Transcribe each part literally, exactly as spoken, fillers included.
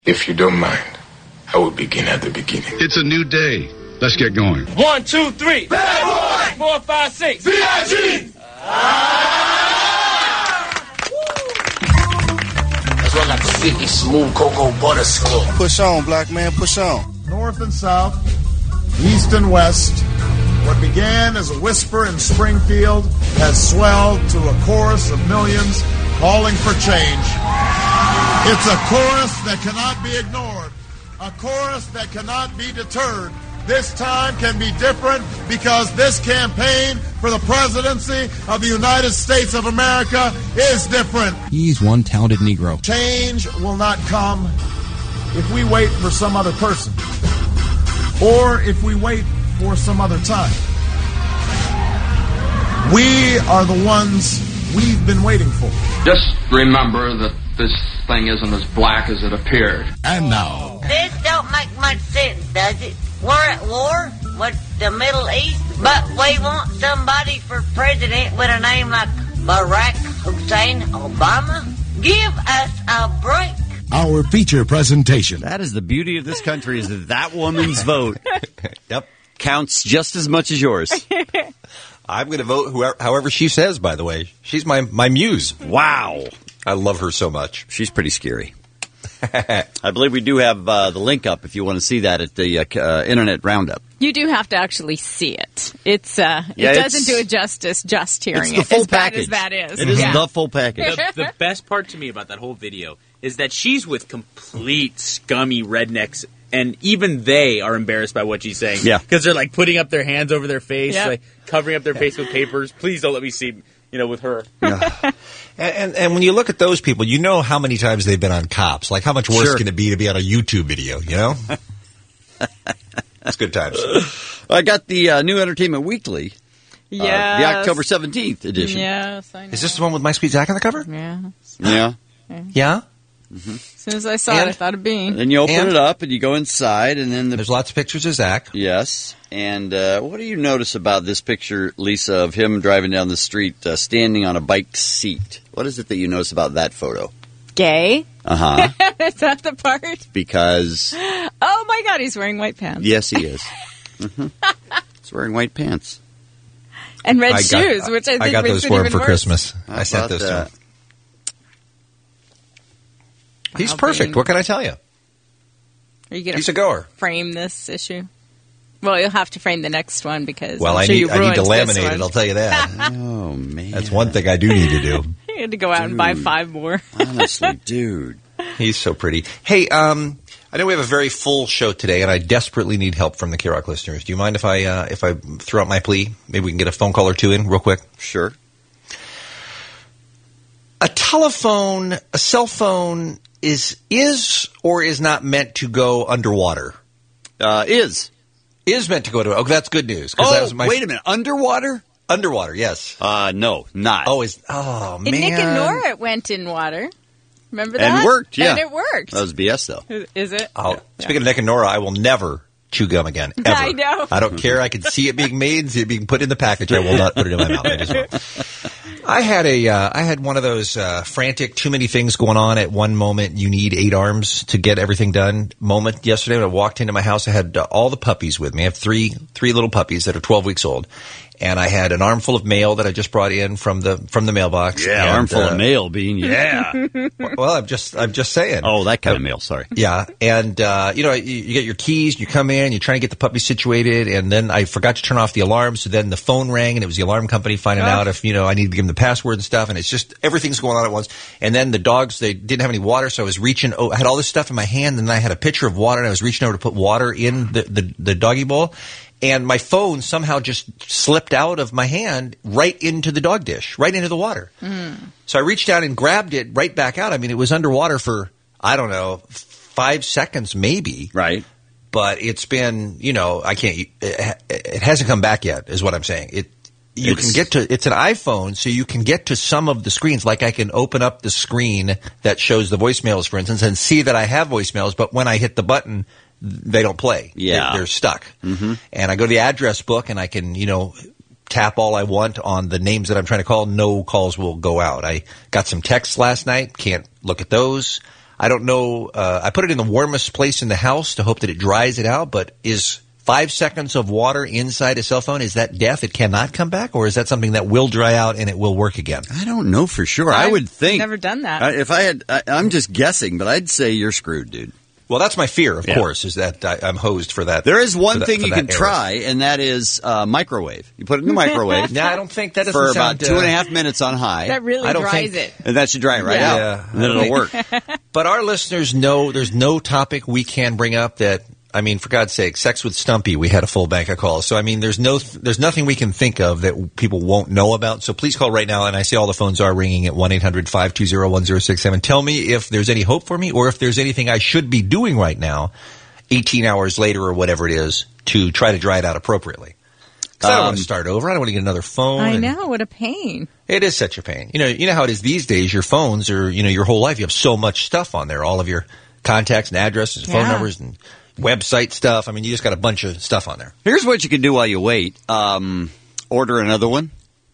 If you don't mind, I will begin at the beginning. It's a new day. Let's get going. One, two, three. Bad boy! Four, five, six. V I G! Ah! That's what I like silky smooth cocoa butter skull. Push on, black man, push on. North and south, east and west, what began as a whisper in Springfield has swelled to a chorus of millions calling for change. It's a chorus that cannot be ignored, a chorus that cannot be deterred. This time can be different because this campaign for the presidency of the United States of America is different. He's one talented Negro. Change will not come if we wait for some other person or if we wait for some other time. We are the ones we've been waiting for. Just remember that this thing isn't as black as it appeared. And now. This don't make much sense, does it? We're at war with the Middle East, but we want somebody for president with a name like Barack Hussein Obama? Give us a break. Our feature presentation. That is the beauty of this country, is that that woman's vote yep. counts just as much as yours. I'm going to vote whoever, however she says, by the way. She's my, my muse. Wow. I love her so much. She's pretty scary. I believe we do have uh, the link up if you want to see that at the uh, uh, Internet Roundup. You do have to actually see it. It's uh, yeah, It it's, doesn't do it justice just hearing it's the it. full as package. bad as that is. It is yeah. the full package. The, the best part to me about that whole video is that she's with complete scummy rednecks, and even they are embarrassed by what she's saying. Yeah. Because they're like putting up their hands over their face, yep. like covering up their face with papers. Please don't let me see, you know, with her. Yeah. and, and and when you look at those people, you know how many times they've been on Cops. Like, how much worse sure. can it be to be on a YouTube video, you know? It's good times. I got the uh, New Entertainment Weekly. Yeah. Uh, the October seventeenth edition. Yes, I know. Is this the one with My Sweet Zach on the cover? Yeah. Yeah. Okay. Yeah? Mm-hmm. As soon as I saw and, it, I thought it'd be. Then you open and, it up and you go inside, and then the, there's lots of pictures of Zach. Yes. And uh, what do you notice about this picture, Lisa, of him driving down the street, uh, standing on a bike seat? What is it that you notice about that photo? Gay? Uh-huh. Is that the part? Because... Oh, my God, he's wearing white pants. Yes, he is. mm-hmm. He's wearing white pants. And red I got, shoes, which I think I got makes those it for him even for worse. Christmas. How I sent about those that? to him. He's Wow, perfect. Bean. What can I tell you? Are you gonna He's a goer. Frame this issue? Well, you'll have to frame the next one because Well, I'm I sure need you I need to ruined this laminate one. it, I'll tell you that. Oh, man. That's one thing I do need to do. You had to go out Dude. and buy five more. Honestly, dude. He's so pretty. Hey, um, I know we have a very full show today, and I desperately need help from the K-Rock listeners. Do you mind if I uh, if I throw out my plea? Maybe we can get a phone call or two in real quick. Sure. A telephone, a cell phone is is or is not meant to go underwater. Uh, is. Is meant to go to. Oh, that's good news. 'Cause Oh, that was my, wait a minute. Underwater? Underwater, yes. Uh, no, not. Oh, is oh man. In Nick and Nora, it went in water. Remember that? And worked, yeah. And it worked. That was B S, though. Is it? Oh, Yeah. speaking of Nick and Nora, I will never chew gum again. Ever. I know. I don't care. I can see it being made, see it being put in the package. I will not put it in my mouth. I just won't. I had a, uh, I had one of those uh, frantic, too many things going on at one moment. You need eight arms to get everything done. Moment yesterday when I walked into my house, I had uh, all the puppies with me. I have three, three little puppies that are twelve weeks old, and I had an armful of mail that I just brought in from the from the mailbox. Yeah, and, armful uh, of mail, Bean. Yeah. Well, I'm just, I'm just saying. Oh, that kind of mail. Sorry. Yeah, and uh, you know, you, you get your keys, you come in, you're trying to get the puppy situated, and then I forgot to turn off the alarm, so then the phone rang, and it was the alarm company finding Oh. out if, you know, I need to give them the password and stuff, and it's just, everything's going on at once. And then the dogs, they didn't have any water, so I was reaching, oh, I had all this stuff in my hand, and then I had a pitcher of water, and I was reaching over to put water in the, the, the doggy bowl, and my phone somehow just slipped out of my hand right into the dog dish, right into the water. Mm. So I reached down and grabbed it right back out. I mean, it was underwater for, I don't know, five seconds maybe. Right. But it's been, you know, I can't, it, it hasn't come back yet, is what I'm saying. It, you It's- can get to, it's an iPhone, so you can get to some of the screens. Like I can open up the screen that shows the voicemails, for instance, and see that I have voicemails, but when I hit the button, they don't play. Yeah. They're, they're stuck. Mm-hmm. And I go to the address book and I can, you know, tap all I want on the names that I'm trying to call. No calls will go out. I got some texts last night. Can't look at those. I don't know. Uh, I put it in the warmest place in the house to hope that it dries it out. But is five seconds of water inside a cell phone, is that death? It cannot come back? Or is that something that will dry out and it will work again? I don't know for sure. I've I would think. never done that. I, if I had, I, I'm just guessing, but I'd say you're screwed, dude. Well, that's my fear, of Yeah. course, is that I, I'm hosed for that. There is one for that- thing for you that can era. try, and that is uh, microwave. You put it in the microwave. No, I don't think that doesn't for sound, about two and a uh, half minutes on high. That really I don't dries think- it. And that should dry it right Yeah. out. Yeah. And then it'll work. But our listeners know there's no topic we can bring up that, I mean, for God's sake, sex with Stumpy, we had a full bank of calls. So, I mean, there's no, there's nothing we can think of that people won't know about. So please call right now, and I see all the phones are ringing at one eight hundred five two zero one zero six seven. Tell me if there's any hope for me or if there's anything I should be doing right now, eighteen hours later or whatever it is, to try to dry it out appropriately. 'Cause I don't want to Um, start over. I don't want to get another phone. I and- know, what a pain. It is such a pain. You know, you know how it is these days. Your phones are, you know, your whole life. You have so much stuff on there. All of your contacts and addresses, phone Yeah. numbers, and website stuff. I mean, you just got a bunch of stuff on there. Here's what you can do while you wait. Um, order another one.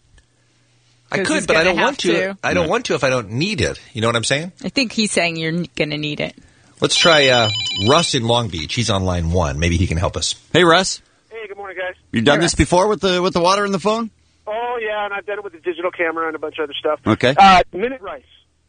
I 'Cause could, he's but I gonna don't want have to. to. I don't Right. want to if I don't need it. You know what I'm saying? I think he's saying you're going to need it. Let's try uh, Russ in Long Beach. He's on line one. Maybe he can help us. Hey, Russ. Hey, good morning, guys. You done Hey, this Russ. before with the with the water in the phone? Oh, yeah, and I've done it with the digital camera and a bunch of other stuff. Okay. Uh, minute rice.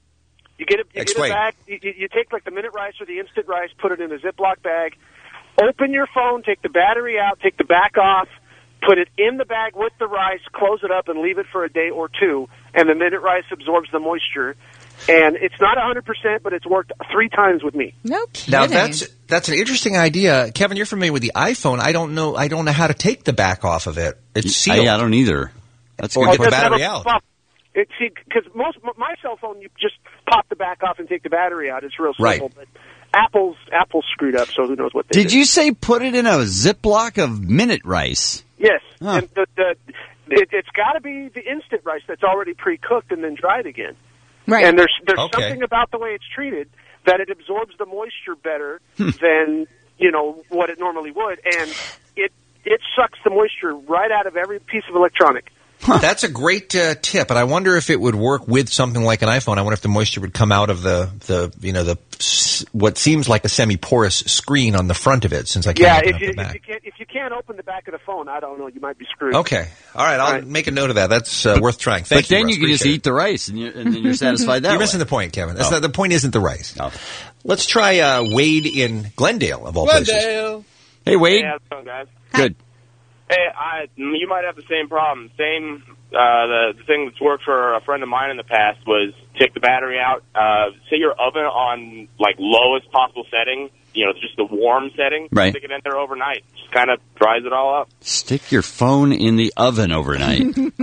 You get a, you Explain. get a bag. You, you you take like the minute rice or the instant rice, put it in a Ziploc bag, open your phone, take the battery out, take the back off, put it in the bag with the rice, close it up, and leave it for a day or two, and the minute rice absorbs the moisture. And it's not one hundred percent, but it's worked three times with me. No kidding. Now that's that's an interesting idea, Kevin. You're familiar with the iPhone. I don't know. I don't know how to take the back off of it. It's sealed. I, I don't either. That's a Or good get the It doesn't battery have a out. pop- It, see, because most my cell phone, you just pop the back off and take the battery out. It's real simple. Right. But Apple's Apple's screwed up, so who knows what they Did did. you say put it in a Ziploc of minute rice? Yes, Huh. and the, the it, it's got to be the instant rice that's already pre-cooked and then dried again. Right. And there's there's Okay. something about the way it's treated that it absorbs the moisture better Hmm. than you know what it normally would, and it it sucks the moisture right out of every piece of electronic. That's a great uh, tip, and I wonder if it would work with something like an iPhone. I wonder if the moisture would come out of the, the you know the s- what seems like a semi-porous screen on the front of it, since I can't Yeah, open if up you, the if back. you can't if you can't open the back of the phone, I don't know, you might be screwed. Okay, all right, I'll All right. make a note of that. That's uh, worth trying. Thank but you, then Russ. you can just Appreciate eat the rice, and, you, and then you're satisfied that You're way. missing the point, Kevin. That's Oh. not, the point isn't the rice. Oh. Let's try uh, Wade in Glendale, of all places. Hey, Wade. Hey, how's it going, guys? Good. Hey, I, you might have the same problem. Same, uh, the, the thing that's worked for a friend of mine in the past was take the battery out, uh, set your oven on, like, lowest possible setting, you know, just the warm setting. Right. Stick it in there overnight. Just kind of dries it all up. Stick your phone in the oven overnight.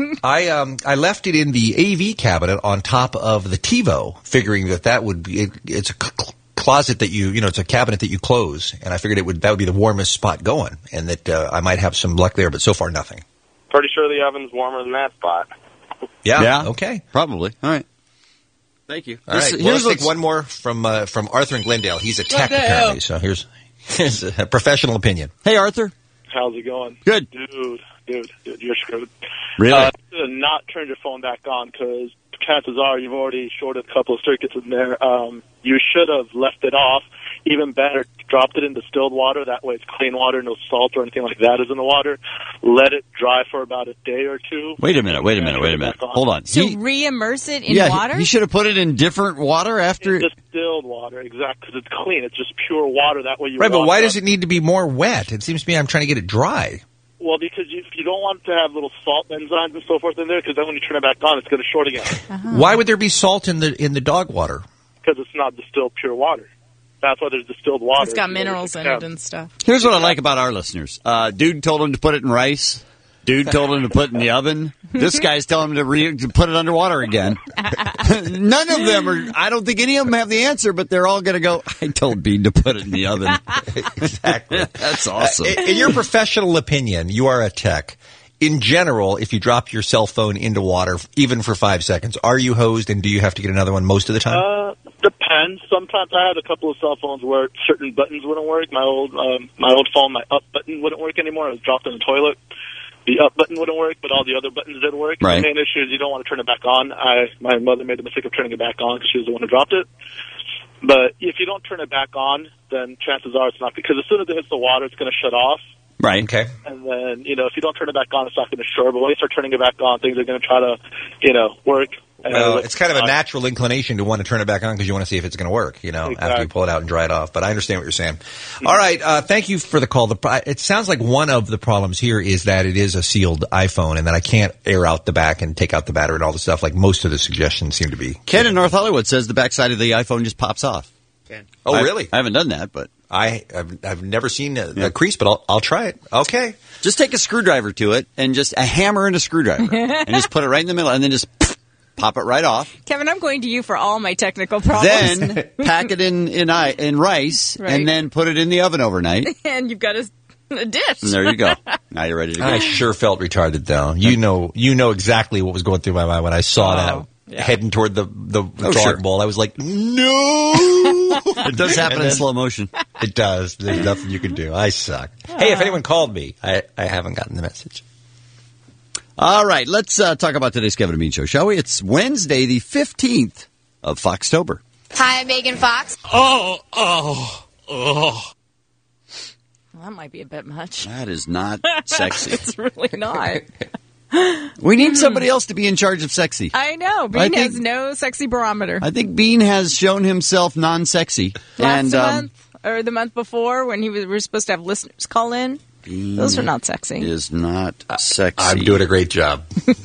I um I left it in the A V cabinet on top of the TiVo, figuring that that would be it, it's a cl- closet that you you know it's a cabinet that you close, and I figured it would that would be the warmest spot going, and that uh, I might have some luck there, but so far nothing. Pretty sure the oven's warmer than that spot. Yeah. Yeah. Okay. Probably. All right. Thank you. All right. This- Well, here's let's take what's- one more from uh, from Arthur in Glendale. He's a tech Glendale. apparently, so here's here's a professional opinion. Hey, Arthur. How's it going? Good. Dude, dude, dude, you're screwed. Really? Uh, not turn your phone back on because chances are you've already shorted a couple of circuits in there. Um, you should have left it off. Even better, dropped it in distilled water. That way it's clean water, no salt or anything like that is in the water. Let it dry for about a day or two. Wait a minute. Wait a minute. Wait a minute. Hold on. So He- re-immerse it in yeah, water? he, he should have put it in different water after. Distilled water, exactly, because it's clean. It's just pure water. That way you Right, but wash why it does up. it need to be more wet? It seems to me I'm trying to get it dry. Well, because you, you don't want to have little salt enzymes and so forth in there, because then when you turn it back on, it's going to short again. Why would there be salt in the in the dog water? Because it's not distilled pure water. That's why there's distilled water. It's got You know, minerals in yeah. it and stuff. Here's what I like about our listeners. Uh, dude told him to put it in rice. Dude told him to put it in the oven. This guy's telling him to, re- to put it underwater again. None of them are, I don't think any of them have the answer, but they're all going to go, I told Bean to put it in the oven. Exactly. That's awesome. Uh, in, in your professional opinion, you are a tech. In general, if you drop your cell phone into water, even for five seconds, are you hosed and do you have to get another one most of the time? Uh, depends. Sometimes I had a couple of cell phones where certain buttons wouldn't work. My old um, my old phone, my up button wouldn't work anymore. It was dropped in the toilet. The up button wouldn't work, but all the other buttons did work. Right. The main issue is you don't want to turn it back on. I my mother made the mistake of turning it back on because she was the one who dropped it. But if you don't turn it back on, then chances are it's not, because as soon as it hits the water, it's going to shut off. Right. Okay. And then, you know, if you don't turn it back on, it's not going to shore. But when you start turning it back on, things are going to try to, you know, work. And Well, it's kind of a natural inclination to want to turn it back on because you want to see if it's going to work, you know, Exactly. after you pull it out and dry it off. But I understand what you're saying. All right. Uh, thank you for the call. The, pro- it sounds like one of the problems here is that it is a sealed iPhone and that I can't air out the back and take out the battery and all the stuff like most of the suggestions seem to be. Ken in North Hollywood says the backside of the iPhone just pops off. Ken. Oh, I- really? I haven't done that, but I, I've, I've never seen a, a crease, but I'll, I'll try it. Okay. just take a screwdriver to it and just a hammer and a screwdriver and just put it right in the middle and then just pop it right off. Kevin, I'm going to you for all my technical problems. Then pack it in in, I, in rice Right. and then put it in the oven overnight. and you've got a, a dish. And there you go. Now you're ready to go. I sure felt retarded, though. You know, you know exactly what was going through my mind when I saw Oh, that yeah. heading toward the the Oh, drawing sure. bowl. I was like, no. It does happen And in then- slow motion. It does. There's nothing you can do. I suck. Hey, if anyone called me, I, I haven't gotten the message. All right, let's uh, talk about today's Kevin and Bean Show, shall we? It's Wednesday, the fifteenth of Foxtober. Hi, I'm Megan Fox. Oh, oh, oh. Well, that might be a bit much. That is not sexy. It's really not. We need somebody else to be in charge of sexy. I know. Bean I think- has no sexy barometer. I think Bean has shown himself non-sexy. Last and um, month or the month before when he was, we were supposed to have listeners call in, Bean those are not sexy. is not sexy. I'm doing a great job.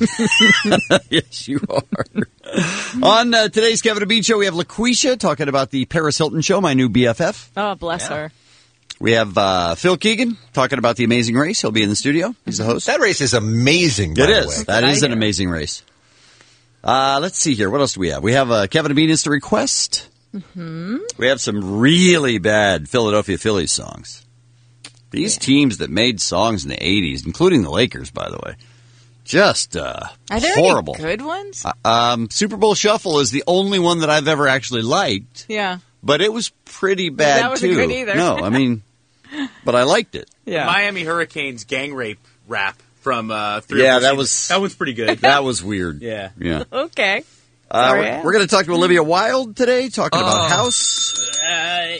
Yes, you are. On uh, today's Kevin and Bean Show, we have LaQuisha talking about the Paris Hilton show, my new B F F. Oh, bless her. We have uh, Phil Keegan talking about the Amazing Race. He'll be in the studio. He's the host. That race is amazing, by It the is. way. That I is an hear. amazing race. Uh, let's see here. What else do we have? We have uh, Kevin and Bean Instant Request. Hmm? We have some really bad Philadelphia Phillies songs. These teams that made songs in the eighties, including the Lakers, by the way, just uh, Are there horrible. any good ones? Uh, um, Super Bowl Shuffle is the only one that I've ever actually liked, yeah. but it was pretty bad That wasn't too. good either. No, I mean, but I liked it. Yeah. Miami Hurricanes gang rape rap from uh, three. Yeah, or four that seasons. was- that one's pretty good. That was weird. Yeah. Yeah. Okay. Uh, Sorry, we're Al. we're going to talk to Olivia Wilde today, talking Oh. about House. Uh,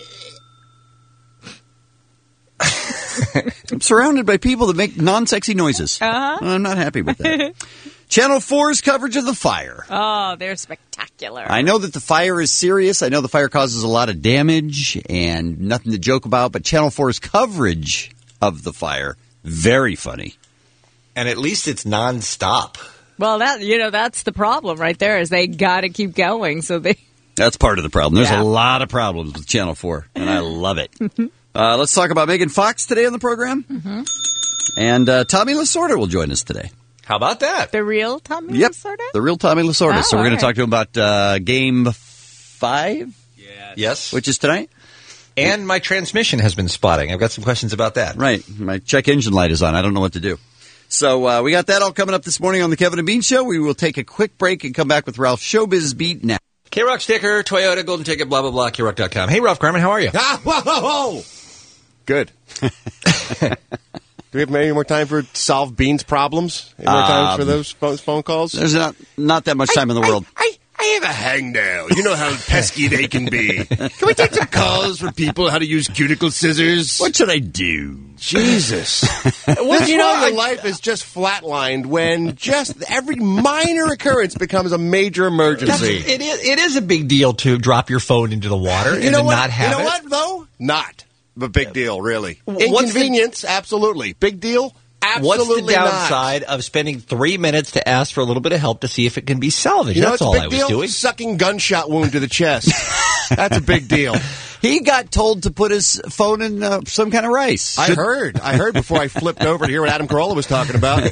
I'm surrounded by people that make non-sexy noises. Uh-huh. I'm not happy with that. Channel four's coverage of the fire. Oh, they're spectacular. I know that the fire is serious. I know the fire causes a lot of damage and nothing to joke about, but Channel four's coverage of the fire, very funny. And at least it's nonstop. Well, that you know that's the problem right there is they got to keep going. So they That's part of the problem. There's Yeah. a lot of problems with Channel four, and I love it. uh, let's talk about Megan Fox today on the program. Mhm. And uh, Tommy Lasorda will join us today. How about that? the real Tommy Yep, Lasorda? the real Tommy Lasorda. Oh, so we're going all to right. talk to him about uh, Game Five, Yes. which is tonight. And my transmission has been spotting. I've got some questions about that. Right. My check engine light is on. I don't know what to do. So uh, we got that all coming up this morning on the Kevin and Bean Show. We will take a quick break and come back with Ralph's Showbiz Beat now. K-Rock sticker, Toyota, golden ticket, blah, blah, blah, K rock dot com. Hey, Ralph Garman, how are you? Ah, whoa, whoa, whoa. Good. Do we have any more time for solve Bean's problems? Any more time for Um, those phone, phone calls? There's not not that much time in the world. I, I have a hangnail. You know how pesky they can be. Can we take some calls for people how to use cuticle scissors? What should I do? Jesus. What's you know wrong? your life is just flatlined when just every minor occurrence becomes a major That's, emergency. it, is, it is a big deal to drop your phone into the water You and know to what? not have you know it. what, though? Not. But big deal, really. What's the- Inconvenience, absolutely. Big deal, absolutely What's the not. downside of spending three minutes to ask for a little bit of help to see if it can be salvaged? You know That's what's all a I big was deal? doing. Sucking gunshot wound to the chest. That's a big deal. He got told to put his phone in uh, some kind of rice. I heard. I heard before I flipped over to hear what Adam Carolla was talking about.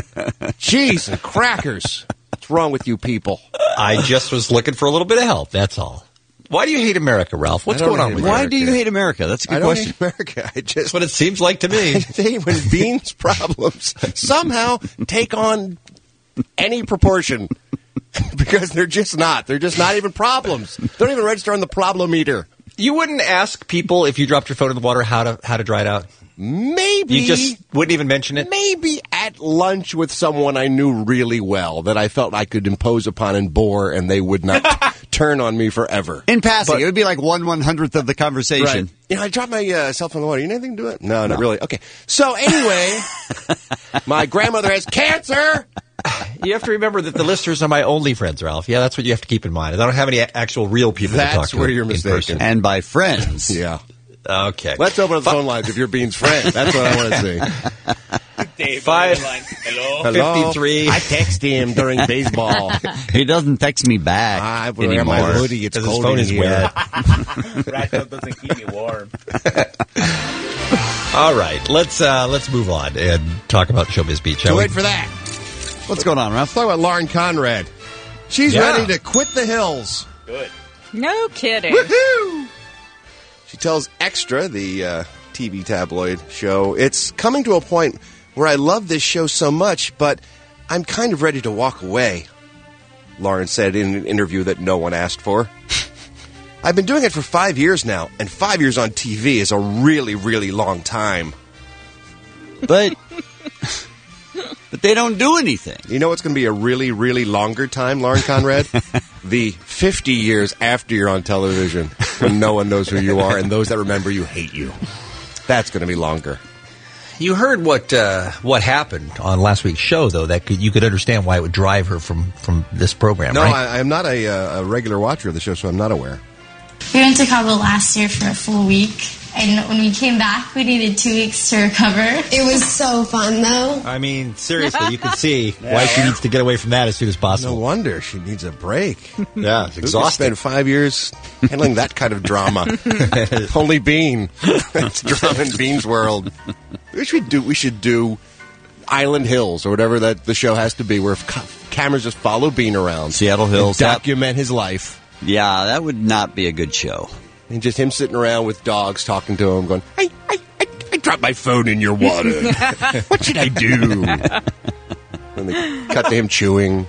Cheese and crackers. What's wrong with you people? I just was looking for a little bit of help. That's all. Why do you hate America, Ralph? What's I don't going on hate with Why you? do you hate America? That's a good I don't question. hate America. I just That's what it seems like to me. they, when Bean's problems somehow take on any proportion because they're just not. They're just not even problems. They don't even register on the problem meter. You wouldn't ask people if you dropped your phone in the water how to how to dry it out? Maybe You just wouldn't even mention it? maybe at lunch with someone I knew really well that I felt I could impose upon and bore, and they would not turn on me forever. In passing, But- it would be like one one hundredth of the conversation. Right. You know, I dropped my uh, cell phone in the water. You need anything to do it? No, not really. Okay. So anyway, my grandmother has cancer. You have to remember that the listeners are my only friends, Ralph. Yeah, that's what you have to keep in mind. I don't have any actual real people to talk That's to. where you're in mistaken. person. And by friends. Yeah. Okay. Let's open up the phone lines if you're Bean's friend. That's what I want to see. Dave, Five- line. Hello. Hello? fifty-three. I text him during baseball. He doesn't text me back I wear anymore. my hoodie. It's 'Cause his cold phone in is here. wet. Ratchet doesn't keep me warm. All right, let's uh, let's move on and talk about Showbiz Beat, shall Too we? late for that. What's going on, Ralph? Let's talk about Lauren Conrad. She's Yeah. ready to quit the hills. Good. No kidding. Woohoo! She tells Extra, the uh, T V tabloid show, it's coming to a point where I love this show so much, but I'm kind of ready to walk away, Lauren said in an interview that no one asked for. I've been doing it for five years now, and five years on T V is a really, really long time. But but they don't do anything. You know what's going to be a really, really longer time, Lauren Conrad? The fifty years after you're on television, when no one knows who you are, and those that remember you hate you. That's going to be longer. You heard what uh, what happened on last week's show, though. That could, you could understand why it would drive her from, from this program. No, right? I, I'm not a, uh, a regular watcher of the show, so I'm not aware. We went to Cabo last year for a full week, and when we came back, we needed two weeks to recover. It was so fun, though. I mean, seriously, you can see why she needs to get away from that as soon as No possible. wonder she needs a break. Yeah, it's Who could exhausting. spend five years handling that kind of drama. Only Bean. That's drama in Bean's world. We should do. We should do Island Hills or whatever that the show has to be, where ca- cameras just follow Bean around, Seattle Hills. and document his life, Yeah, that would not be a good show. and just him sitting around with dogs talking to him, going, "I, I, I, I dropped my phone in your water. What should I do?" And they cut to him chewing.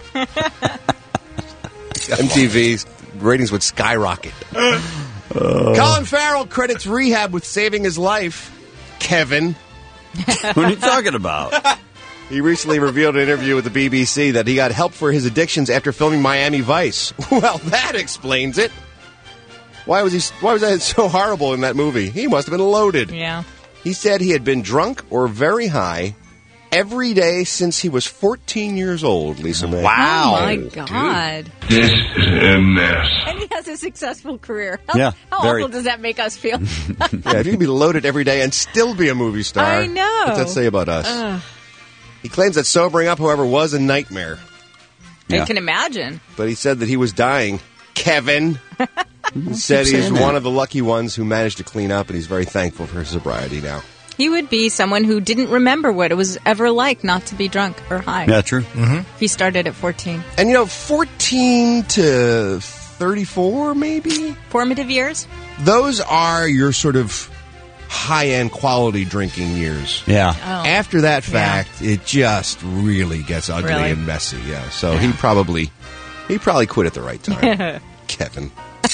M T V's ratings would skyrocket. Colin Farrell credits rehab with saving his life. Kevin. What are you talking about? He recently revealed in an interview with the B B C that he got help for his addictions after filming Miami Vice. Well, that explains it. Why was he? Why was that so horrible in that movie? He must have been loaded. Yeah. He said he had been drunk or very high every day since he was fourteen years old, Lisa May. Wow. Oh, my God. This is a mess. And he has a successful career. How, Yeah, how very. awful does that make us feel? Yeah, if you can be loaded every day and still be a movie star. I know. What's that say about us? Ugh. He claims that sobering up, however, was a nightmare. Yeah. I can imagine. But he said that he was dying. Kevin. He said he's saying that. one of the lucky ones who managed to clean up, and he's very thankful for his sobriety now. He would be someone who didn't remember what it was ever like not to be drunk or high. Yeah, true. If he started at fourteen. And, you know, fourteen to thirty-four, maybe? Formative years? Those are your sort of high-end quality drinking years. Yeah. Oh. After that fact, it just really gets ugly Really? and messy. Yeah, so he probably he probably quit at the right time. Kevin.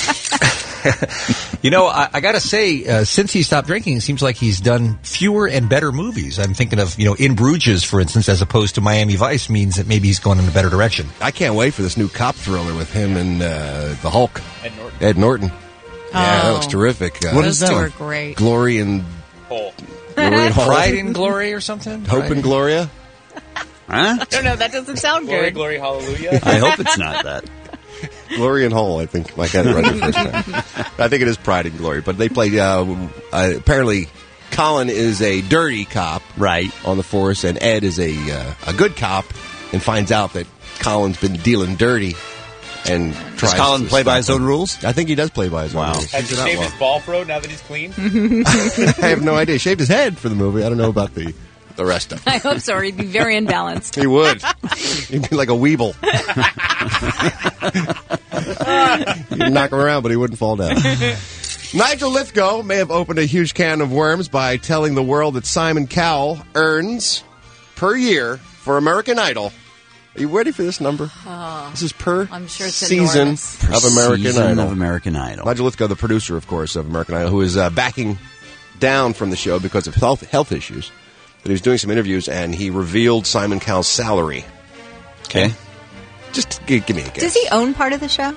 You know, I, I got to say, uh, since he stopped drinking, it seems like he's done fewer and better movies. I'm thinking of, you know, In Bruges, for instance, as opposed to Miami Vice, means that maybe he's going in a better direction. I can't wait for this new cop thriller with him and uh, the Hulk. Ed Norton. Ed Norton. Yeah, that Oh. looks terrific. Uh, What Those is that two one? are great. Glory and Hole. Glory and Hall. Pride and Glory or something? Hope Pride and Gloria. Huh? I don't know. That doesn't sound Glory, good. glory, hallelujah. I hope it's not that. Glory and Hole, I think. I got it right the first time. I think it is Pride and Glory, but they play. Uh, uh, apparently, Colin is a dirty cop, Right. on the force, and Ed is a uh, a good cop, and finds out that Colin's been dealing dirty, and Does tries Colin to play by stop his own him. rules? I think he does play by his Wow. own rules. Has he He's an shaved outlaw. his ball fro now that he's clean? I have no idea. He shaved his head for the movie. I don't know about the the rest of it. I hope so, or he'd be very unbalanced. He would. He'd be like a weeble. You'd knock him around, but he wouldn't fall down. Nigel Lithgow may have opened a huge can of worms by telling the world that Simon Cowell earns per year for American Idol. Are you ready for this number? Oh, This is per I'm sure it's season enormous. of American Season Idol. of American Idol. Nigel Lithgow, the producer, of course, of American Idol, who is uh, backing down from the show because of health health issues. But he was doing some interviews, and he revealed Simon Cowell's salary. Okay. Just give, give me a guess. Does he own part of the show?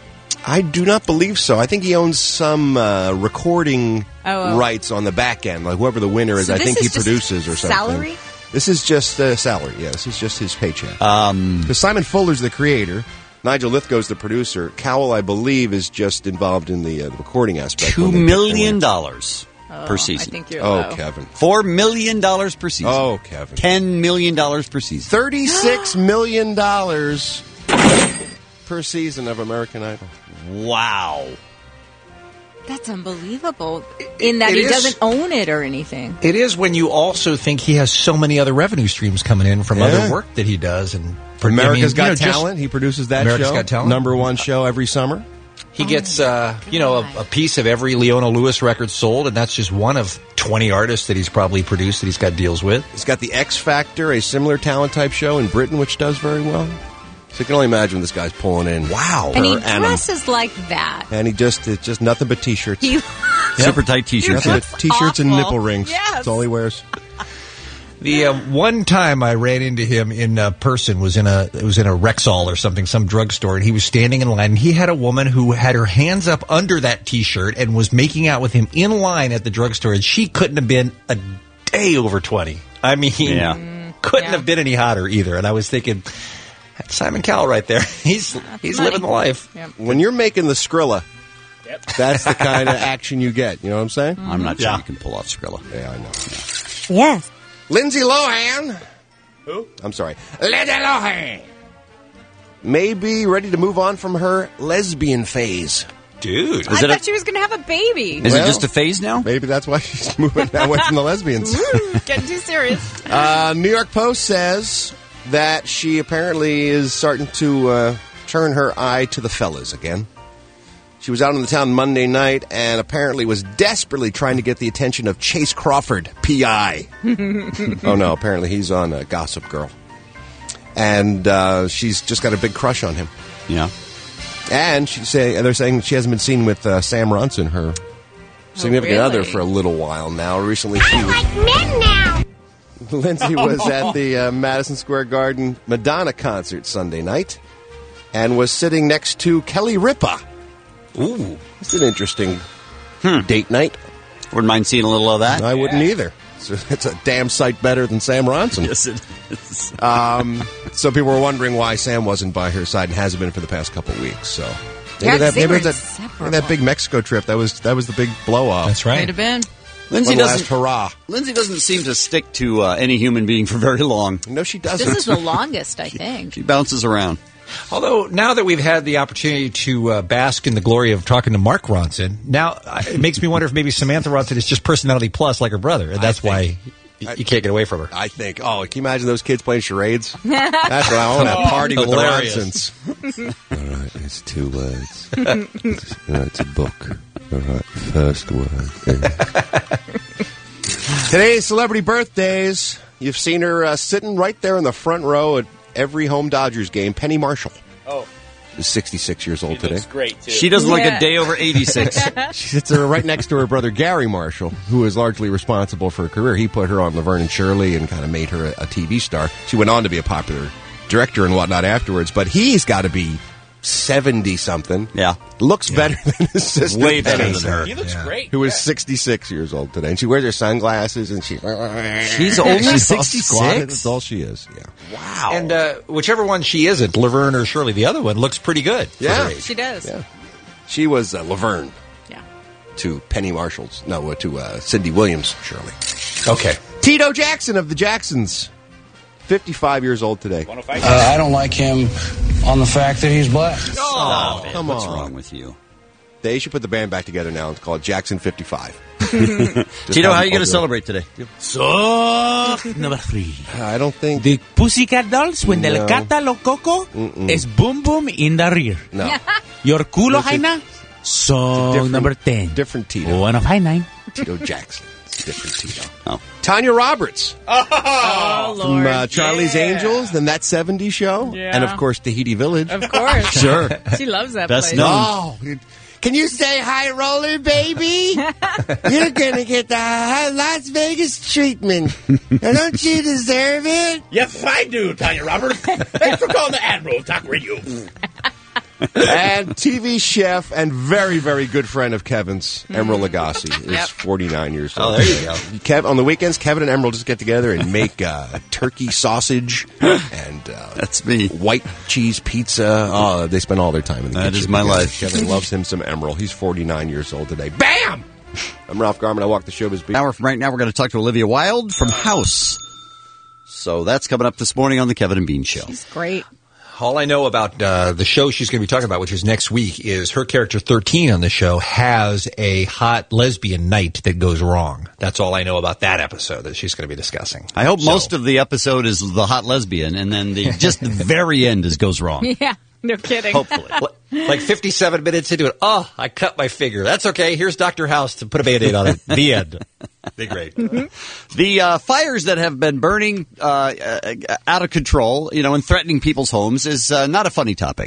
I do not believe so. I think he owns some uh, recording Oh, oh. rights on the back end. Like whoever the winner is, So I this think is he just produces or something. salary? This is just uh, salary. Yeah, this is just his paycheck. Um, Because Simon Fuller's the creator. Nigel Lithgow's the producer. Cowell, I believe, is just involved in the, uh, the recording aspect. Two when they pick the million winner. dollars Oh, per season. I think you're Oh, low. Kevin. Four million dollars per season. Oh, Kevin. Ten million dollars per season. thirty-six million dollars per season of American Idol. Wow. That's unbelievable. In that It he is. doesn't own it or anything. It is when you also think he has so many other revenue streams coming in from Yeah. other work that he does. And for, America's I mean, Got you know, just- Talent. He produces that America's show. Got Talent. Number one show every summer. He gets, uh, you know, a, a piece of every Leona Lewis record sold, and that's just one of twenty artists that he's probably produced that he's got deals with. He's got the X Factor, a similar talent type show in Britain, which does very well. So you can only imagine this guy's pulling in. Wow. And he per annum. dresses like that. And he just, it's just nothing but t-shirts. He, Super tight t-shirts. Nothing but t-shirts and awful. nipple rings. Yes. That's all he wears. The uh, one time I ran into him in uh, person was in a it was in a Rexall or something, some drugstore, and he was standing in line. And he had a woman who had her hands up under that T-shirt and was making out with him in line at the drugstore, and she couldn't have been a day over twenty. I mean, Yeah. couldn't Yeah. have been any hotter either. And I was thinking, that's Simon Cowell right there. He's he's money. living the life. Yep. When you're making the Skrilla, that's the kind of action you get. You know what I'm saying? I'm not sure Yeah. you can pull off Skrilla. Yeah, I know. Yes. Lindsay Lohan. Who? I'm sorry. Lindsay Lohan. May be ready to move on from her lesbian phase. Dude. I Is it thought a- she was going to have a baby. Is Well- it just a phase now? Maybe that's why she's moving away from the lesbians. Ooh, getting too serious. Uh, New York Post says that she apparently is starting to uh, turn her eye to the fellas again. She was out in the town Monday night and apparently was desperately trying to get the attention of Chase Crawford, P I Oh, no, apparently he's on uh, Gossip Girl. And uh, she's just got a big crush on him. Yeah. And she say they're saying she hasn't been seen with uh, Sam Ronson, her significant really? other, for a little while now. Recently, she was... like men now. Lindsay was at the uh, Madison Square Garden Madonna concert Sunday night and was sitting next to Kelly Ripa. Ooh. It's an interesting date night. Wouldn't mind seeing a little of that. I wouldn't either. So it's a damn sight better than Sam Ronson. Yes, it is. Um, so people were wondering why Sam wasn't by her side and hasn't been for the past couple of weeks. So maybe Yeah, 'cause that, they maybe were that, inseparable. maybe that big Mexico trip that was that was the big blow off. That's Might right. have been. Lindsay One last doesn't. hurrah. Lindsay doesn't seem to stick to uh, any human being for very long. No, she doesn't. This is the longest, I think. She bounces around. Although now that we've had the opportunity to uh, bask in the glory of talking to Mark Ronson, now uh, it makes me wonder if maybe Samantha Ronson is just personality plus like her brother, and that's why y- you can't get away from her. I think. Oh, can you imagine those kids playing charades? That's what I want to party with the Hilarious. Ronsons. All right, it's two words. It's, you know, it's a book. All right, first word. Today's celebrity birthdays. You've seen her uh, sitting right there in the front row at every home Dodgers game. Penny Marshall Oh, is sixty-six years old she today. looks great, too. She doesn't look Yeah. a day over eighty-six. She sits there right next to her brother Gary Marshall, who is largely responsible for her career. He put her on Laverne and Shirley and kind of made her a, a T V star. She went on to be a popular director and whatnot afterwards, but he's got to be seventy-something. Yeah. Looks better than his sister. Way better Penny, than her. He looks Yeah. great. who is Yeah. sixty-six years old today. And she wears her sunglasses and she... She's only She's all sixty-six? squatted. That's all she is, yeah. Wow. And uh, whichever one she isn't, Laverne or Shirley, the other one looks pretty good. for Yeah. her age. She does. Yeah. She was uh, Laverne Yeah. to Penny Marshall's... No, uh, to uh, Cindy Williams, Shirley. Okay. Tito Jackson of the Jacksons, fifty-five years old today. Want to fight? Uh, I don't like him on the fact that he's black. Oh, come what's on. wrong with you? They should put the band back together now. It's called Jackson fifty-five. Tito, how are you going to celebrate today? So, number three. I don't think... The Pussycat Dolls, when No. del cata lo coco, Mm-mm. es boom boom in the rear. No. Your culo, It's a- Jaina? Song different- number ten. Different Tito. One of high nine. Tito Jackson. It's different Tito. Oh. Tanya Roberts Oh, from Lord. uh, Charlie's Yeah. Angels, then That seventies Show, Yeah. and of course Tahiti Village. Of course. Sure. She loves that Best place. known. Oh, can you say high roller, baby? You're gonna get the high Las Vegas treatment. Don't you deserve it? Yes, I do, Tanya Roberts. Thanks for calling the Admiral Talk Radio. And T V chef and very, very good friend of Kevin's, Emeril Lagasse, is Yep. forty-nine years old. Oh, there you go. Kev, on the weekends, Kevin and Emeril just get together and make uh, turkey sausage and uh, That's me. white cheese pizza. Oh, they spend all their time in the That kitchen is my together. life. Kevin loves him some Emeril. He's forty-nine years old today. Bam! I'm Ralph Garman. I walk the showbiz beat. Hour from right now, we're going to talk to Olivia Wilde from House. So that's coming up this morning on the Kevin and Bean Show. She's great. All I know about uh, the show she's going to be talking about, which is next week, is her character thirteen on the show has a hot lesbian night that goes wrong. That's all I know about that episode that she's going to be discussing. I hope So- most of the episode is the hot lesbian, and then the just the very end is goes wrong. Yeah, no kidding. Hopefully. Like fifty-seven minutes into it, oh, I cut my finger. That's okay. Here's Doctor House to put a Band-Aid on it. The end. Big great. The uh, fires that have been burning uh, uh, out of control, you know, and threatening people's homes is uh, not a funny topic.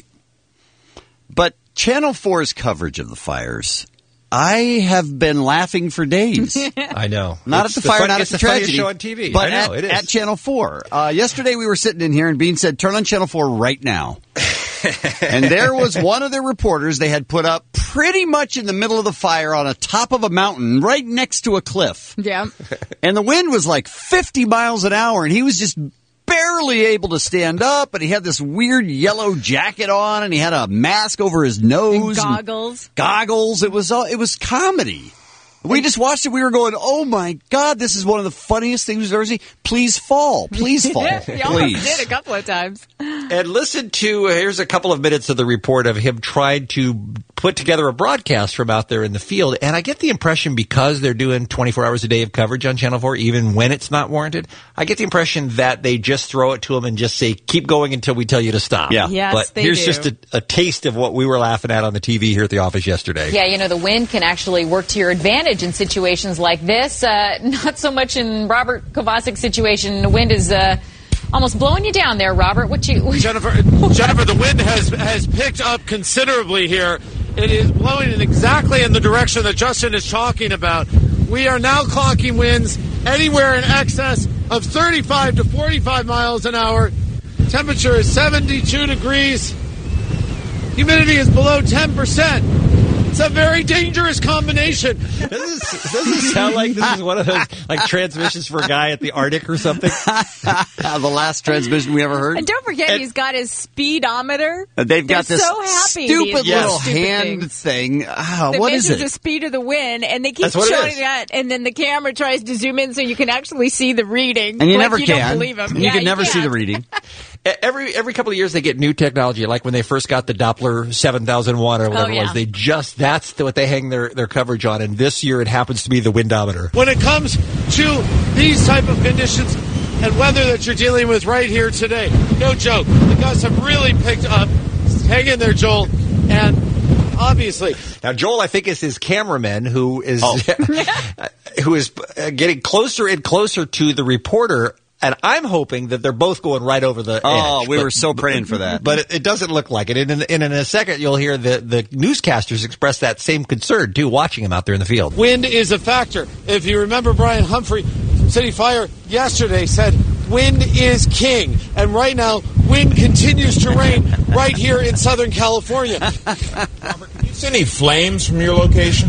But Channel four's coverage of the fires, I have been laughing for days. I know. Not It's at the the fire, fun- not it's at the the funniest tragedy. show on T V. But I know, at, it is. at Channel four. Uh, yesterday we were sitting in here and Bean said, turn on Channel four right now. And there was one of their reporters they had put up pretty much in the middle of the fire on a top of a mountain right next to a cliff. Yeah. And the wind was like fifty miles an hour, and he was just barely able to stand up, and he had this weird yellow jacket on, and he had a mask over his nose. And goggles. And goggles. It was all, it was comedy. We just watched it. We were going, oh, my God, this is one of the funniest things we've ever seen. Please fall. Please fall. You almost Please. did a couple of times. And listen to, uh, here's a couple of minutes of the report of him trying to put together a broadcast from out there in the field. And I get the impression because they're doing twenty-four hours a day of coverage on Channel four, even when it's not warranted, I get the impression that they just throw it to him and just say, keep going until we tell you to stop. Yeah. Yes, but they here's do. just a, a taste of what we were laughing at on the T V here at the office yesterday. Yeah, you know, the wind can actually work to your advantage in situations like this. Uh, not so much in Robert Kovacic's situation. The wind is uh, almost blowing you down there, Robert. What you? What Jennifer, Jennifer, the wind has has picked up considerably here. It is blowing in exactly in the direction that Justin is talking about. We are now clocking winds anywhere in excess of thirty-five to forty-five miles an hour. Temperature is seventy-two degrees. Humidity is below ten percent. It's a very dangerous combination. Doesn't it sound like this is one of those like transmissions for a guy at the Arctic or something? The last transmission we ever heard. And don't forget, he's got his speedometer. Uh, They've got They're this so happy stupid these little stupid hand things. thing. Ah, That what is measures it? the speed of the wind, and they keep That's what it showing is. that, and then the camera tries to zoom in so you can actually see the reading. And you like never you can. Don't believe him. You yeah, can never see can't. the reading. Every every couple of years they get new technology, like when they first got the Doppler seven thousand one or whatever Oh, it yeah. was. They just that's the, what they hang their, their coverage on. And this year it happens to be the windometer. When it comes to these type of conditions and weather that you're dealing with right here today, no joke, the gusts have really picked up. Hang in there, Joel, and obviously. Now Joel, I think, is his cameraman who is who is uh, getting closer and closer to the reporter. And I'm hoping that they're both going right over the Oh, edge. we But- were so praying for that. But it, it doesn't look like it. And in, and in a second, you'll hear the, the newscasters express that same concern, too, watching him out there in the field. Wind is a factor. If you remember, Brian Humphrey, City Fire, yesterday said wind is king. And right now, wind continues to reign right here in Southern California. Robert, can you see any flames from your location?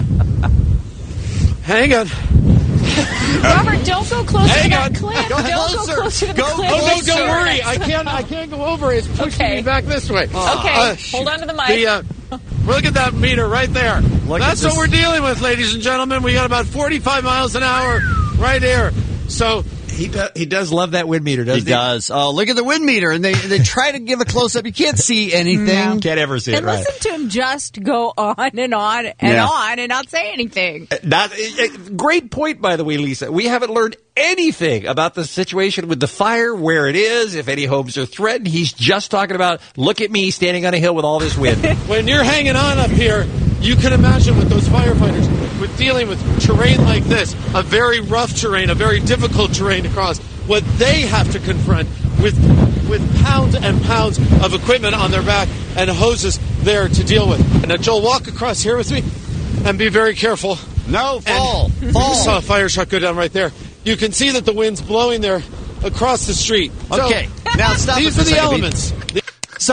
Hang on. Robert, don't go closer Hang to on. that cliff. Go don't closer. go closer to the Go cliff. Oh, no, don't worry. I can't I can't go over. It's pushing Okay. me back this way. Okay, Uh, hold on to the mic. The, uh, look at that meter right there. Look That's at what this. we're dealing with, ladies and gentlemen. We got about forty-five miles an hour right here. So He does, he does love that wind meter, doesn't He he? does. Oh, look at the wind meter, and they they try to give a close up. You can't see anything. Can't ever see it, And right? listen to him just go on and on and Yeah. on and not say anything. Not, uh, great point, by the way, Lisa. We haven't learned anything about the situation with the fire, where it is, if any homes are threatened. He's just talking about, look at me standing on a hill with all this wind. when you're hanging on up here, you can imagine with those firefighters, with dealing with terrain like this, a very rough terrain, a very difficult terrain to cross, what they have to confront with with pounds and pounds of equipment on their back and hoses there to deal with. Now, Joel, walk across here with me and be very careful. No, fall, And fall. You saw a fire truck go down right there. You can see that the wind's blowing there across the street. So, Okay, now stop These it are for a the second, elements. So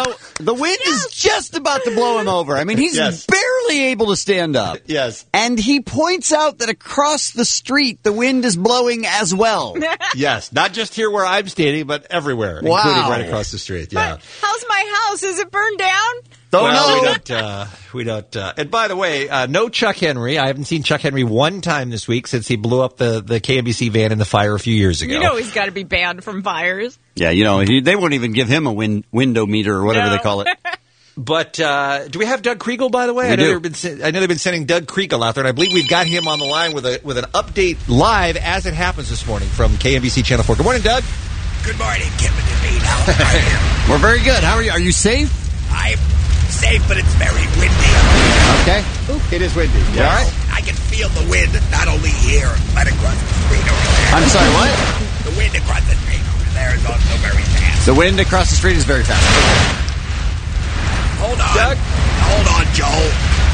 The wind is just about to blow him over. I mean, he's Yes. barely able to stand up. Yes. And he points out that across the street, the wind is blowing as well. Yes, not just here where I'm standing, but everywhere, Wow. including right across the street. Yeah. How's my house? Is it burned down? Don't well, know. we don't. Uh, we don't. Uh, and by the way, uh, no Chuck Henry. I haven't seen Chuck Henry one time this week since he blew up the, the K M B C van in the fire a few years ago. You know he's got to be banned from fires. Yeah, you know, he, they won't even give him a win, window meter or whatever No. they call it. But uh, do we have Doug Kriegel, by the way? We I know, do. they've been, sen- I know they've been sending Doug Kriegel out there, and I believe we've got him on the line with a with an update live as it happens this morning from K M B C Channel four. Good morning, Doug. Good morning, Kevin and Pete. How are you? We're very good. How are you? Are you safe? I'm safe, but it's very windy. Okay. It is windy. You all right? I can feel the wind, not only here, but across the street over there. I'm sorry, what? The wind across the street over there is also very fast. The wind across the street is very fast. Hold on. Doug? Hold on, Joel.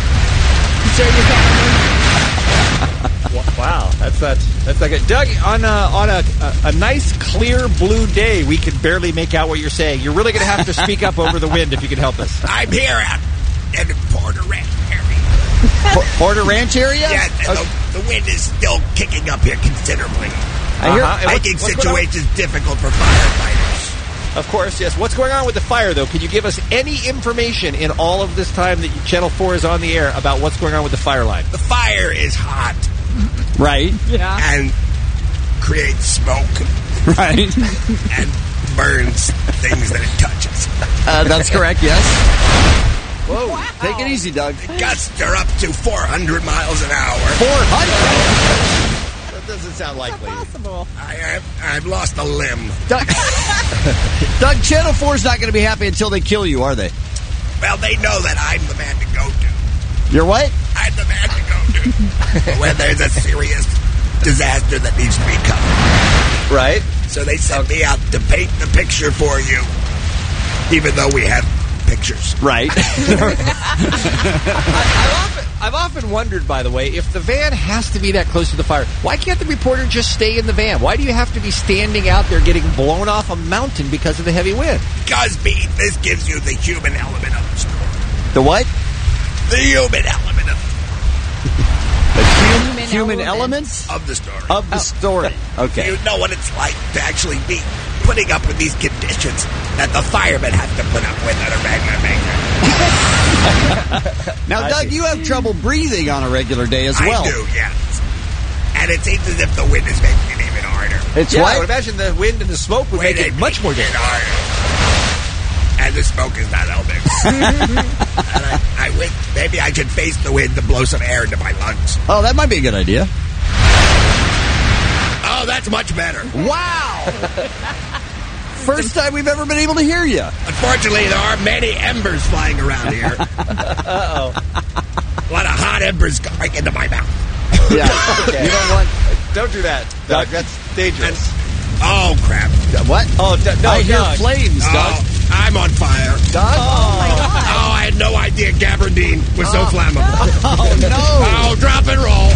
Wow, that's not that's not good. Doug, on a, on a, a a nice clear blue day, we can barely make out what you're saying. You're really going to have to speak up over the wind if you can help us. I'm here out in the Porter Ranch area. P- Porter Ranch area? Yes, and the, the wind is still kicking up here considerably. I hear- Uh-huh. And Making what's- what's going on? situations difficult for firefighters. Of course, yes. What's going on with the fire, though? Can you give us any information in all of this time that Channel four is on the air about what's going on with the fire line? The fire is hot Right. Yeah. and creates smoke Right. and burns things that it touches. Uh, that's correct, yes. Whoa. Take it easy, Doug. The gusts are up to four hundred miles an hour. four hundred? That doesn't sound likely. Possible. I have, I've lost a limb. Doug, Doug, Channel four's not going to be happy until they kill you, are they? Well, they know that I'm the man to go to. You're what? I'm the man to go to when there's a serious disaster that needs to be covered. Right. So they sent me out to paint the picture for you, even though we have pictures. Right. I've, often, I've often wondered, by the way, if the van has to be that close to the fire, why can't the reporter just stay in the van? Why do you have to be standing out there getting blown off a mountain because of the heavy wind? Because, Pete, this gives you the human element of the story. The what? The human element of The hum- Human human element. elements of the story. of the story. Okay. You know what it's like to actually be putting up with these conditions that the firemen have to put up with on a regular basis. Now, I Doug, see. you have trouble breathing on a regular day as well. I do, yes. And it seems as if the wind is making it even harder. It's Yeah, I would what? imagine the wind and the smoke would Wind make it is much more making it dangerous. harder. And the smoke is not helping. And I, I wish maybe I should face the wind to blow some air into my lungs. Oh, that might be a good idea. Oh, that's much better. Wow! First time we've ever been able to hear you. Unfortunately, there are many embers flying around here. Uh-oh. A lot of hot embers going into my mouth. Yeah. Okay. You don't want... Don't do that, Doug. That's dangerous. Oh, crap. What? Oh, D- no, I hear Doug. flames, Doug. Oh, I'm on fire. Doug? Oh, I had no idea Gabardine was so flammable. Oh, no. Oh, drop and roll.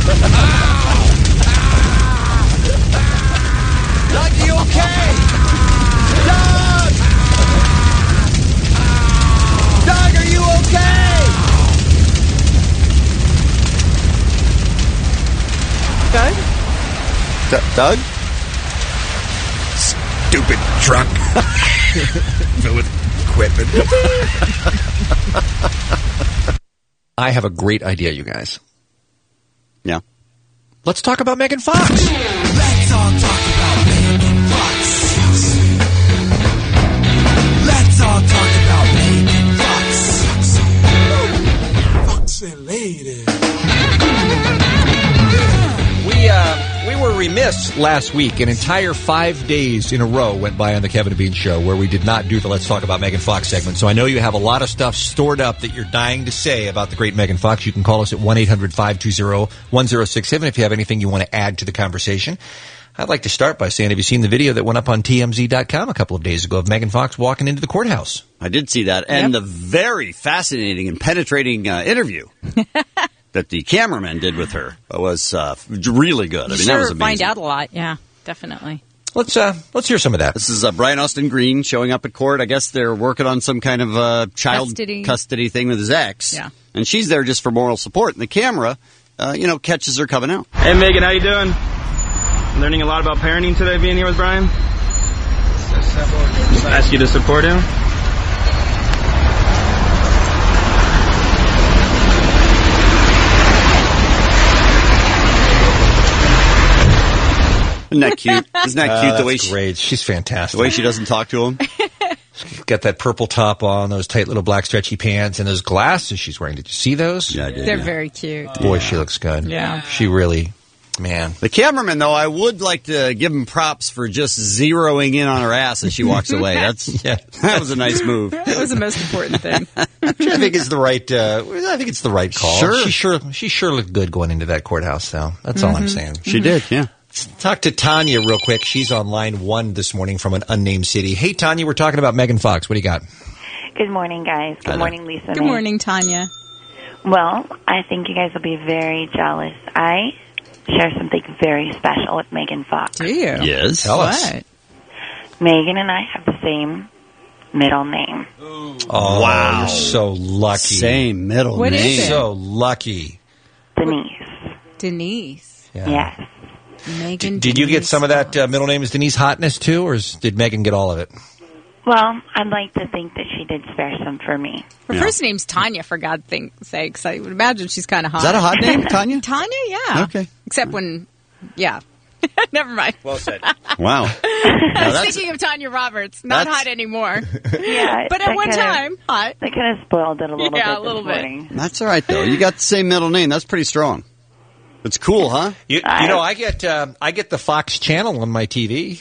Doug, you okay? Doug! Doug, are you okay? Doug? D- Doug? Stupid truck. Filled with equipment. I have a great idea, you guys. Yeah. Let's talk about Megan Fox. Let's all talk about Megan Fox. Let's all talk about Megan Fox. Foxy lady. We uh, we were remiss last week. An entire five days in a row went by on the Kevin and Bean Show where we did not do the Let's Talk About Megan Fox segment. So I know you have a lot of stuff stored up that you're dying to say about the great Megan Fox. You can call us at one eight hundred five two zero one zero six seven if you have anything you want to add to the conversation. I'd like to start by saying, have you seen the video that went up on T M Z dot com a couple of days ago of Megan Fox walking into the courthouse? I did see that. And Yep. the very fascinating and penetrating uh, interview that the cameraman did with her was uh, really good. I mean, You that was sure amazing. find out a lot. Yeah, definitely. Let's uh, let's hear some of that. This is uh, Brian Austin Green showing up at court. I guess they're working on some kind of uh, child Custody. custody thing with his ex. Yeah. And she's there just for moral support. And the camera, uh, you know, catches her coming out. Hey, Megan, how you doing? Learning a lot about parenting today being here with Brian. Ask you to support him. Isn't that cute? Isn't that cute Uh, the way that's she, great. She's fantastic. the way she doesn't talk to him? She's got that purple top on, those tight little black stretchy pants, and those glasses she's wearing. Did you see those? Yeah, I did. They're yeah. very cute. Boy, she looks good. Yeah. She really, man. The cameraman, though, I would like to give him props for just zeroing in on her ass as she walks away. That's Yeah. That was a nice move. That was the most important thing. Which I think it's the right. Uh, I think it's the right call. Sure. She sure. She sure looked good going into that courthouse, though. That's all I'm saying. She did, yeah. Let's talk to Tanya real quick. She's on line one this morning from an unnamed city. Hey, Tanya, we're talking about Megan Fox. What do you got? Good morning, guys. Good Hi there. morning, Lisa. Good May. morning, Tanya. Well, I think you guys will be very jealous. I share something very special with Megan Fox. Do you? Yes. Tell us. What? Megan and I have the same middle name. Oh, Wow. you're so lucky. Same middle What is name. it? So lucky. Denise. Denise. Yeah. Yes. Megan. Did you get Denise some of that uh, Fox. middle name as Denise hotness too, or is, did Megan get all of it? Well, I'd like to think that she did spare some for me. Her Yeah. first name's Tanya, for God's thing- sakes. I would imagine she's kind of hot. Is that a hot name, Tanya? Tanya, yeah. Okay. Except when, yeah. Never mind. Well said. Wow. Now, that's, Speaking of Tanya Roberts, not that's- hot anymore. Yeah, But that at one kinda- time, hot. That kind of spoiled it a little Yeah, bit a little this bit. morning. that's all right, though. You got the same middle name. That's pretty strong. It's cool, huh? You, you know, I get uh, I get the Fox channel on my T V.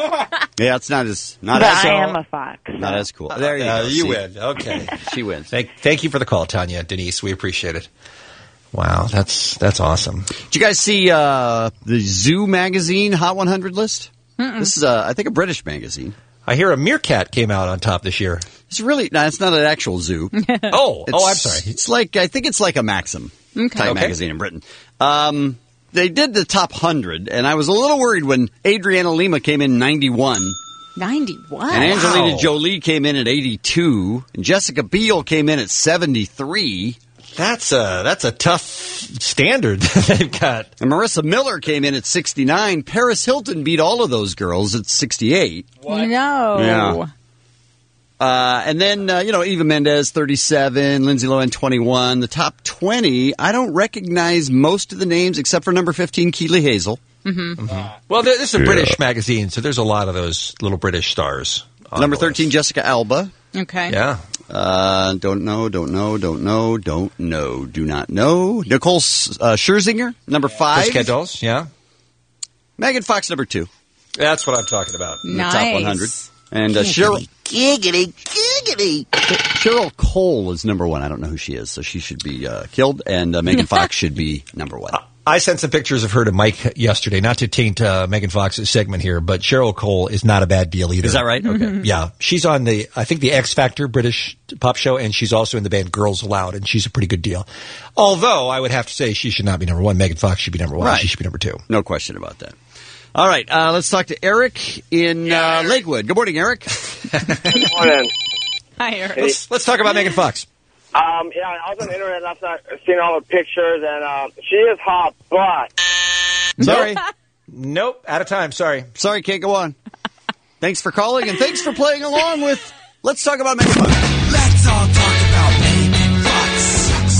Yeah, it's not as not But as I am a fox. not as cool. There you Uh, go. you See? win. Okay. She wins. Thank, thank you for the call, Tanya, Denise. We appreciate it. Wow, that's that's awesome. Did you guys see uh, the Zoo magazine Hot one hundred list? Mm-mm. This is, uh, I think, a British magazine. I hear a meerkat came out on top this year. It's really no, it's not an actual zoo. Oh, It's, oh, I'm sorry. It's like I think it's like a Maxim Okay. type Okay. magazine in Britain. Um, they did the top hundred, and I was a little worried when Adriana Lima came in ninety-one, ninety-one. and Angelina Wow. Jolie came in at eighty-two, and Jessica Biel came in at seventy-three. That's a that's a tough standard that they've got. And Marissa Miller came in at sixty-nine. Paris Hilton beat all of those girls at sixty-eight. No. Yeah. Uh, and then, uh, you know, Eva Mendes, thirty-seven, Lindsay Lohan, twenty-one. The top twenty, I don't recognize most of the names except for number fifteen, Keeley Hazel. Mm-hmm. Well, this is a British magazine, so there's a lot of those little British stars. on Number the thirteen, list. Jessica Alba. Okay. Yeah. Uh, don't know, don't know, don't know, don't know, do not know. Nicole uh, Scherzinger, number five. Pussycat Dolls, yeah. Megan Fox, number two. That's what I'm talking about. In the top one hundred. And uh, Cheryl, Giggity, giggity. Cheryl Cole is number one. I don't know who she is, so she should be uh, killed. And uh, Megan Fox should be number one. I sent some pictures of her to Mike yesterday, not to taint uh, Megan Fox's segment here, but Cheryl Cole is not a bad deal either. Is that right? Okay. Mm-hmm. Yeah. She's on the, I think, the X Factor British pop show, and she's also in the band Girls Aloud, and she's a pretty good deal. Although, I would have to say she should not be number one. Megan Fox should be number one. Right. She should be number two. No question about that. All right, uh, let's talk to Eric in uh, Lakewood. Good morning, Eric. Good morning. Hi, Eric. Let's, let's talk about Megan Fox. Um, yeah, I was on the internet last night, seeing all the pictures, and um, she is hot, but Sorry. Nope. Out of time. Sorry. Sorry, can't go on. Thanks for calling, and thanks for playing along with Let's Talk About Megan Fox. Let's all talk about Megan Fox.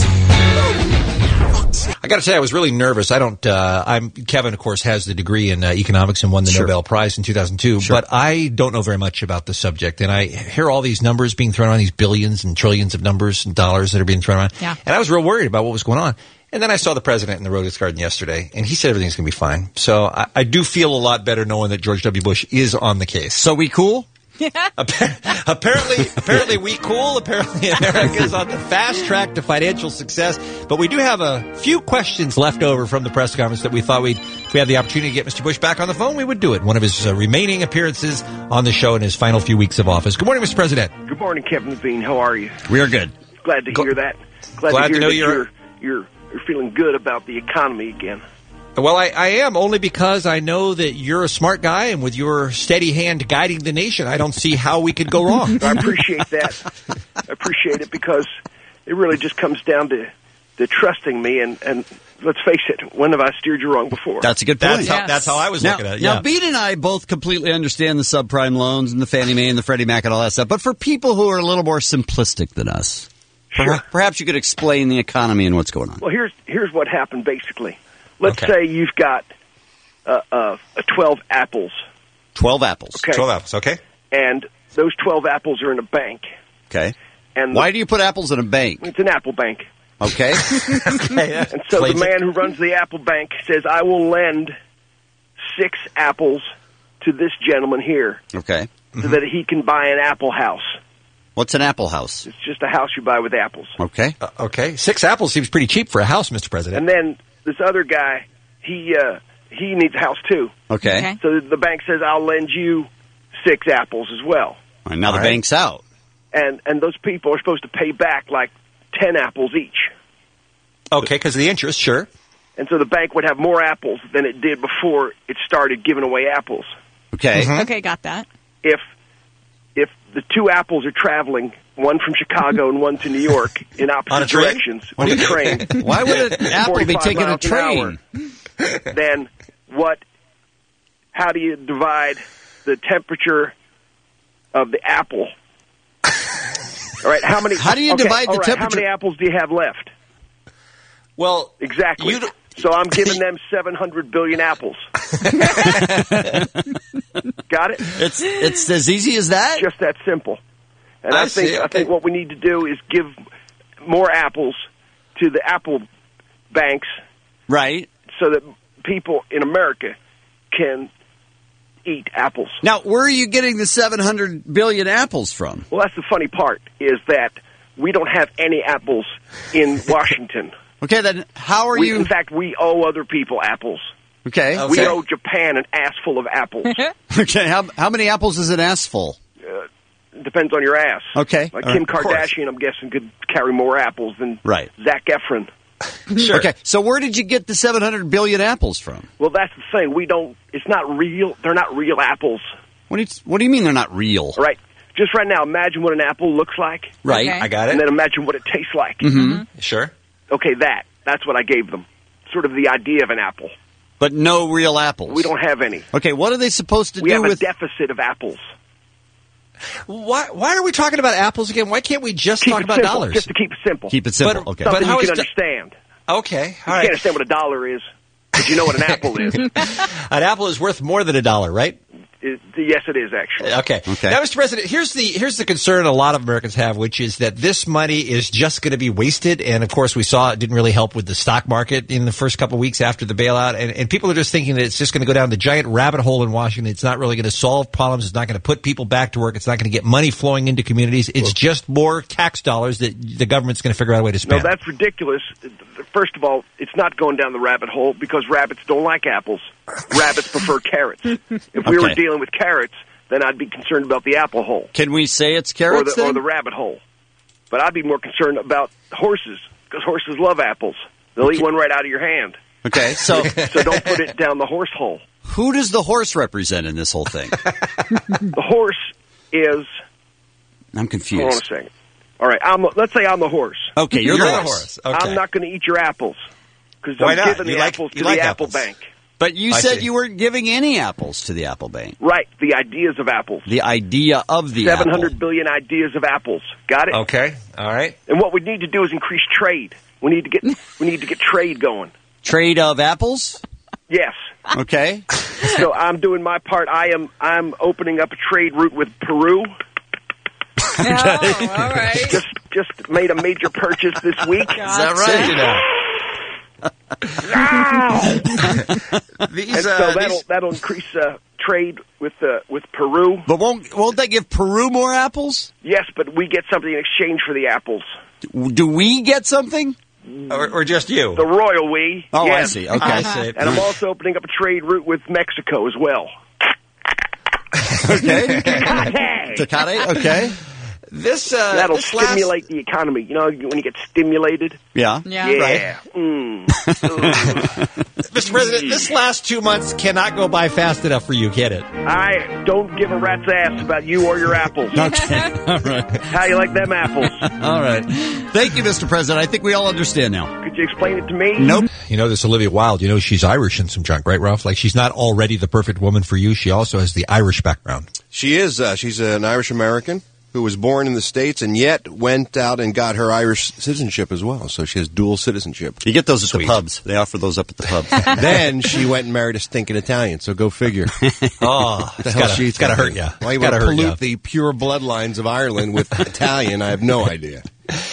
I got to say, I was really nervous. I don't. Uh, I'm Kevin, of course, has the degree in uh, economics and won the Sure. Nobel Prize in two thousand two. Sure. But I don't know very much about the subject, and I hear all these numbers being thrown around, these billions and trillions of numbers and dollars that are being thrown around. Yeah. And I was real worried about what was going on. And then I saw the president in the Rose Garden yesterday, and he said everything's going to be fine. So I, I do feel a lot better knowing that George W. Bush is on the case. So we cool? Appar- apparently, apparently we cool. Apparently, America's on the fast track to financial success. But we do have a few questions left over from the press conference that we thought we'd, if we had the opportunity to get Mister Bush back on the phone, we would do it. One of his uh, remaining appearances on the show in his final few weeks of office. Good morning, Mister President. Good morning, Kevin Bean. How are you? We are good. Glad to hear that. Glad, glad to to hear know that you're- you're, you're you're feeling good about the economy again. Well, I, I am, only because I know that you're a smart guy, and with your steady hand guiding the nation, I don't see how we could go wrong. I appreciate that. I appreciate it because it really just comes down to, to trusting me. And, and let's face it, when have I steered you wrong before? That's a good point. That's, how, that's how I was now, looking at it. Yeah. Now, Beat and I both completely understand the subprime loans and the Fannie Mae and the Freddie Mac and all that stuff. But for people who are a little more simplistic than us, Sure. perhaps, perhaps you could explain the economy and what's going on. Well, here's here's what happened, basically. Let's Okay. say you've got uh, uh, twelve apples. Twelve apples. Okay. twelve apples, okay. And those twelve apples are in a bank. Okay. And Why do you put apples in a bank? It's an apple bank. Okay. And so the man who runs the apple bank says, I will lend six apples to this gentleman here Okay. so that he can buy an apple house. What's an apple house? It's just a house you buy with apples. Okay. Uh, okay. Six apples seems pretty cheap for a house, Mister President. And then this other guy, he uh, he needs a house too. Okay. Okay. So the bank says, I'll lend you six apples as well. All right, now All the right. bank's out. And and those people are supposed to pay back like ten apples each. Okay, because of the interest, sure. And so the bank would have more apples than it did before it started giving away apples. Okay. Okay, got that. If if the two apples are traveling, one from Chicago and one to New York, in opposite On a train? directions on a train. Why would an apple be forty-five taking a miles an train? hour, then what? How do you divide the temperature of the apple? All right, how many? How do you okay, divide the all right, temperature? How many apples do you have left? Well, exactly. So I'm giving them seven hundred billion apples. Got it? It's it's as easy as that? Just that simple. And I, I think see, I okay. think what we need to do is give more apples to the apple banks, right? So that people in America can eat apples. Now, where are you getting the seven hundred billion apples from? Well, that's the funny part, is that we don't have any apples in Washington. Okay, then how are we, you... In fact, we owe other people apples. Okay. We okay. owe Japan an ass full of apples. Okay, how, how many apples is an ass full? uh, depends on your ass. Okay. Like All Kim right. Of course. Kardashian, I'm guessing, could carry more apples than Right. Zac Efron. Sure. Okay, so where did you get the seven hundred billion apples from? Well, that's the thing. We don't. It's not real. They're not real apples. What do you, what do you mean they're not real? Right. Just right now, imagine what an apple looks like. Right. Okay. I got it. And then imagine what it tastes like. Mm-hmm. Sure. Okay, that. That's what I gave them. Sort of the idea of an apple. But no real apples. We don't have any. Okay, what are they supposed to we do have with... a deficit of apples. Why Why are we talking about apples again? Why can't we just Keep talk it about simple, dollars? Just to keep it simple. Keep it simple, But- okay. Something But how you is can da- understand. Okay, You all right. can't understand what a dollar is, but you know what an apple is. An apple is worth more than a dollar, right? It, yes, it is, actually. Okay. Now, Mister President, here's the here's the concern a lot of Americans have, which is that this money is just going to be wasted. And, of course, we saw it didn't really help with the stock market in the first couple of weeks after the bailout. And, and people are just thinking that it's just going to go down the giant rabbit hole in Washington. It's not really going to solve problems. It's not going to put people back to work. It's not going to get money flowing into communities. It's just more tax dollars that the government's going to figure out a way to No, spend. that's ridiculous. First of all, it's not going down the rabbit hole because rabbits don't like apples. Rabbits prefer carrots. If we were Okay. dealing with carrots, then I'd be concerned about the apple hole. Can we say it's Or carrots the, or then? the rabbit hole. But I'd be more concerned about horses because horses love apples. They'll eat one right out of your hand. Okay, so... So don't put it down the horse hole. Who does the horse represent in this whole thing? The horse is... I'm Hold on confused. a second. All right, I'm, let's say I'm the horse. Okay, you're, You're the the horse. horse. Okay. I'm not going to eat your apples because Why I'm not? giving You the like- apples to you the like apple apples. bank. But you I said see. you weren't giving any apples to the apple bank. Right, the ideas of apples. The idea of the Seven apple. hundred billion ideas of apples. Got it? Okay. All right. And what we need to do is increase trade. We need to get we need to get trade going. Trade of apples? Yes. Okay. So I'm doing my part. I am I'm opening up a trade route with Peru. Oh, all right. Just just made a major purchase this week. Is that right? You know. and These, uh, so that'll these- that'll increase uh, trade with uh, with Peru. But won't won't they give Peru more apples? Yes, but we get something in exchange for the apples. Do we get something? or, or just you? The royal we. Oh, I yes. see. Okay. I see. And I'm also opening up a trade route with Mexico as well. Okay. Tecate. Tecate, okay. This uh, That'll this last- stimulate the economy. You know, when you get stimulated. Yeah. Yeah. Yeah. Mm. Mister President, this last two months cannot go by fast enough for you, can it? I don't give a rat's ass about you or your apples. Okay. All right. How you like them apples? All right. Thank you, Mister President. I think we all understand now. Could you explain it to me? Nope. You know, this Olivia Wilde, you know, she's Irish in some junk, right, Ralph? Like, she's not already the perfect woman for you. She also has the Irish background. She is. Uh, she's an Irish American who was born in the States and yet went out and got her Irish citizenship as well. So she has dual citizenship. You get those at Sweet. the pubs. They offer those up at the pubs. Then she went and married a stinking Italian. So go figure. Oh, the it's hell gotta, she's it's gotta thinking. hurt you. Why you want to pollute the pure bloodlines of Ireland with Italian? I have no idea.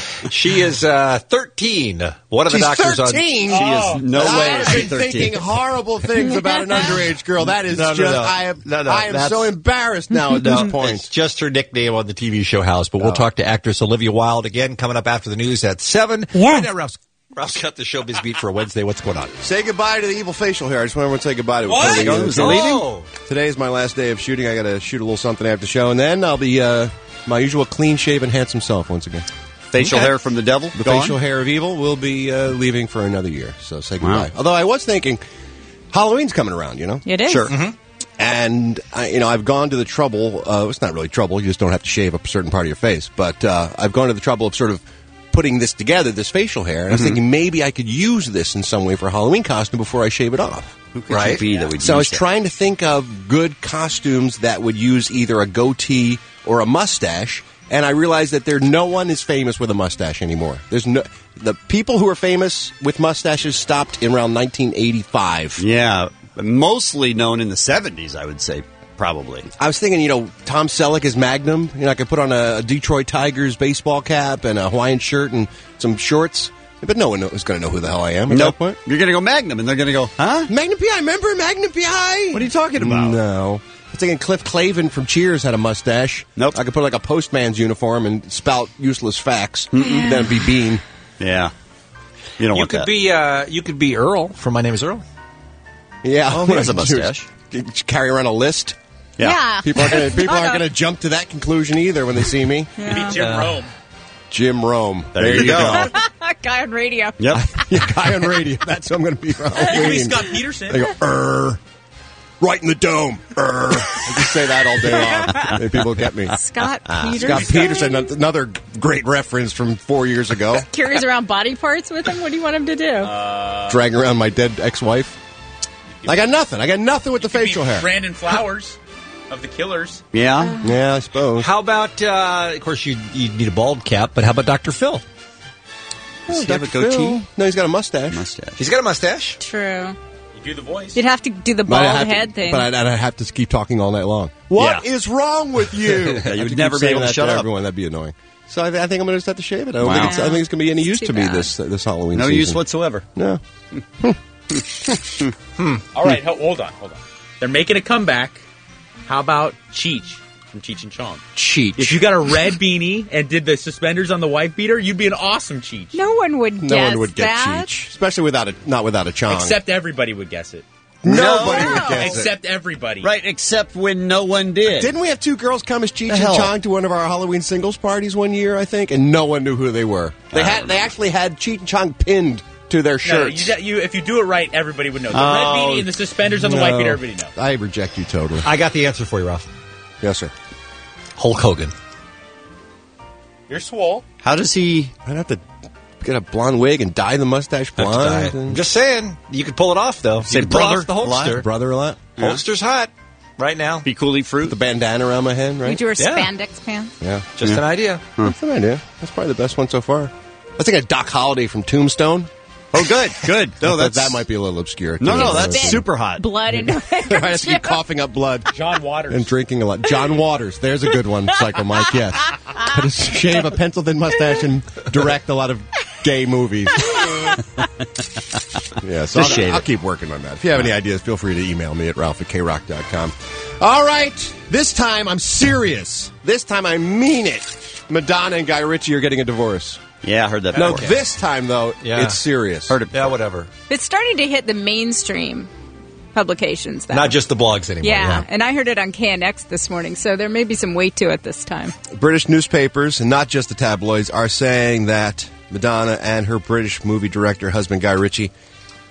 She is uh, thirteen. One of the She's doctors thirteen? on... She is no way I've is she been thirteen. thinking horrible things about an underage girl. That is No, no, just, no. I am, No, no, I am that's- so embarrassed now at No, this point. it's just her nickname on the T V show House. But we'll talk to actress Olivia Wilde again coming up after the news at seven. Yeah. Right now, Ralph's, Ralph's got the showbiz beat for a Wednesday. What's going on? Say goodbye to the evil facial hair. I just want everyone to say goodbye to it. What? before we Is go. it leaving? Today is my last day of shooting. I got to shoot a little something after the show, and then I'll be uh, my usual clean-shaven, handsome self once again. Facial Okay. hair from the devil? The Gone? facial hair of evil will be uh, leaving for another year. So say goodbye. Although I was thinking, Halloween's coming around, you know? It is. Sure. Mm-hmm. And, I, you know, I've gone to the trouble, uh, it's not really trouble, you just don't have to shave up a certain part of your face, but uh, I've gone to the trouble of sort of putting this together, this facial hair, and I was Mhm. thinking maybe I could use this in some way for a Halloween costume before I shave it off. Who could you be that would So I was use that? trying to think of good costumes that would use either a goatee or a mustache, and I realized that there no one is famous with a mustache anymore. There's no the people who are famous with mustaches stopped in around nineteen eighty-five. Yeah, mostly known in the seventies, I would say, probably. I was thinking, you know, Tom Selleck is Magnum. You know, I could put on a, a Detroit Tigers baseball cap and a Hawaiian shirt and some shorts. But no one is going to know who the hell I am at Nope. that point. You're going to go Magnum, and they're going to go, huh? Magnum P I. Remember Magnum P I? What are you talking about? No. I was thinking Cliff Clavin from Cheers had a mustache. Nope. I could put like a postman's uniform and spout useless facts. Then it'd be Bean. Yeah. You don't You want could that. be uh, you could be Earl from My Name Is Earl. Yeah. Oh, he has a mustache. Carry around a list. Yeah. Yeah. People aren't going people aren't going to jump to that conclusion either when they see me. Maybe Jim Uh, Rome. Jim Rome. There you go. Guy on radio. Yep. Yeah, guy on radio. That's who I'm going to be for You could be Halloween. Scott Peterson. They go, er, right in the dome, er. I just say that all day long. And people get me. Scott Peterson. Scott Peterson, another great reference from four years ago. Carries around body parts with him. What do you want him to do? Uh, Dragging around my dead ex-wife. I got nothing. I got nothing with the facial hair. Brandon Flowers of the Killers. Yeah. Yeah, I suppose. How about, uh, of course, you you need a bald cap, but how about Doctor Phil? Does he have a Doctor goatee? Phil? No, he's got a mustache. Mustache. He's got a mustache. True. You do the voice. You'd have to do the But bald I'd have to- head thing. But I'd, I'd have to keep talking all night long. What is Yeah. wrong with you? Yeah, you I have would to never keep be saying able to that shut up. Everyone, that'd be annoying. So I, th- I think I'm going to just have to shave it. I don't Wow. think it's, I don't think it's going to be any use Too to me bad. this this Halloween No season. use whatsoever. No. All right, ho- hold on, hold on. They're making a comeback. How about Cheech from Cheech and Chong? Cheech. If you got a red beanie and did the suspenders on the wife beater, you'd be an awesome Cheech. no one would No guess one would get that. Cheech, especially without a not without a chong. Except everybody would guess it. Nobody No. would guess it. Except everybody. Right, except when no one did. Didn't we have two girls come as Cheech The and hell? Chong to one of our Halloween singles parties one year? I think, and no one knew who they were. They had they actually had Cheech and Chong pinned to their No, shirts. you, you, if you do it right, everybody would know. The Oh, red beanie and the suspenders on the no. wife beater, everybody knows. I reject you totally. I got the answer for you, Ralph. Yes, sir. Hulk Hogan. You're swole. How does he... I'd have to get a blonde wig and dye the mustache blonde. I'm and- just saying, you could pull it off, though. Say you could pull brother off the a lot? Hulkster. brother a lot. Hulkster's hot right now. Be cool, eat fruit? The bandana around my head, We right? do her Yeah. spandex pants. Yeah. Just an idea. That's an idea. That's probably the best one so far. I was thinking of Doc Holliday from Tombstone. Oh, good, good. No, I thought that's... that might be a little obscure. No, too. no, that's Uh, super hot. Blood into I have to keep coughing up blood John Waters. and drinking a lot. John Waters, there's a good one, Psycho Mike, yes. I just shave a pencil-thin mustache and direct a lot of gay movies. Yeah, so Just I'll, shave I'll it. keep working on that. If you have any ideas, feel free to email me at ralph at k rock dot com. All right, this time I'm serious. This time I mean it. Madonna and Guy Ritchie are getting a divorce. Yeah, I heard that No, before. this time, though, Yeah. it's serious. Heard it. Yeah, whatever. It's starting to hit the mainstream publications. Though. Not just the blogs anymore. Yeah, and I heard it on K N X this morning, so there may be some weight to it this time. British newspapers, and not just the tabloids, are saying that Madonna and her British movie director husband Guy Ritchie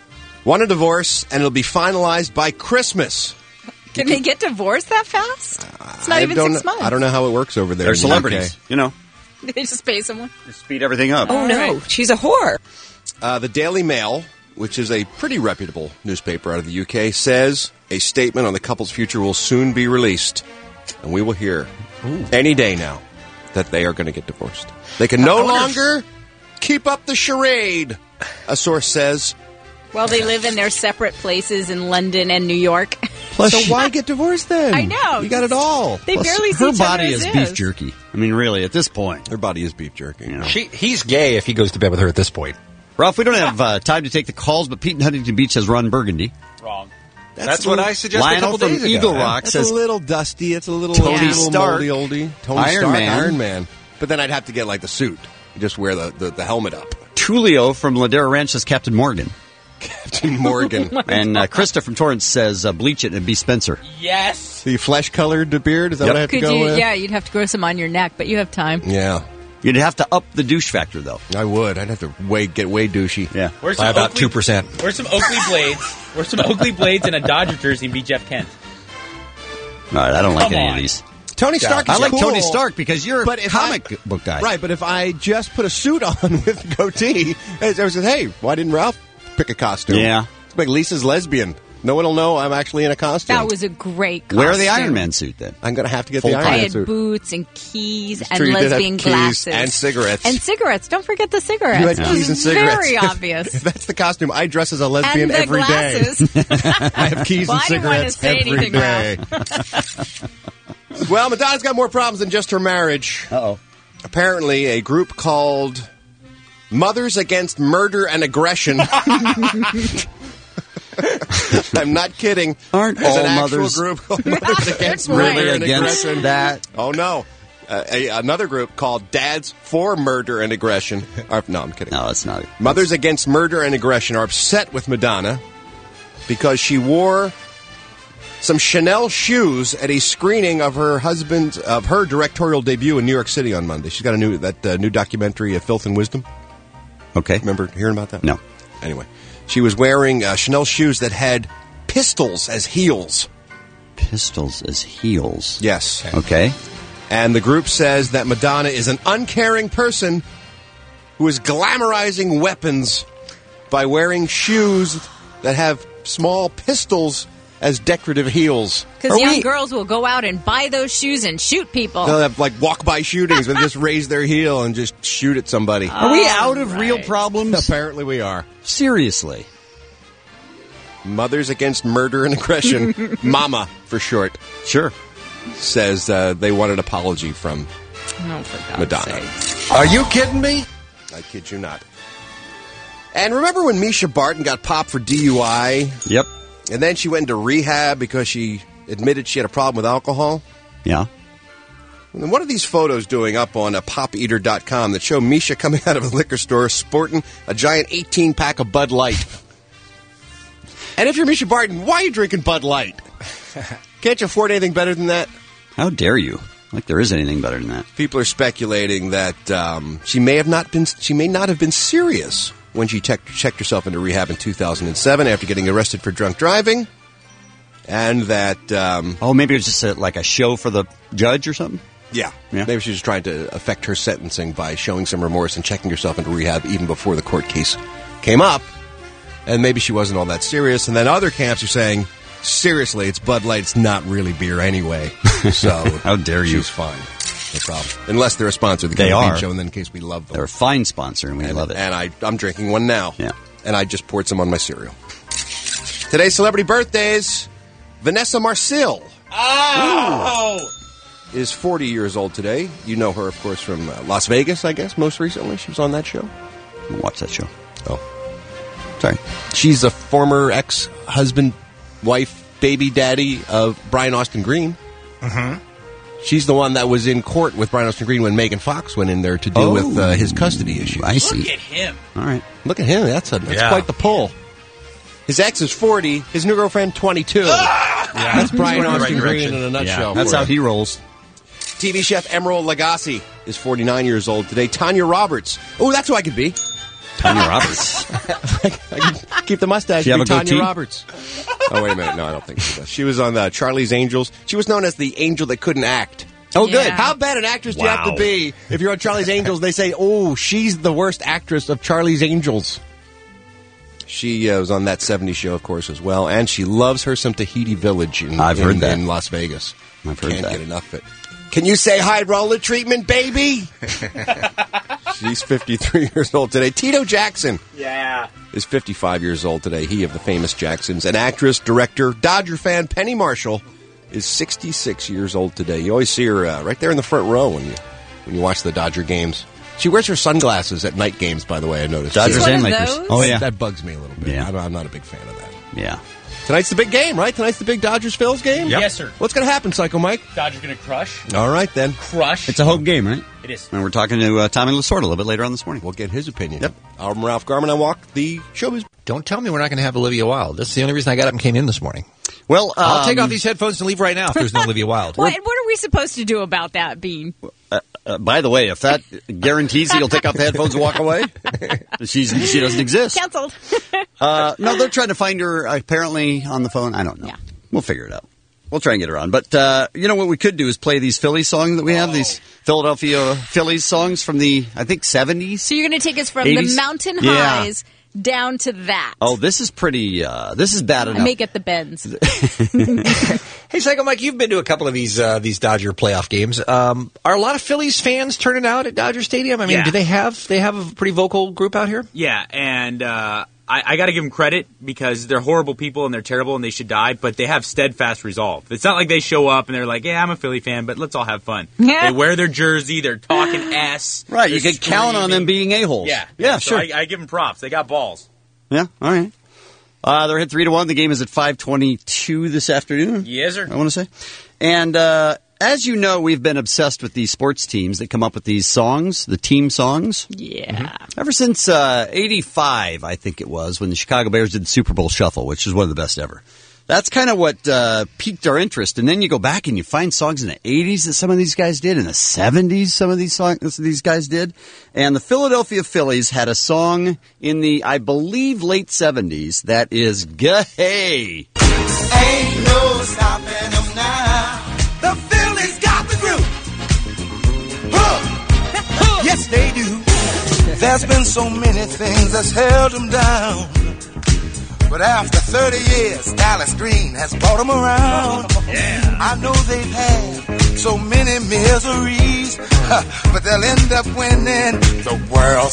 Want a divorce, and it'll be finalized by Christmas. Can they get divorced that fast? It's not I even don't, six months. I don't know how it works over there. They're in the celebrities, U K. you know. They just pay someone. Speed everything up. Oh, no. She's a whore. Uh, the Daily Mail, which is a pretty reputable newspaper out of the U K, says a statement on the couple's future will soon be released. And we will hear Ooh. any day now that they are going to get divorced. They can no longer keep up the charade, a source says. Well, they live in their separate places in London and New York. Plus, so why get divorced then? I know. You got it all. They Plus, barely see her each body other is as beef is. jerky. I mean, really, at this point. Her body is beef jerky. You know. She, he's gay if he goes to bed with her at this point. Ralph, we don't have uh, time to take the calls, but Pete in Huntington Beach says Ron Burgundy. Wrong. That's, That's what I suggested Lionel a couple from days ago. Eagle Rock That's says a little dusty. It's a little, Tony a little Stark, moldy oldie. Tony Iron Stark, Man. Iron Man. But then I'd have to get like the suit. You just wear the, the, the helmet up. Tulio from Ladera Ranch says Captain Morgan. Captain Morgan. Oh And uh, Krista from Torrance says uh, bleach it and be Spencer. Yes. The flesh-colored beard? Is that Yep. what I have Could to go you? with? Yeah, you'd have to grow some on your neck, but you have time. Yeah. You'd have to up the douche factor, though. I would. I'd have to way, get way douchey. Yeah. Where's By some about Oakley- two percent. Where's some Oakley blades? Where's some Oakley blades and a Dodger jersey and be Jeff Kent? All right, I don't like Come any on. of these. Tony Stark I is like cool. Tony Stark because you're But a if comic I- book guy. Right, but if I just put a suit on with a goatee, I was like, hey, why didn't Ralph pick a costume? Yeah. It's like Lisa's lesbian. No one will know I'm actually in a costume. That was a great costume. Wear the Iron Man suit, then. I'm going to have to get Full the Iron time. I Man had suit. boots and keys It's and true, you did have lesbian keys glasses. and cigarettes. And cigarettes. Don't forget the cigarettes. You had It keys was and cigarettes. very obvious. That's the costume. I dress as a lesbian And the every day. glasses. I have keys Well, and I didn't want to cigarettes say every anything, day. Well, Madonna's got more problems than just her marriage. Uh-oh. Apparently, a group called Mothers Against Murder and Aggression. I'm not kidding. Aren't There's all an actual mothers group called Mothers Against Murder really and against Aggression? that? Oh, no. Uh, a, another group called Dads for Murder and Aggression. Or, no, I'm kidding. No, that's not it. Mothers Against Murder and Aggression are upset with Madonna because she wore some Chanel shoes at a screening of her husband of her directorial debut in New York City on Monday. She's got a new that uh, new documentary, uh, Filth and Wisdom. Okay. Remember hearing about that? No. Anyway, she was wearing uh, Chanel shoes that had pistols as heels. Pistols as heels. Yes. Okay. And the group says that Madonna is an uncaring person who is glamorizing weapons by wearing shoes that have small pistols as decorative heels. Because young girls will go out and buy those shoes and shoot people. They'll have like walk-by shootings where they just raise their heel and just shoot at somebody. Are we out of real problems? Apparently we are. Seriously. Mothers Against Murder and Aggression, MAMA for short, Sure. says uh, they want an apology from No, for God's Madonna. sake. Are you kidding me? I kid you not. And remember when Misha Barton got popped for D U I? Yep. And then she went into rehab because she admitted she had a problem with alcohol? Yeah. And what are these photos doing up on uh, pop eater dot com that show Misha coming out of a liquor store sporting a giant eighteen-pack of Bud Light? And if you're Misha Barton, why are you drinking Bud Light? Can't you afford anything better than that? How dare you? Like there is anything better than that. People are speculating that um, she may have not been she may not have been serious when she te- checked herself into rehab in two thousand seven after getting arrested for drunk driving, and that um, Oh, maybe it was just a, like a show for the judge or something? yeah, Yeah. maybe she was trying to affect her sentencing by showing some remorse and checking herself into rehab even before the court case came up, and maybe she wasn't all that serious. And then other camps are saying, seriously, it's Bud Light, it's not really beer anyway. So How dare you? she's fine. No problem. Unless they're a sponsor of the They Kevin Bean are. Show, and then in case we love them. They're a fine sponsor, and we and, love it. And I, I'm drinking one now. Yeah. And I just poured some on my cereal. Today's celebrity birthdays. Vanessa Marcil Oh! is forty years old today. You know her, of course, from uh, Las Vegas, I guess, most recently. She was on that show. Watch that show. Oh. Sorry. She's a former ex-husband, wife, baby daddy of Brian Austin Green. Mm-hmm. She's the one that was in court with Brian Austin Green when Megan Fox went in there to deal Oh. with uh, his custody issues. I see. Look at him. All right. Look at him. That's, a, that's Yeah. quite the pull. His ex is forty. His new girlfriend, twenty-two. That's Brian Going in the right Austin Green direction. in a nutshell. That's for how you. he rolls. T V chef Emerald Lagasse is forty-nine years old today. Tanya Roberts. Oh, that's who I could be. Tanya Roberts. I can keep the mustache. Do you have Be a Tanya goatee? Roberts. Oh, wait a minute. No, I don't think she does. She was on the Charlie's Angels. She was known as the angel that couldn't act. Oh, good. Yeah. How bad an actress do you have to Wow. be if you're on Charlie's Angels? They say, oh, she's the worst actress of Charlie's Angels. She uh, was on that seventies show, of course, as well. And she loves her some Tahiti Village in, I've in, heard that. in Las Vegas. I've heard Can't that. get enough of it. Can you say high roller treatment, baby? She's fifty-three years old today. Tito Jackson. Yeah. Is fifty-five years old today. He of the famous Jacksons. An actress, director, Dodger fan, Penny Marshall, is sixty-six years old today. You always see her uh, right there in the front row when you when you watch the Dodger games. She wears her sunglasses at night games, by the way, I noticed. Dodgers One and of Lakers. those? Oh, yeah. That bugs me a little bit. Yeah. I'm, I'm not a big fan of that. Yeah. Tonight's the big game, right? Tonight's the big Dodgers-Phils game? Yes, sir. What's going to happen, Psycho Mike? Dodgers going to crush. All right, then. Crush. It's a home game, right? It is. And we're talking to uh, Tommy Lasorda a little bit later on this morning. We'll get his opinion. Yep. I'm Ralph Garman. I walk the showbiz. Don't tell me we're not going to have Olivia Wilde. That's the only reason I got up and came in this morning. Well, um, I'll take off these headphones and leave right now if there's no Olivia Wilde. What, what are we supposed to do about that, Bean? Uh, uh, by the way, if that guarantees he'll take off the headphones and walk away, she's she doesn't exist. Canceled. Uh, no, they're trying to find her apparently on the phone. I don't know. Yeah. We'll figure it out. We'll try and get her on. But uh, you know what we could do is play these Phillies songs that we have, these Philadelphia Phillies songs from the, I think, seventies. So you're going to take us from eighties? the mountain Yeah. highs down to that. Oh, this is pretty, uh, this is bad I enough. may get the bends. Hey, Psycho Mike, you've been to a couple of these uh, these Dodger playoff games. Um, are a lot of Phillies fans turning out at Dodger Stadium? I mean, Yeah. do they have they have a pretty vocal group out here? Yeah, and uh, I, I got to give them credit because they're horrible people and they're terrible and they should die, but they have steadfast resolve. It's not like they show up and they're like, yeah, I'm a Philly fan, but let's all have fun. Yeah. They wear their jersey, they're talking S. Right, you they're can count on them screaming. being a-holes. Yeah, Yeah, so sure. I, I give them props. They got balls. Yeah, all right. Uh, they're hit three to one. The game is at five twenty-two this afternoon. Yes, sir. I want to say. And uh, as you know, we've been obsessed with these sports teams that come up with these songs, the team songs. Yeah. Ever since uh, eighty-five, I think it was, when the Chicago Bears did the Super Bowl Shuffle, which is one of the best ever. That's kind of what uh, piqued our interest. And then you go back and you find songs in the eighties that some of these guys did, in the seventies some of these songs these guys did. And the Philadelphia Phillies had a song in the, I believe, late seventies that is Gay. Ain't no stopping them now. The Phillies got the groove. Huh. Yes, they do. There's been so many things that's held them down. But after thirty years, Dallas Green has brought them around. Yeah. I know they've had so many miseries, but they'll end up winning the World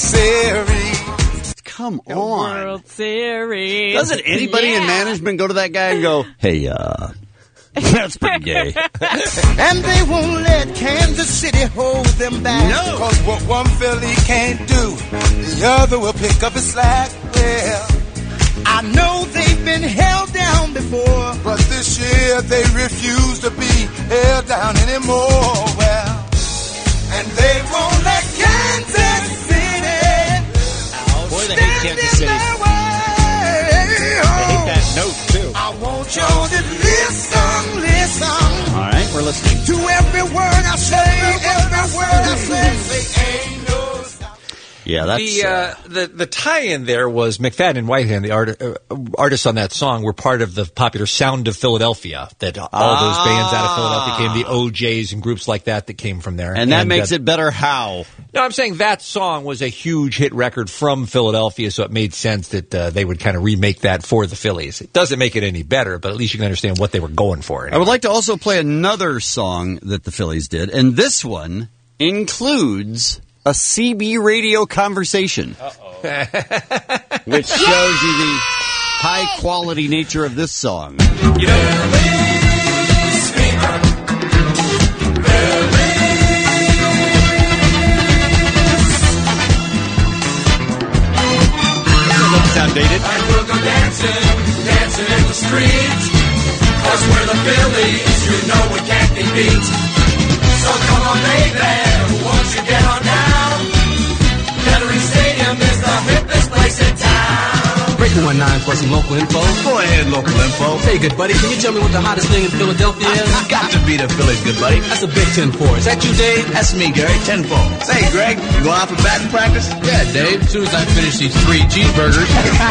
Series. Come The on. World Series. Doesn't anybody in Yeah. management go to that guy and go, hey, uh, that's pretty gay. And they won't let Kansas City hold them back. No. Cause what one Philly can't do, the other will pick up his slack. Well, I know they've been held down before, but this year they refuse to be held down anymore. Well, and they won't let Kansas City Boy, they hate stand Kansas in City. their way. I hate that note, too. I want y'all to listen, listen All right, we're listening. to every word I say, every word I say. Say, ain't no stop. Yeah, that's... The, uh, the the tie-in there was McFadden and Whitehead, the art, uh, artists on that song, were part of the popular Sound of Philadelphia. That all those bands out of Philadelphia came, the O Js and groups like that that came from there. And that makes uh, it better how? No, I'm saying that song was a huge hit record from Philadelphia, so it made sense that uh, they would kind of remake that for the Phillies. It doesn't make it any better, but at least you can understand what they were going for. I would like to also play another song that the Phillies did, and this one includes a C B radio conversation, which shows you the high-quality nature of this song. You know, Outdated. and we'll go dancing, dancing in the street. Cause we're the Phillies, you know we can't be beat. So come on, baby, won't you get on down? Veterans Stadium is the hippest place in town. Great Breaking one nine for some local info. Go ahead, local info. Hey, good buddy, can you tell me what the hottest thing in Philadelphia is? It's got to be the Phillies, good buddy. That's a Big Ten four. Is that you, Dave? That's me, Gary. Ten four. Say, Greg, you going out for batting practice? Yeah, Dave. As soon as I finish these three cheeseburgers.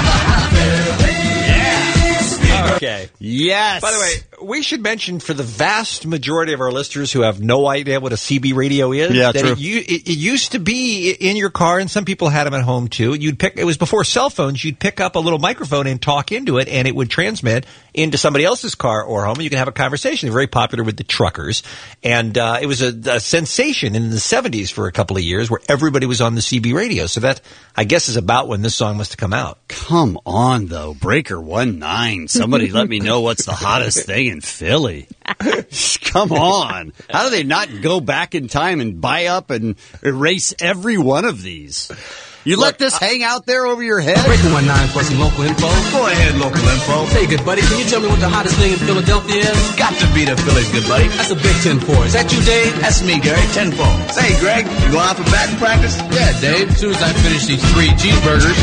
Okay. Yes. By the way, we should mention for the vast majority of our listeners who have no idea what a C B radio is, Yeah, that true. It, u- it, it used to be in your car, and some people had them at home too. You'd pick. It was before cell phones. You'd pick up a little microphone and talk into it, and it would transmit into somebody else's car or home, and you could have a conversation. They're very popular with the truckers, and uh, it was a, a sensation in the seventies for a couple of years, where everybody was on the C B radio. So that, I guess, is about when this song must have come out. Come on, though. Breaker one nine. Somebody let me know what's the hottest thing in Philly. Come on. How do they not go back in time and buy up and erase every one of these? You Look, let this I- hang out there over your head? Breaking one nine for some local info. Go ahead, local info. Hey, good buddy, can you tell me what the hottest thing in Philadelphia is? It's got to be the Phillies, good buddy. That's a Big Ten four. Is that you, Dave? That's me, Gary. Ten four. Say, Greg, you going out for batting practice? Yeah, Dave. As soon as I finish these three cheeseburgers.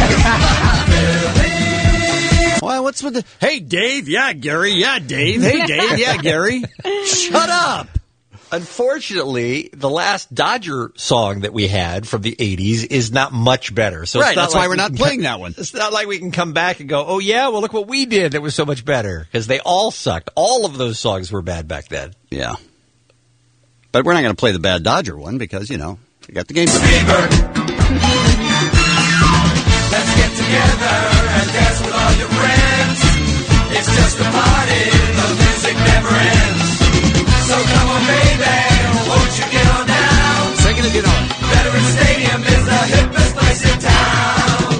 Well, what's with the... Hey, Dave. Yeah, Gary. Yeah, Dave. Hey, Dave. Yeah, Gary. Shut up. Unfortunately, the last Dodger song that we had from the eighties is not much better. So Right, it's not that's like why we're we not can playing come- that one. It's not like we can come back and go, oh yeah, well look what we did that was so much better. Because they all sucked. All of those songs were bad back then. Yeah. But we're not going to play the bad Dodger one because, you know, we got the game. Let's get together and dance with all your friends. It's just a party, the music never ends. So come on, baby, won't you get on down? Second to get on. Veterans Stadium is the hippest place in town.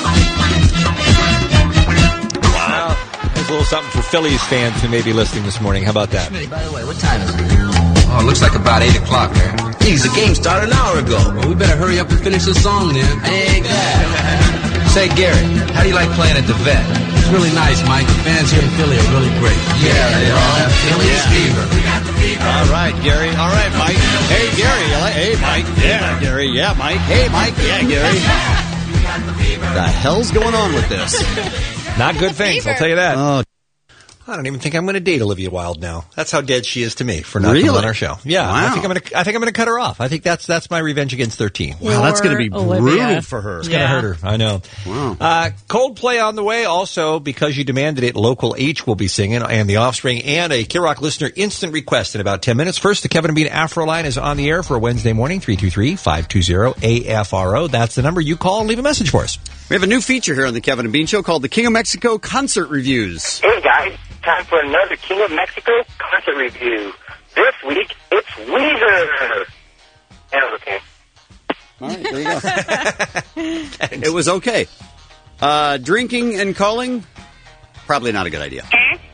Wow. There's a little something for Phillies fans who may be listening this morning. How about that? By the way, what time is it? Oh, it looks like about eight o'clock there. Geez, the game started an hour ago. Well, we better hurry up and finish this song then. Exactly. Say, Gary, how do you like playing at the Vet? It's really nice, Mike. The fans here in Philly are really great. Yeah, they all have Phillies fever. All right, Gary. All right, Mike. Hey, Gary. I like- Hey, Mike. Yeah, Gary. Yeah, Mike. Hey, Mike. Yeah, Gary. The hell's going on with this? Not good things, I'll tell you that. Oh, I don't even think I'm going to date Olivia Wilde now. That's how dead she is to me for not Really? coming on our show. Yeah, Wow. I think I'm going to. I think I'm going to cut her off. I think that's that's my revenge against thirteen. wow, that's going to be Poor Olivia. brutal for her. It's going to hurt her. I know. Wow. Uh, Coldplay on the way. Also, because you demanded it, Local H will be singing, and The Offspring, and a Kid Rock listener instant request in about ten minutes. First, the Kevin and Bean Afro line is on the air for a Wednesday morning, three two three, five two zero, A F R O. That's the number. You call and leave a message for us. We have a new feature here on the Kevin and Bean Show called the King of Mexico Concert Reviews. Hey guys, time for another King of Mexico concert review. This week, it's Weezer. And it was okay. All right, there you go. It was okay. Uh, drinking and calling, probably not a good idea.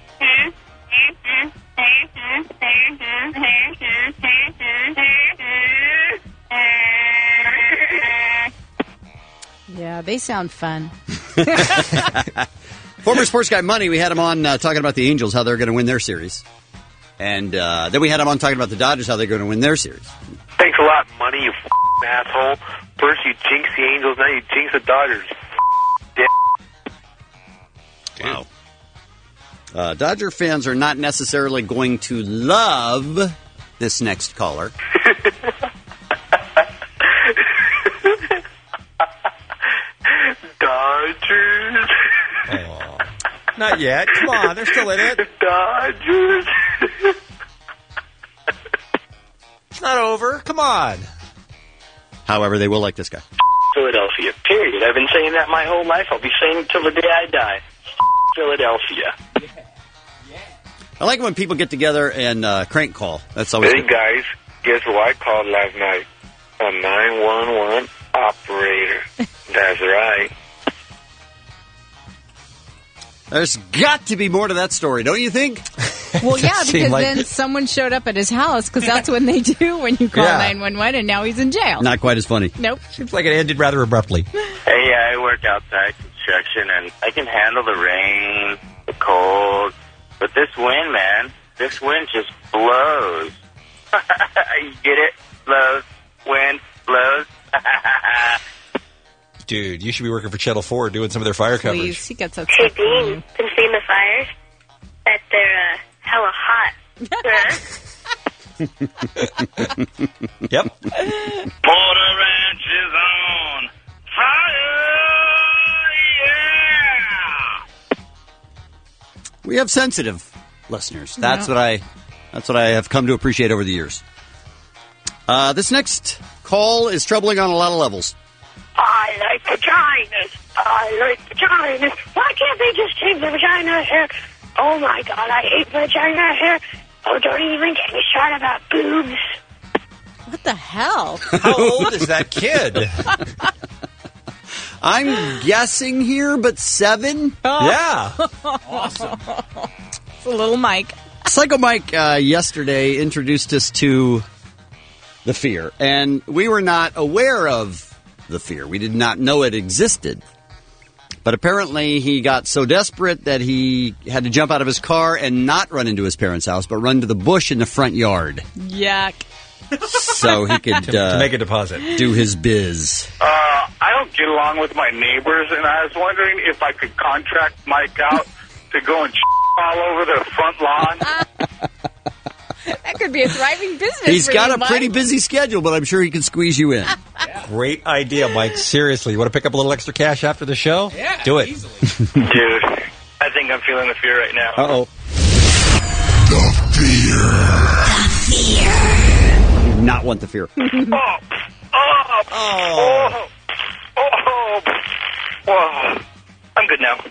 Yeah, they sound fun. Former sports guy Money, we had him on uh, talking about the Angels, how they're going to win their series. And uh, then we had him on talking about the Dodgers, how they're going to win their series. Thanks a lot, Money, you f***ing asshole. First you jinx the Angels, now you jinx the Dodgers. Dick. Wow. Uh, Dodger fans are not necessarily going to love this next caller. Dodgers. Oh, not yet. Come on, they're still in it. Dodgers. It's not over. Come on. However, they will like this guy. Philadelphia, period. I've been saying that my whole life. I'll be saying it till the day I die. Philadelphia. I like when people get together and uh, crank call. That's always Hey good. guys, guess who I called last night? A nine one one operator. That's right. There's got to be more to that story, don't you think? Well, yeah, Seemed because like then it. someone showed up at his house, because that's when they do when you call Yeah. nine one one, and now he's in jail. Not quite as funny. Nope. Seems like it ended rather abruptly. Hey, yeah, I work outside construction, and I can handle the rain, the cold, but this wind, man, this wind just blows. You get it? Blows. Wind blows. Dude, you should be working for Channel four doing some of their fire coverage. Please, he gets Hey, Bean, been seeing the fires? Bet they're uh, hella hot. Yep. Porter Ranch is on fire. Yeah. We have sensitive listeners. That's Yeah. what I. That's what I have come to appreciate over the years. Uh, this next call is troubling on a lot of levels. I like vaginas. I like vaginas. Why can't they just take the vagina hair? Oh my god, I hate vagina hair. Oh, don't even get me started about boobs. What the hell? How old is that kid? I'm guessing here, but seven? Yeah. Awesome. It's a little Mike. Psycho Mike uh, yesterday introduced us to the fear, and we were not aware of the fear. We did not know it existed. But apparently he got so desperate that he had to jump out of his car and not run into his parents' house, but run to the bush in the front yard Yuck. so he could To- to uh, make a deposit. do his biz. Uh, I don't get along with my neighbors, and I was wondering if I could contract Mike out to go and all over their front lawn. That could be a thriving business. He's for got you, a pretty Mike. busy schedule, but I'm sure he can squeeze you in. Great idea, Mike. Seriously, you want to pick up a little extra cash after the show? Yeah, Do it. Dude, I think I'm feeling the fear right now. Uh-oh. You do not want the fear. Oh, oh, oh, oh, oh, I'm good now.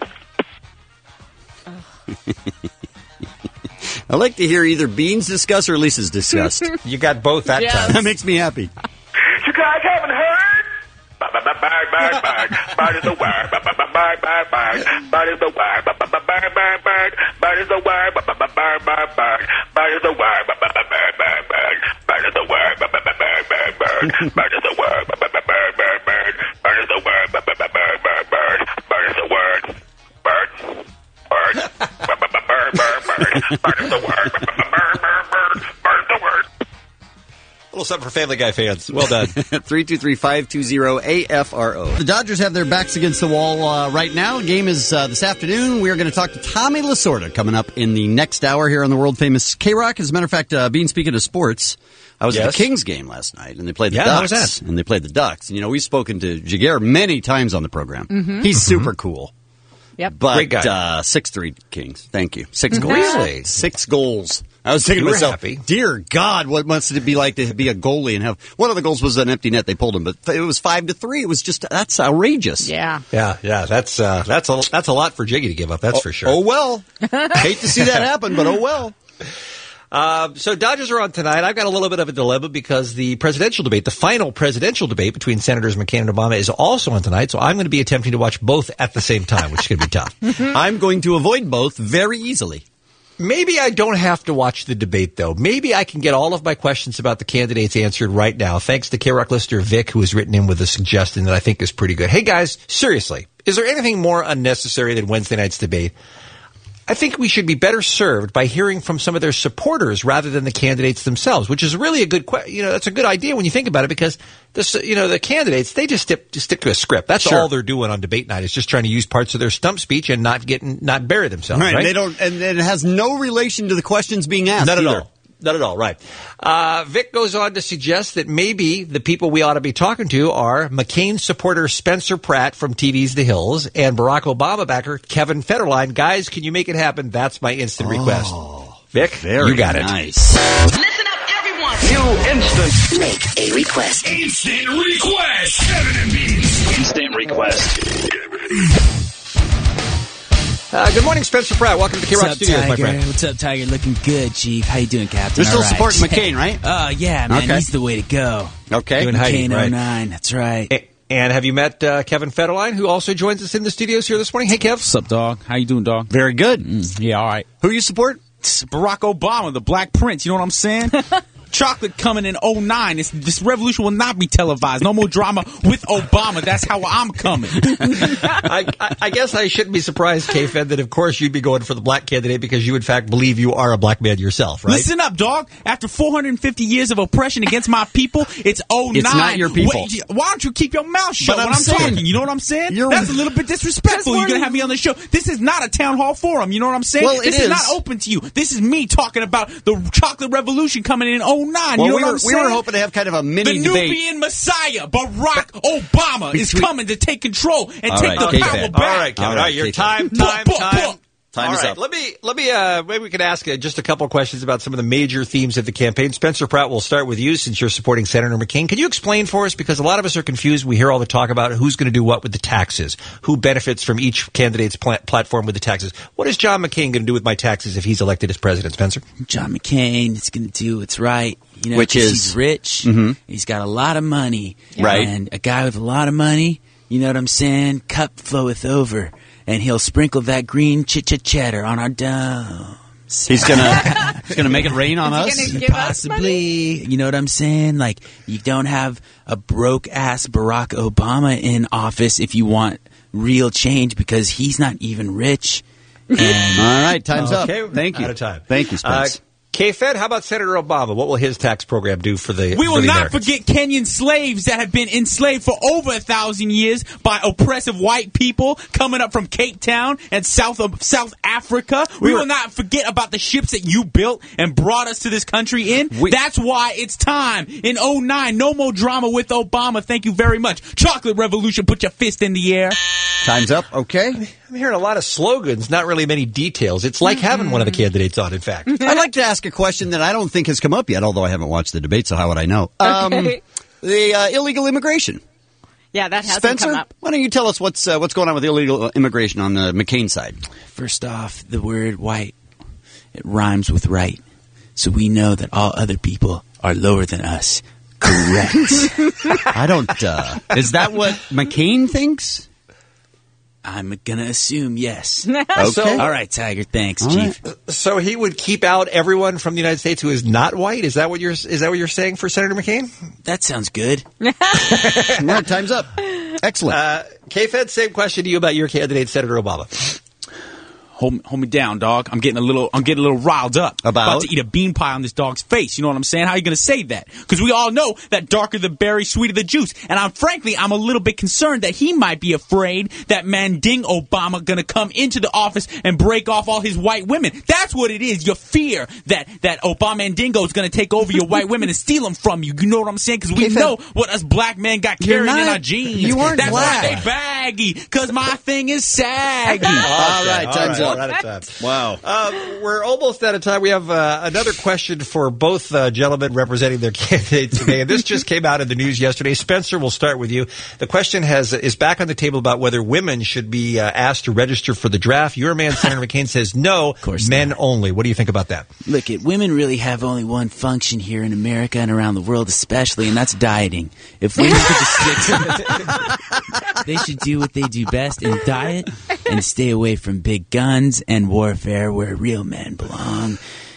I like to hear either Bean's disgust or Lisa's disgust. You got both that Yes. time. That makes me happy. You guys haven't heard? Bag, bag, bag, bag, bag is the word. Bag, bag, bag, bag, bag, bag is the word. Bag, bag, bag, bag, bag, bag is the word. Bag, bag, bag, bag, bag, bag is the word. Bag, bag, bag, bag, bag, bag is the word. Bag, bag, bag, bag, bag, bag is the word. Bag, bag, bag, bag, bag, bag is the word. Bag, bag, bag, bag, bag, bag is the word. Bird, bird, bird, bird, bird, bird, bird is the word. Bird, bird, bird, bird is the word. A little something for Family Guy fans. Well done. three two three, five two zero, A F R O. The Dodgers have their backs against the wall uh, right now. The game is uh, this afternoon. We are going to talk to Tommy Lasorda coming up in the next hour here on the world-famous K-Rock. As a matter of fact, uh, Bean, speaking of sports, I was at Yes. the Kings game last night, and they played the Yeah, how was Ducks. that? And they played the Ducks. And, you know, we've spoken to Jaguar many times on the program. Mhm. He's super cool. Yep. But Great guy. Uh, six three Kings. Thank you. Six goals. Really? Six goals. I was thinking You to were myself, happy. dear God, what must it be like to be a goalie and have one of the goals was an empty net. They pulled him, but it was five to three. It was just that's outrageous. Yeah. Yeah, yeah. That's uh, that's a that's a lot for Jiggy to give up. That's for sure. Oh well. Hate to see that happen, but oh well. Uh, so Dodgers are on tonight. I've got a little bit of a dilemma because the presidential debate, the final presidential debate between Senators McCain and Obama, is also on tonight. So I'm going to be attempting to watch both at the same time, which is going to be tough. I'm going to avoid both very easily. Maybe I don't have to watch the debate, though. Maybe I can get all of my questions about the candidates answered right now, thanks to K-Rock listener Vic, who has written in with a suggestion that I think is pretty good. Hey, guys, seriously, is there anything more unnecessary than Wednesday night's debate? I think we should be better served by hearing from some of their supporters rather than the candidates themselves, which is really a good, que- you know, that's a good idea when you think about it, because this, you know, the candidates, they just stick, just stick to a script. That's Sure. all they're doing on debate night is just trying to use parts of their stump speech and not getting, not bury themselves. Right. Right. They don't, and it has no relation to the questions being asked. Not at either. all. Not at all, right. Uh, Vic goes on to suggest that maybe the people we ought to be talking to are McCain supporter Spencer Pratt from T V's The Hills and Barack Obama backer Kevin Federline. Guys, can you make it happen? That's my instant request. Vic, Very you got nice. Listen up, everyone. You instant. Make a request. Instant request. Kevin and Beans. Instant request. Get ready. Uh, good morning, Spencer Pratt. Welcome to the K-Rock What's up, Studios, my Tiger? friend. What's up, Tiger? Looking good, Chief. How you doing, Captain? You're still All right. supporting McCain, right? Oh, yeah, man. Okay. He's the way to go. Okay. You and Heidi, McCain right. oh nine. That's right. A- And have you met uh, Kevin Federline, who also joins us in the studios here this morning? Hey, Kev. What's up, dog? How you doing, dog? Very good. Mm, yeah, all right. Who you support? It's Barack Obama, the Black Prince. You know what I'm saying? Chocolate coming in oh nine. This, this revolution will not be televised. No more drama with Obama. That's how I'm coming. I, I, I guess I shouldn't be surprised, K-Fed, that of course you'd be going for the black candidate because you in fact believe you are a black man yourself, right? Listen up, dog. After four hundred fifty years of oppression against my people, it's oh nine. It's not your people. Wait, why don't you keep your mouth shut But when I'm I'm saying- talking? You know what I'm saying? You're- That's a little bit disrespectful. You're going to have me on the show. This is not a town hall forum. You know what I'm saying? Well, it this is. is. not open to you. This is me talking about the chocolate revolution coming in oh nine. Well, you know we what were, I'm we saying? were hoping to have kind of a mini the debate. Nubian Messiah, Barack Obama, is Between- coming to take control and All take right, the K-Fed. power All back. All right, Kevin. All All right, right, your K-Fed. time, time, Buh, buh, time. buh. Time All is right, up. let me let me uh, maybe we can ask uh, just a couple of questions about some of the major themes of the campaign. Spencer Pratt, we'll start with you since you're supporting Senator McCain. Can you explain for us, because a lot of us are confused. We hear all the talk about who's going to do what with the taxes, who benefits from each candidate's pla- platform with the taxes. What is John McCain going to do with my taxes if he's elected as president, Spencer? John McCain is going to do what's right. You know, Which 'cause is- he's rich. Mhm. He's got a lot of money. Right. And a guy with a lot of money, you know what I'm saying? Cup floweth over. And he'll sprinkle that green ch-ch-cheddar on our domes. He's gonna he's gonna make it rain on us. Is he gonna give us Possibly. You know what I'm saying? Like, you don't have a broke-ass Barack Obama in office if you want real change, because he's not even rich. And All right, time's Okay, up. Thank you. Out of time. Thank you, Spence. Uh, K-Fed, how about Senator Obama? What will his tax program do for the we for will the not Americans? forget Kenyan slaves that have been enslaved for over a thousand years by oppressive white people coming up from Cape Town and South of South Africa. We, We were- will not forget about the ships that you built and brought us to this country in. We- That's why it's time. In oh nine, no more drama with Obama. Thank you very much. Chocolate Revolution, put your fist in the air. Time's up. Okay. I'm hearing a lot of slogans, not really many details. It's like having one of the candidates on, in fact. I'd like to ask a question that I don't think has come up yet, although I haven't watched the debate, so how would I know? Um, Okay. the uh, illegal immigration. Yeah, that hasn't Spencer, come up. why don't you tell us what's uh, what's going on with illegal immigration on the McCain side? First off, the word white, it rhymes with right. So we know that all other people are lower than us. Correct. I don't. Uh, is that what McCain thinks? I'm gonna assume yes. Okay. All right, Tiger. Thanks, All Chief. So he would keep out everyone from the United States who is not white? Is that what you're is that what you're saying for Senator McCain? That sounds good. All right, time's up. Excellent. Uh, K-Fed, same question to you about your candidate, Senator Obama. Hold, hold me down, dog. I'm getting a little, I'm getting a little riled up. About? to eat a bean pie on this dog's face. You know what I'm saying? How are you going to say that? Because we all know that darker the berry, sweeter the juice. And I'm frankly, I'm a little bit concerned that he might be afraid that Manding Obama going to come into the office and break off all his white women. That's what it is. Your fear that that Obama Mandingo is going to take over your white women and steal them from you. You know what I'm saying? Because we K-Fed, know what us black men got you're carrying in not- our genes. you aren't That's black. why they baggy. Because my thing is saggy. All right, All time's right, up. we're out of time. Wow. Uh, we're almost out of time. We have uh, another question for both uh, gentlemen representing their candidates today, and this just came out in the news yesterday. Spencer, we'll start with you. The question has is back on the table about whether women should be uh, asked to register for the draft. Your man, Senator McCain, says no, course men only. What do you think about that? Look, it, women really have only one function here in America and around the world especially, and that's dieting. If women could just stick to they should do what they do best and diet and stay away from big guns and warfare where real men belong.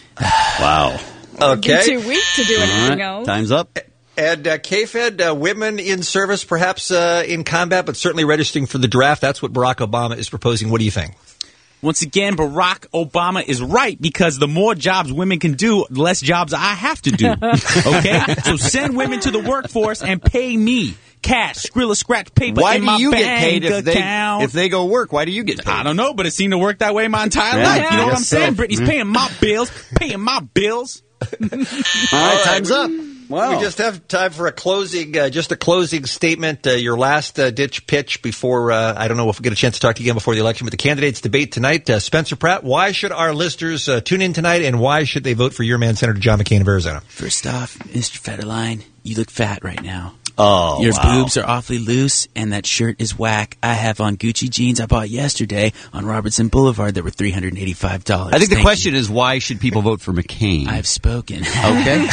Wow. Okay. You're too weak to do anything else. Time's up. And uh, K-Fed, uh, women in service, perhaps uh, in combat, but certainly registering for the draft. That's what Barack Obama is proposing. What do you think? Once again, Barack Obama is right, because the more jobs women can do, the less jobs I have to do. Okay? So send women to the workforce and pay me cash, Skrilla scratch paper Why in do my you get bank paid if they account. if they go work? Why do you get paid? I don't know, but it seemed to work that way my entire Yeah, life. You know I what I'm guess so. saying? Brittany's Mm. paying my bills, paying my bills. All right, time's up. Wow. We just have time for a closing, uh, just a closing statement, uh, your last uh, ditch pitch before, uh, I don't know if we get a chance to talk to you again before the election, but the candidates debate tonight. Uh, Spencer Pratt, why should our listeners uh, tune in tonight, and why should they vote for your man, Senator John McCain of Arizona? First off, Mister Federline, you look fat right now. Oh, Your wow. boobs are awfully loose, and that shirt is whack. I have on Gucci jeans I bought yesterday on Robertson Boulevard that were three hundred eighty-five dollars. I think the Thank question is, why should people vote for McCain? you. I've spoken. Okay.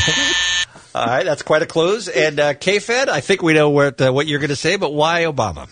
All right, that's quite a close. And uh, K-Fed, I think we know what, uh, what you're going to say, but why Obama?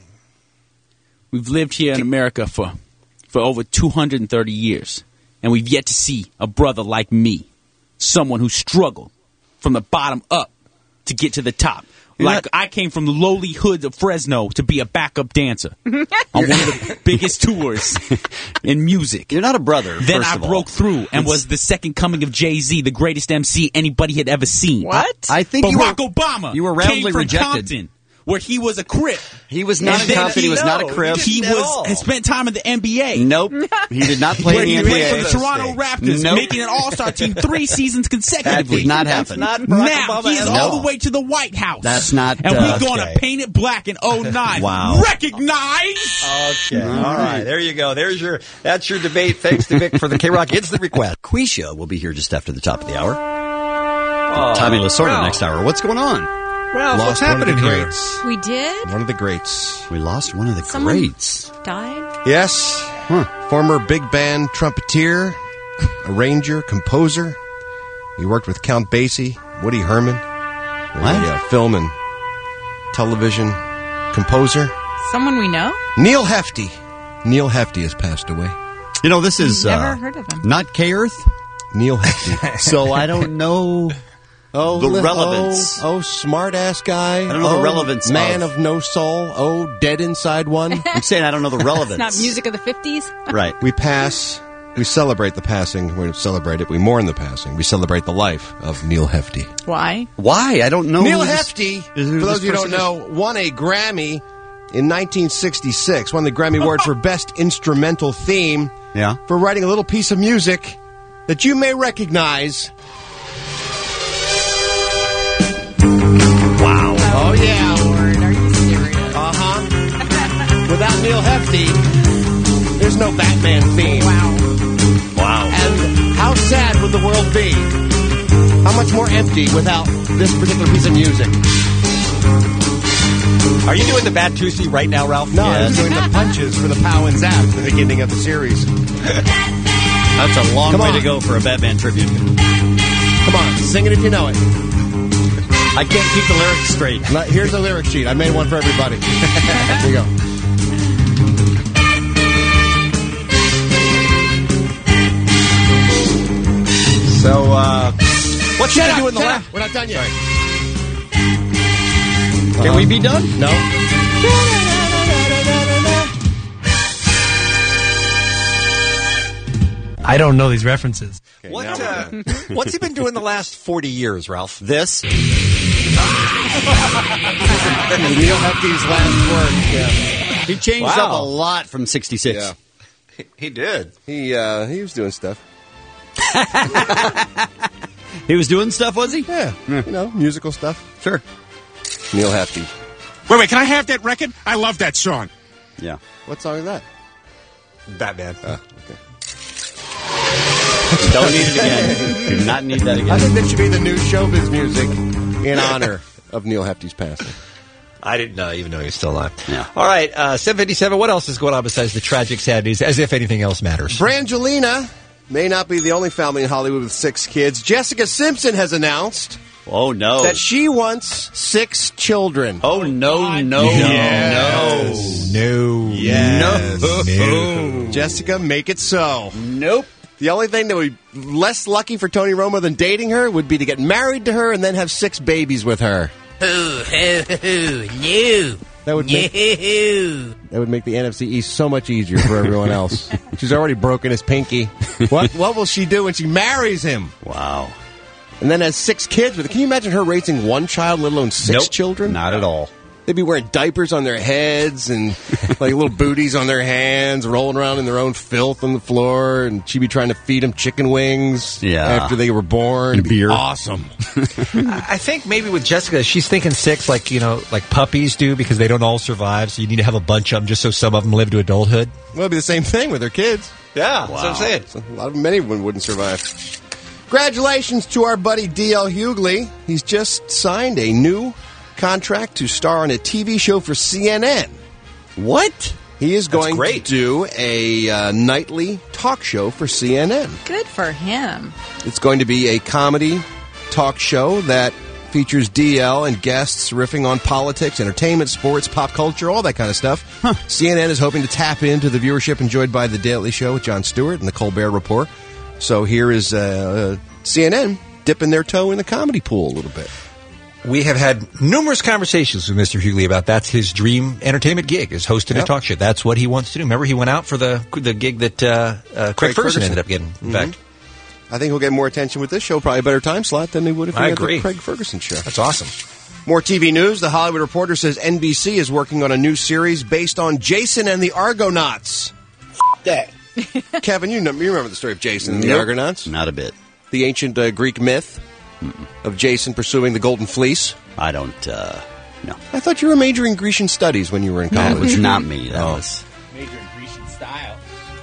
We've lived here in America for, for over two hundred thirty years, and we've yet to see a brother like me someone who struggled from the bottom up to get to the top. Like, I came from the lowly hoods of Fresno to be a backup dancer on one of the biggest tours in music. You're not a brother. Then first I of all. broke through and was the second coming of Jay-Z, the greatest M C anybody had ever seen. What? I think Barack you were, Obama you were came roundly from rejected. Compton, where he was a Crip. He was not And in then Compton. He was not a no, Crip. He was had spent time in the N B A. Nope. He did not play Where in the he N B A. played for the Toronto Raptors, Nope. making an All-Star team three seasons consecutively. That did not happen. That's not Now Barack Obama he is at all all. the way to the White House. That's not, And uh, we're going okay. to paint it black in oh nine. Wow. Recognize. Okay, all right, there you go. There's your that's your debate. Thanks to Vic for the K-Rock Instant Request. Quisha will be here just after the top of the hour. Tommy Lasorda Ralph. next hour. What's going on? Ralph, what's Lost one of the happening here? greats. We did? One of the greats. We lost one of the Someone greats. died? Yes. Huh. Former big band trumpeter, arranger, composer. He worked with Count Basie, Woody Herman. What? A, uh, film and television composer. Someone we know? Neil Hefti. Neil Hefti has passed away. You know, this is Never uh, heard of him. not K-Earth, Neil Hefti. so I don't know Oh, the li- relevance. Oh, oh smart ass guy. I don't know oh, the relevance Man of- of no soul. Oh, dead inside one. I'm saying I don't know the relevance. It's not music of the fifties? Right. We pass. We celebrate the passing. We celebrate it. We mourn the passing. We celebrate the life of Neil Hefti. Why? Why? I don't know. Neil who this- Hefti, is- for who those this of you who don't person know, won a Grammy in nineteen sixty-six. Won the Grammy Award for Best Instrumental Theme is. Yeah. for writing a little piece of music that you may recognize. Wow. Oh, yeah. Lord, are you serious? Uh-huh. Without Neil Hefti, there's no Batman theme. Wow. Wow. And how sad would the world be? How much more empty without this particular piece of music? Are you doing the Batusi right now, Ralph? No, Yes. I'm doing the punches for the Pow and Zap at the beginning of the series. That's a long Come way on. to go for a Batman tribute. Come on, sing it if you know it. I can't keep the lyrics straight. Now, here's the lyric sheet. I made one for everybody. Here you go. So, uh, what's you Shut been up, doing the shut last? up. We're not done yet. Can we be done? No. I don't know these references. What, uh, what's he been doing the last forty years, Ralph? This. Neil Hefti's last work. Yeah. He changed Wow. up a lot from sixty-six. Yeah. He did. He uh, he was doing stuff. He was doing stuff, was he? Yeah. You know, musical stuff. Sure. Neil Hefti. Wait, wait, can I have that record? I love that song. Yeah. What song is that? Batman. Oh, okay. Don't need it again. Do not need that I again. think that should be the new showbiz music in honor of Neil Hefti's passing. I didn't uh, even know he was still alive. Yeah. All right, uh, seven fifty-seven. What else is going on besides the tragic sad news, as if anything else matters? Brangelina may not be the only family in Hollywood with six kids. Jessica Simpson has announced Oh, no. that she wants six children. Oh, no, no, Yes. No. Yes. No. Jessica, make it so. Nope. The only thing that would be less lucky for Tony Romo than dating her would be to get married to her and then have six babies with her. Ooh, ooh, ooh, no. That would make No. that would make the N F C East so much easier for everyone else. She's already broken his pinky. What what will she do when she marries him? Wow. And then has six kids with her. Can you imagine her raising one child, let alone six Nope. children? Not at all. They'd be wearing diapers on their heads and like little booties on their hands, rolling around in their own filth on the floor, and she'd be trying to feed them chicken wings Yeah. after they were born. And It'd be beer. awesome. I think maybe with Jessica, she's thinking six, like, you know, like puppies do, because they don't all survive. So you need to have a bunch of them just so some of them live to adulthood. Well, it'd be the same thing with their kids. Yeah, that's what I'm saying. So a lot of many of them wouldn't survive. Congratulations to our buddy D L Hughley. He's just signed a new contract to star on a T V show for C N N. What? He is going great. to do a uh, nightly talk show for C N N. Good for him. It's going to be a comedy talk show that features D L and guests riffing on politics, entertainment, sports, pop culture, all that kind of stuff. Huh. C N N is hoping to tap into the viewership enjoyed by The Daily Show with Jon Stewart and The Colbert Report. So here is uh, C N N dipping their toe in the comedy pool a little bit. We have had numerous conversations with Mister Hughley about that's his dream entertainment gig, is hosting Yep. a talk show. That's what he wants to do. Remember, he went out for the the gig that uh, uh, Craig, Craig Ferguson, Ferguson. ended up getting. In Mhm. fact, I think he'll get more attention with this show, probably a better time slot than he would if he I had agree. the Craig Ferguson show. That's awesome. More T V news. The Hollywood Reporter says N B C is working on a new series based on Jason and the Argonauts. F- that. Kevin, you, know, you remember the story of Jason and the Nope. Argonauts? Not a bit. The ancient uh, Greek myth of Jason pursuing the Golden Fleece. I don't, uh, no. I thought you were majoring in Grecian studies when you were in That college. was not me. That Oh. was... Major in Grecian style.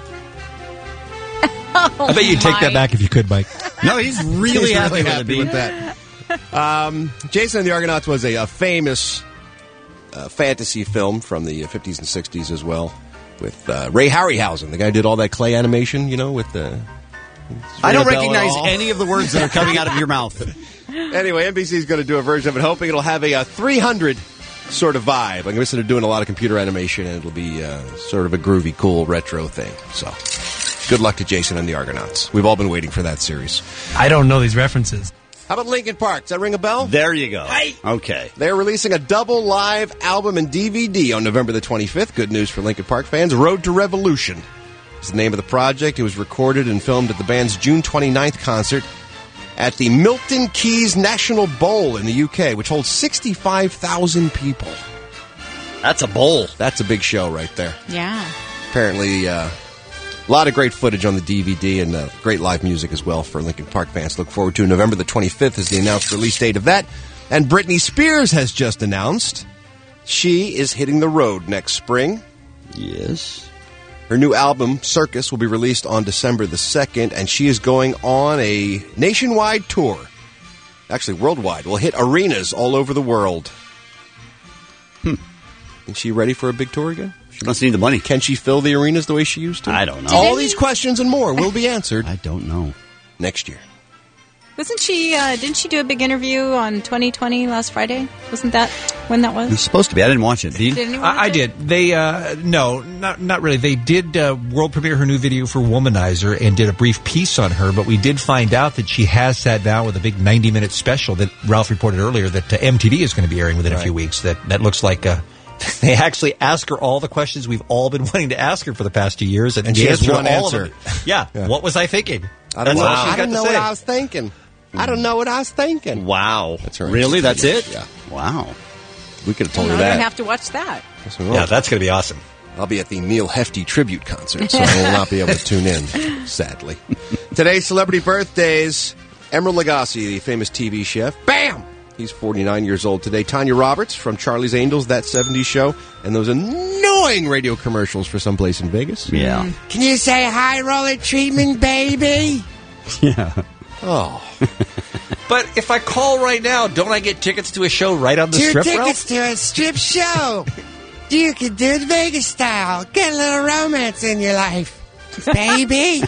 I bet you'd take that back if you could, Mike. No, he's really He's happy, really with, happy it, Bean. with that. Um, Jason and the Argonauts was a, a famous uh, fantasy film from the fifties and sixties as well, with uh, Ray Harryhausen, the guy who did all that clay animation, you know, with the... I don't Ring a bell at recognize all? any of the words that are coming out of your mouth. Anyway, N B C is going to do a version of it, hoping it'll have a, uh three hundred sort of vibe. I'm guessing they're doing a lot of computer animation, and it'll be uh, sort of a groovy, cool, retro thing. So, good luck to Jason and the Argonauts. We've all been waiting for that series. I don't know these references. How about Linkin Park? Does that ring a bell? There you go. Okay. They're releasing a double live album and D V D on November the twenty-fifth. Good news for Linkin Park fans. Road to Revolution is the name of the project. It was recorded and filmed at the band's June twenty-ninth concert at the Milton Keynes National Bowl in the U K, which holds sixty-five thousand people. That's a bowl. That's a big show right there. Yeah. Apparently, uh, a lot of great footage on the D V D and uh, great live music as well for Linkin Park fans. Look forward to November the twenty-fifth is the announced release date of that. And Britney Spears has just announced she is hitting the road next spring. Yes. Her new album, Circus, will be released on December the second, and she is going on a nationwide tour. Actually, worldwide. Will hit arenas all over the world. Hmm. Is she ready for a big tour again? She must need the money. Can she fill the arenas the way she used to? I don't know. All these questions and more will be answered. I don't know. Next year. Wasn't she, uh, didn't she do a big interview on twenty twenty last Friday? Wasn't that when that was? It's supposed to be. I didn't watch it. Dean? Did anyone I, watch I it? did. They uh, no, not not really. They did uh, world premiere her new video for Womanizer and did a brief piece on her. But we did find out that she has sat down with a big ninety minute special that Ralph reported earlier that uh, M T V is going to be airing within a few weeks. That that looks like. Uh, They actually ask her all the questions we've all been wanting to ask her for the past two years, and, And she has answered one all answer. Of it. Yeah. Yeah. What was I thinking? I don't That's know. all she's I got don't to know say. what I was thinking. I don't know what I was thinking. Wow. That's her Really? answer. That's it? Yeah. Wow. We could have told No, her I that. don't have to watch that. Yes, we will. Yeah, that's going to be awesome. I'll be at the Neil Hefti tribute concert, so I will not be able to tune in, sadly. Today's celebrity birthdays. Emeril Lagasse, the famous T V chef. Bam! He's forty-nine years old today. Tanya Roberts from Charlie's Angels, That seventies Show, and those annoying radio commercials for someplace in Vegas. Yeah. Can you say high roller treatment, baby? Yeah. Oh. But if I call right now, don't I get tickets to a show right on the Two strip, tickets Ralph? to a strip show. You can do it Vegas style. Get a little romance in your life, baby.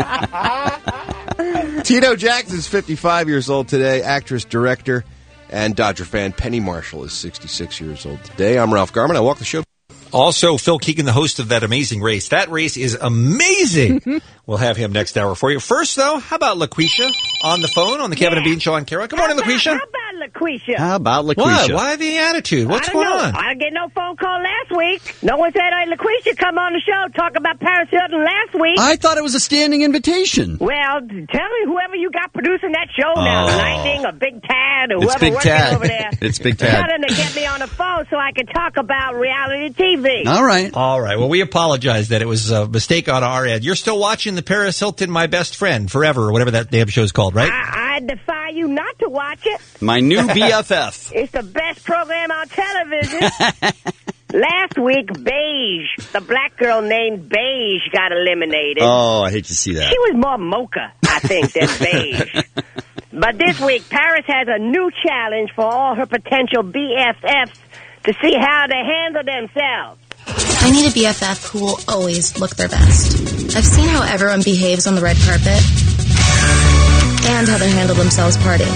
Tito Jackson's fifty-five years old today, actress, director, and Dodger fan. Penny Marshall is sixty-six years old today. I'm Ralph Garman. I walk the show. Also, Phil Keegan, the host of That Amazing Race. That race is amazing. We'll have him next hour for you. First, though, how about LaQuisha on the phone on the Kevin and Bean Show on Carol? Good morning, LaQuisha. How about LaQuisha? How about LaQuisha? What? Why the attitude? What's I don't going know. on? I didn't get no phone call last week. No one said, hey, LaQuisha, come on the show, talk about Paris Hilton last week. I thought it was a standing invitation. Well, tell me whoever you got producing that show now, Oh. Lightning or Big Tad or It's whoever Big working Tad. over there. It's Big Tell Tad. them to get me on the phone so I can talk about reality T V. All right. All right. Well, we apologize that it was a mistake on our end. You're still watching the Paris Hilton, My Best Friend, Forever, or whatever that damn show's called, right? I, I defy you not to watch it. My new B F F. It's the best program on television. Last week, Beige, the black girl named Beige, got eliminated. Oh, I hate to see that. She was more mocha, I think, than Beige. But this week, Paris has a new challenge for all her potential B F Fs to see how they handle themselves. I need a B F F who will always look their best. I've seen how everyone behaves on the red carpet and how they handle themselves partying.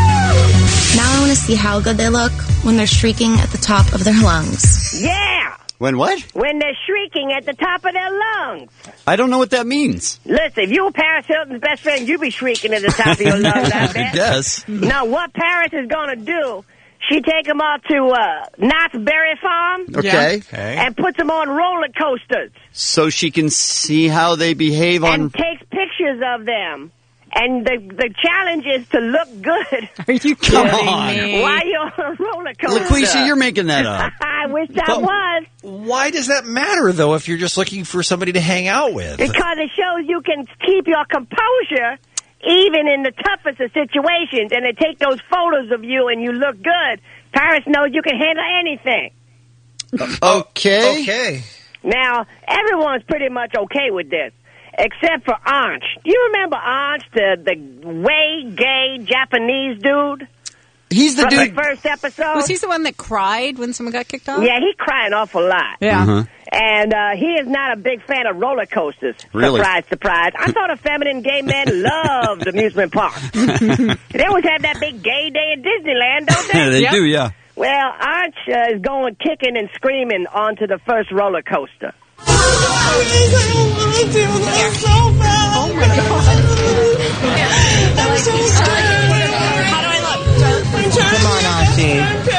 Now I want to see how good they look when they're shrieking at the top of their lungs. Yeah! When what? When they're shrieking at the top of their lungs. I don't know what that means. Listen, if you were Paris Hilton's best friend, you'd be shrieking at the top of your lungs, I bet. I guess. Now, what Paris is going to do, she take them off to uh, Knott's Berry Farm. Okay. Okay. And puts them on roller coasters. So she can see how they behave on... And takes pictures of them. And the the challenge is to look good. Are you Come on. me? While you're on a roller coaster. LaQuisha, you're making that up. I wish I was. Why does that matter, though, if you're just looking for somebody to hang out with? Because it shows you can keep your composure even in the toughest of situations. And they take those photos of you and you look good. Paris knows you can handle anything. Okay. Okay. Now, everyone's pretty much okay with this. Except for Anch. Do you remember Anch, the, the way gay Japanese dude? He's the From dude... the first episode? Was he the one that cried when someone got kicked off? Yeah, he cried an awful lot. Yeah. Uh-huh. And uh, he is not a big fan of roller coasters. Really? Surprise, surprise. I thought a feminine gay man loved amusement parks. They always have that big gay day in Disneyland, don't they? Yeah, they Yep. do, yeah. Well, Arch uh, is going kicking and screaming onto the first roller coaster. I want to do this so bad. Oh my God. I'm so scared. How do I look? Come on, Auntie.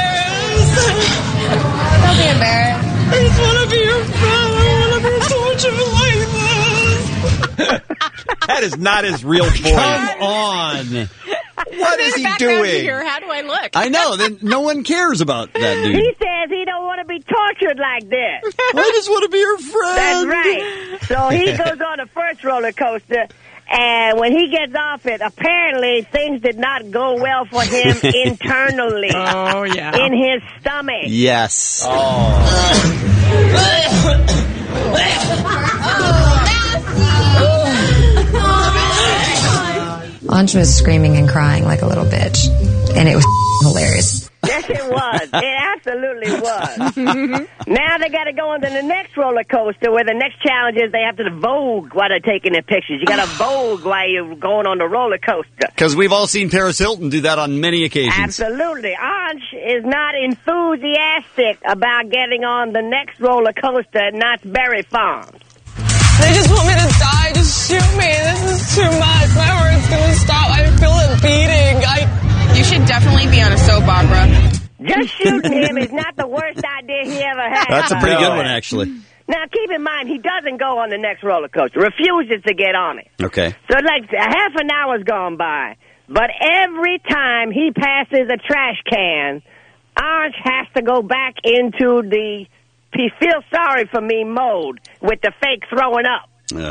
Don't be embarrassed. I just want to be your friend. I want to be tortured like this. That is not his real voice. Come on. What is he doing? Here. How do I look? I know. Then no one cares about that dude. He says he don't want to be tortured like this. I just want to be your friend. That's right. So he goes on the first roller coaster, and when he gets off it, apparently things did not go well for him internally. Oh, yeah. In his stomach. Yes. Anj was screaming and crying like a little bitch, and it was hilarious. Yes, it was. It absolutely was. Now they got to go on to the next roller coaster, where the next challenge is they have to vogue while they're taking their pictures. You got to vogue while you're going on the roller coaster. Because we've all seen Paris Hilton do that on many occasions. Absolutely. Anj is not enthusiastic about getting on the next roller coaster at Knott's Berry Farm. They just want me to die. Just shoot me. This is too much. My heart's going to stop. I feel it beating. I. You should definitely be on a soap opera. Just shooting him is not the worst idea he ever had. That's a pretty good one, actually. Now, keep in mind, he doesn't go on the next roller coaster. Refuses to get on it. Okay. So, like, a half an hour's gone by. But every time he passes a trash can, Anj has to go back into the he feels sorry for me mode with the fake throwing up.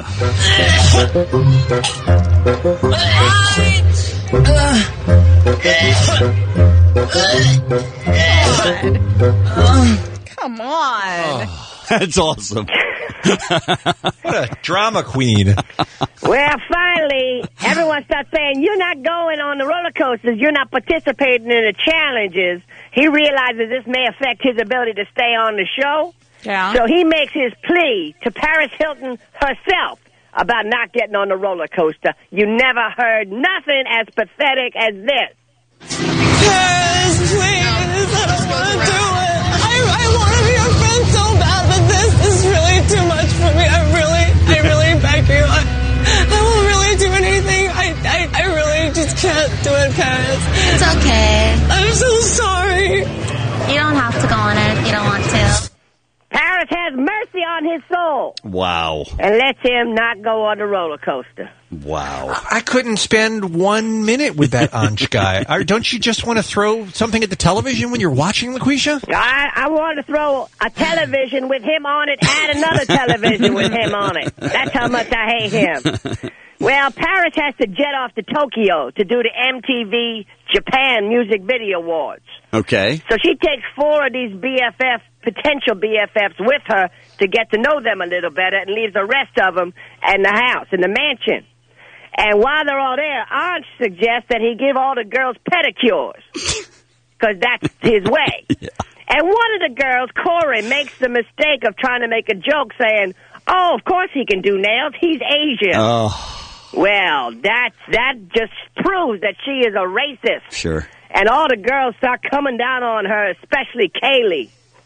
Come on. That's awesome. What a drama queen. Well, finally, everyone starts saying, you're not going on the roller coasters. You're not participating in the challenges. He realizes this may affect his ability to stay on the show. Yeah. So he makes his plea to Paris Hilton herself about not getting on the roller coaster. You never heard nothing as pathetic as this. Paris, please. I don't want to do it. I, I want to be your friend so bad, but this is really too much for me. I really, I really beg you. I, I won't really do anything. I, I, I really just can't do it, Paris. It's okay. I'm so sorry. You don't have to go on it if you don't want to. Paris has mercy on his soul Wow. and lets him not go on the roller coaster. Wow. I couldn't spend one minute with that Anj guy. Or don't you just want to throw something at the television when you're watching, LaQuisha? I, I want to throw a television with him on it and another television with him on it. That's how much I hate him. Well, Paris has to jet off to Tokyo to do the M T V Japan Music Video Awards. Okay. So she takes four of these B F F, potential B F Fs with her to get to know them a little better and leaves the rest of them in the house, in the mansion. And while they're all there, Anj suggests that he give all the girls pedicures because that's his way. Yeah. And one of the girls, Corey, makes the mistake of trying to make a joke saying, oh, of course he can do nails. He's Asian. Oh. Well, that, that just proves that she is a racist. Sure. And all the girls start coming down on her, especially Kaylee.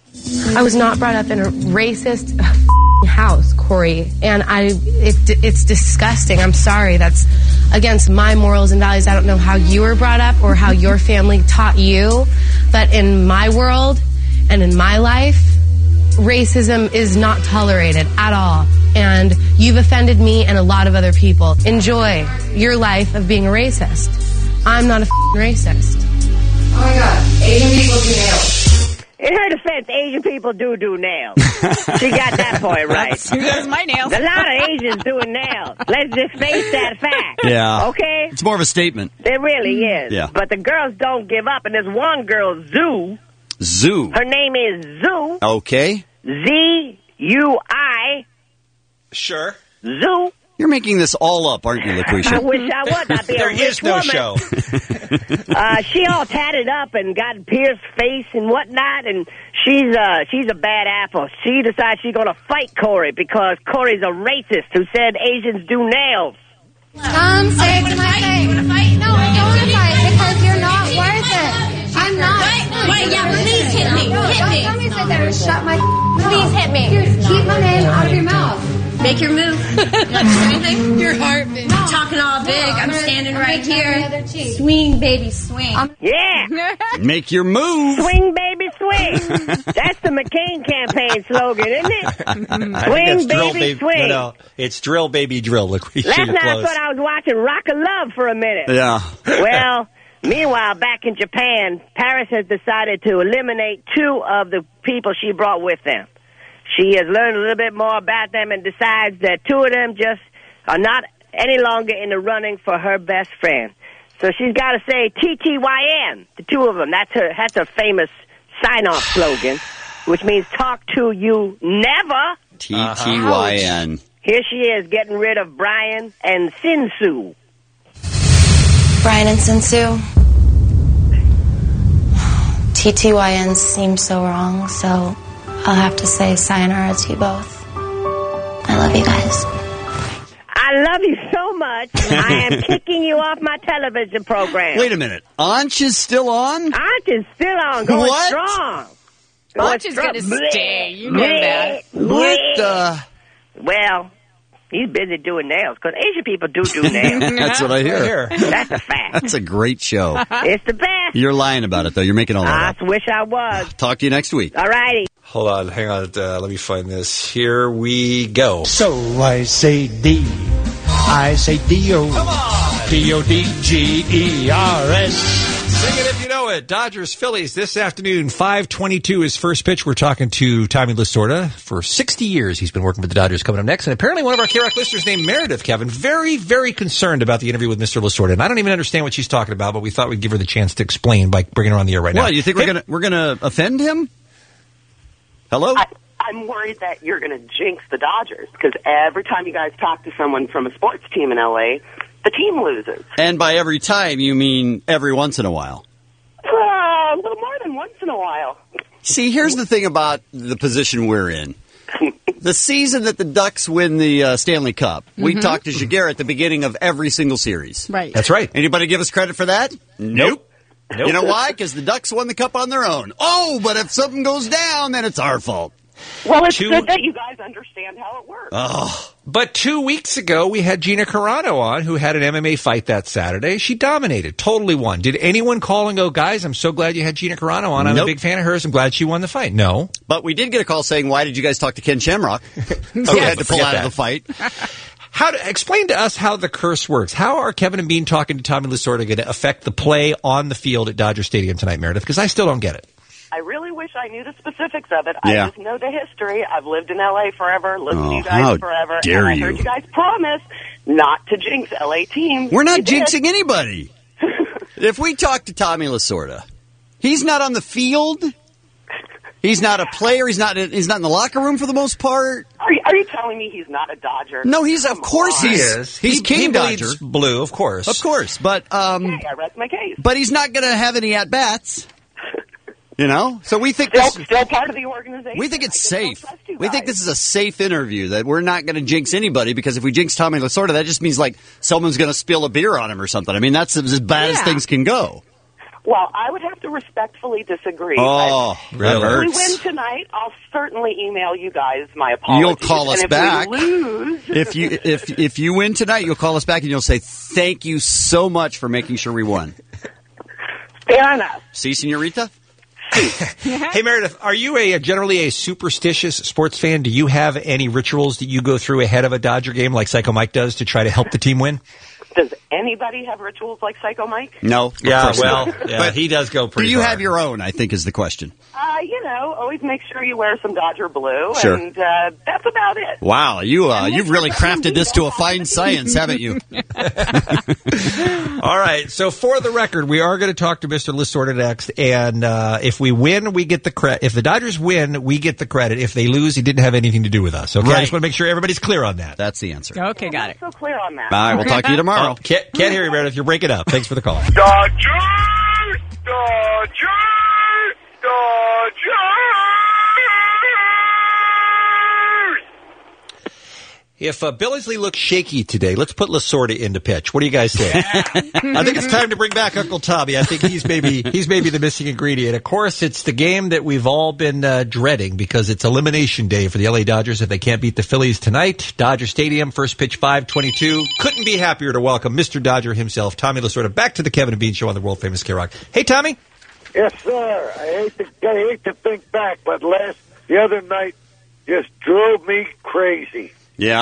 I was not brought up in a racist house, Corey, and I it, it's disgusting. I'm sorry. That's against my morals and values. I don't know how you were brought up or how your family taught you, but in my world and in my life, racism is not tolerated at all. And you've offended me and a lot of other people. Enjoy your life of being a racist. I'm not a racist. Oh my God, Asian people do nails. In her defense, Asian people do do nails. She got that point right. Who does my nails? A lot of Asians doing nails. Let's just face that fact. Yeah. Okay? It's more of a statement. It really is. Yeah. But the girls don't give up. And there's one girl, Zoo. Zoo. Her name is Zoo. Okay. Z U I. Sure. Zoo. You're making this all up, aren't you, LaQuisha? I wish I was. I'd be There a rich is no woman. show. uh, she all tatted up and got pierced face and whatnot, and she's uh, she's a bad apple. She decides she's going to fight Corey because Corey's a racist who said Asians do nails. Come say to my face. No, I don't want to fight because you're not worth it. I'm not. Wait, wait, yeah, please hit me. Hit me. Don't tell me to sit there and shut my mouth. Please hit me. Dude, keep my name out of your mouth. Make your move. You want to do anything? Your heart, baby. Talking all big. I'm standing right here. Swing, baby, swing. Yeah. Make your move. Swing, baby, swing. That's the McCain campaign slogan, isn't it? I think Swing, that's drill, baby, baby. swing. No, no, it's drill, baby, drill. LaQuisha, Last you're night I close. thought I was watching Rock of Love for a minute. Yeah. Well, meanwhile, back in Japan, Paris has decided to eliminate two of the people she brought with them. She has learned a little bit more about them and decides that two of them just are not any longer in the running for her best friend. So she's got to say T T Y N, the two of them. That's her, that's her famous sign-off slogan, which means talk to you never. T T Y N. Here she is getting rid of Brian and Sinsu. Brian and Sinsu. T T Y N seems so wrong, so I'll have to say sayonara to you both. I love you guys. I love you so much, I am kicking you off my television program. Wait a minute. Anch is still on? Anch is still on, going What? strong. Going Anch is strong. gonna Bleh, stay. You know bleh, that. What bleh. the? Well, he's busy doing nails, because Asian people do do nails. That's what I hear. That's a fact. That's a great show. It's the best. You're lying about it, though. You're making all that I up. wish I was. Talk to you next week. All righty. Hold on, hang on. Uh, let me find this. Here we go. So I say D. I say D O. D O D G E R S. Sing it if you know it. Dodgers, Phillies this afternoon, five twenty-two is first pitch. We're talking to Tommy Lasorda. For sixty years, he's been working with the Dodgers. Coming up next. And apparently one of our K-Rock listeners named Meredith, Kevin, very, very concerned about the interview with Mister Lasorda. And I don't even understand what she's talking about, but we thought we'd give her the chance to explain by bringing her on the air right now. What, you think we're gonna we're gonna offend him? Hello? I, I'm worried that you're going to jinx the Dodgers because every time you guys talk to someone from a sports team in L A, the team loses. And by every time, you mean every once in a while. Uh, a little more than once in a while. See, here's the thing about the position we're in. The season that the Ducks win the uh, Stanley Cup, we Mhm. talk to Jaguar at the beginning of every single series. Right. That's right. Anybody give us credit for that? Nope. Nope. You know why? Because the Ducks won the Cup on their own. Oh, but if something goes down, then it's our fault. Well, it's Two- good that you guys understand how it works. Oh. But two weeks ago, we had Gina Carano on, who had an M M A fight that Saturday. She dominated, totally won. Did anyone call and go, guys, I'm so glad you had Gina Carano on. I'm Nope. a big fan of hers. I'm glad she won the fight. No. But we did get a call saying, why did you guys talk to Ken Shamrock? Who Okay, had to pull forget out that. of the fight. How to, explain to us how the curse works. How are Kevin and Bean talking to Tommy Lasorda going to affect the play on the field at Dodger Stadium tonight, Meredith? Because I still don't get it. I really wish I knew the specifics of it. Yeah. I just know the history. I've lived in L A forever, listened Oh, to you how guys forever, dare and I you. heard you guys promise not to jinx L A teams. We're not You did. jinxing anybody. If we talk to Tommy Lasorda, he's not on the field. He's not a player. He's not. He's not in the locker room for the most part. Are you, are you telling me he's not a Dodger? No, he's of course on. he's He is. he's He- King he Dodger, bleeds blue, of course, of course. But um, Okay, I rest my case. but he's not going to have any at bats. You know, so we think Still, this, still part of the organization. we think it's I just safe. don't trust you We think guys. this is a safe interview. That we're not going to jinx anybody because if we jinx Tommy Lasorda, that just means like someone's going to spill a beer on him or something. I mean, that's as bad as Yeah. things can go. Well, I would have to respectfully disagree. Oh, I, that If we hurts. win tonight, I'll certainly email you guys my apologies. You'll call us and if back. We lose, If you if if you win tonight, you'll call us back and you'll say thank you so much for making sure we won. Fair enough. See, senorita? Hey, Meredith, are you a, a generally a superstitious sports fan? Do you have any rituals that you go through ahead of a Dodger game like Psycho Mike does to try to help the team win? Does anybody have rituals like Psycho Mike? No. of Yeah, course well, not. yeah, But he does go pretty Do you far. have your own, I think is the question. Uh, you know, always make sure you wear some Dodger blue, Sure. and uh, that's about it. Wow, you uh, you've really crafted this to a fine science, haven't you? All right, so for the record, we are going to talk to Mister Lasorda next, and uh, if we win, we get the credit. If the Dodgers win, we get the credit. If they lose, he didn't have anything to do with us. Okay, I Right. just want to make sure everybody's clear on that. That's the answer. Okay, got it. So clear on that. All right, we'll talk to you tomorrow. Oh, can't, can't hear you, Meredith. You're breaking up. Thanks for the call. Dodgers! Dodgers! Dodgers! If uh, Billingsley looks shaky today, let's put Lasorda into pitch. What do you guys think? I think it's time to bring back Uncle Tommy. I think he's maybe he's maybe the missing ingredient. Of course, it's the game that we've all been uh, dreading because it's elimination day for the L A Dodgers if they can't beat the Phillies tonight. Dodger Stadium, first pitch five twenty-two. Couldn't be happier to welcome Mister Dodger himself, Tommy Lasorda, back to the Kevin and Bean Show on the world famous K-Rock. Hey, Tommy. Yes, sir. I hate to I hate to think back, but last the other night just drove me crazy. Yeah.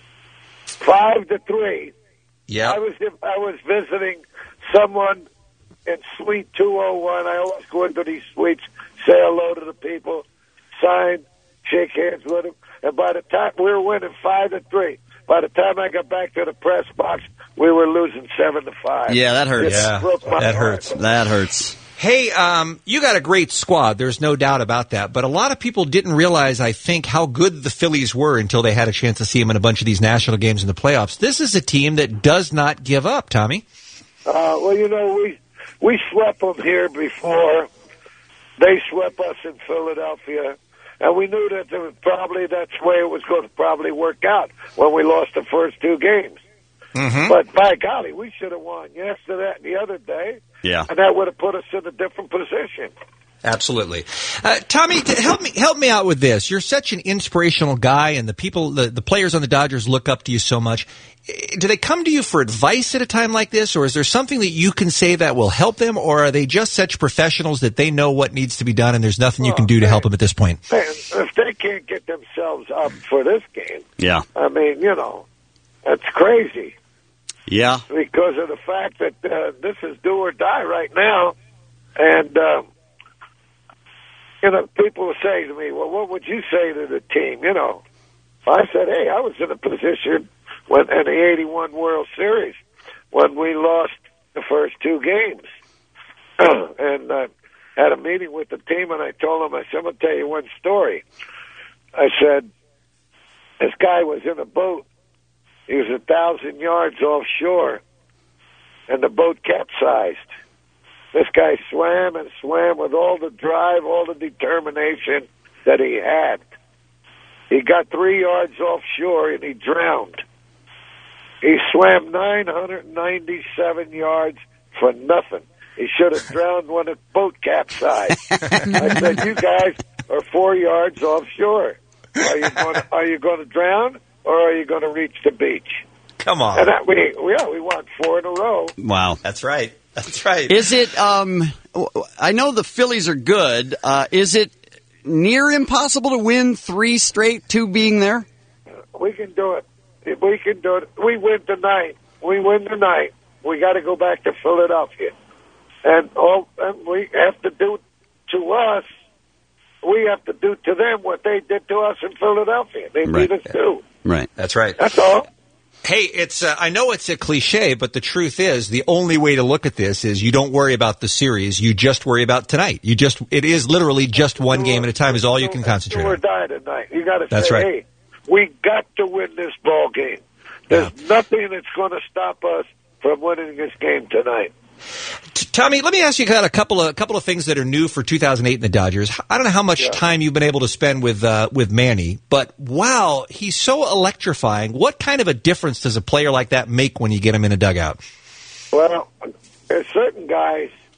Five to three. Yeah. I was I was visiting someone in Suite two oh one. I always go into these suites, say hello to the people, sign, shake hands with them. And by the time we were winning five to three, by the time I got back to the press box, we were losing seven to five. Yeah, that hurts. It Yeah, broke my that heart. hurts. That hurts. Hey, um, you got a great squad. There's no doubt about that. But a lot of people didn't realize, I think, how good the Phillies were until they had a chance to see them in a bunch of these national games in the playoffs. This is a team that does not give up, Tommy. Uh, well, you know, we we swept them here before. They swept us in Philadelphia, and we knew that there was probably that's the way it was going to probably work out when we lost the first two games. Mm-hmm. But by golly, we should have won yesterday and the other day, Yeah. and that would have put us in a different position. Absolutely. Uh, Tommy, t- help me help me out with this. You're such an inspirational guy, and the people, the, the players on the Dodgers look up to you so much. Eh, Do they come to you for advice at a time like this, or is there something that you can say that will help them, or are they just such professionals that they know what needs to be done, and there's nothing you can do to help them at this point? Man, if they can't get themselves up for this game, Yeah. I mean, you know, that's crazy. Yeah. Because of the fact that uh, this is do or die right now. And, uh, you know, people will say to me, well, what would you say to the team? You know, I said, hey, I was in a position when in the eighty-one World Series when we lost the first two games. and uh, had a meeting with the team, and I told them, I said, I'm going to tell you one story. I said, this guy was in a boat. He was a thousand yards offshore, and the boat capsized. This guy swam and swam with all the drive, all the determination that he had. He got three yards offshore, and he drowned. He swam nine hundred ninety-seven yards for nothing. He should have drowned when the boat capsized. I said, you guys are four yards offshore. Are you going to, are you going to drown? Or are you going to reach the beach? Come on. And that, we, we, yeah, we won four in a row. Wow. That's right. That's right. Is it, um, I know the Phillies are good. Uh, is it near impossible to win three straight, two being there? We can do it. If we can do it. We win tonight. We win tonight. We got to go back to Philadelphia. And, all, and we have to do to us, we have to do to them what they did to us in Philadelphia. They Right. beat us too. Right. That's right. That's all. Hey, it's uh, I know it's a cliche, but the truth is the only way to look at this is you don't worry about the series. You just worry about tonight. You just it is literally just one game at a time is all you can concentrate Do or on. die tonight. You got to That's say, right. hey, we got to win this ball game. There's nothing that's going to stop us from winning this game tonight. T- Tommy, let me ask you kind of a couple of a couple of things that are new for two thousand eight in the Dodgers. I don't know how much time you've been able to spend with uh, with Manny, but wow, he's so electrifying. What kind of a difference does a player like that make when you get him in a dugout? Well, there's certain guys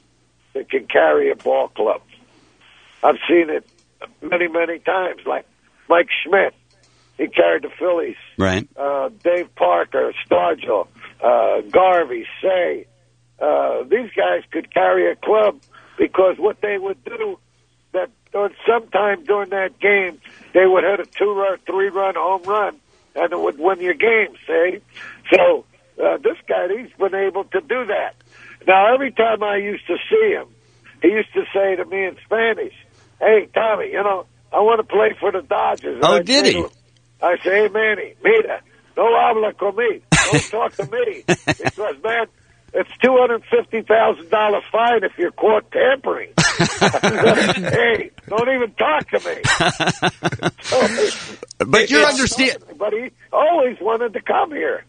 that can carry a ball club. I've seen it many, many times, like Mike Schmidt. He carried the Phillies. Right. Uh, Dave Parker, Stargell, uh, Garvey, Say. Uh, these guys could carry a club because what they would do, that or sometime during that game, they would hit a two-run, three-run home run, and it would win your game, see? So uh, this guy, he's been able to do that. Now, every time I used to see him, he used to say to me in Spanish, "Hey, Tommy, you know, I want to play for the Dodgers." And Oh, I'd did say he? to him- I say, "Hey, Manny, mira, no habla conmigo. Don't talk to me. Because, man, it's two hundred fifty thousand dollars fine if you're caught tampering." Hey, don't even talk to me. So, But you're it's- understand- But he always wanted to come here.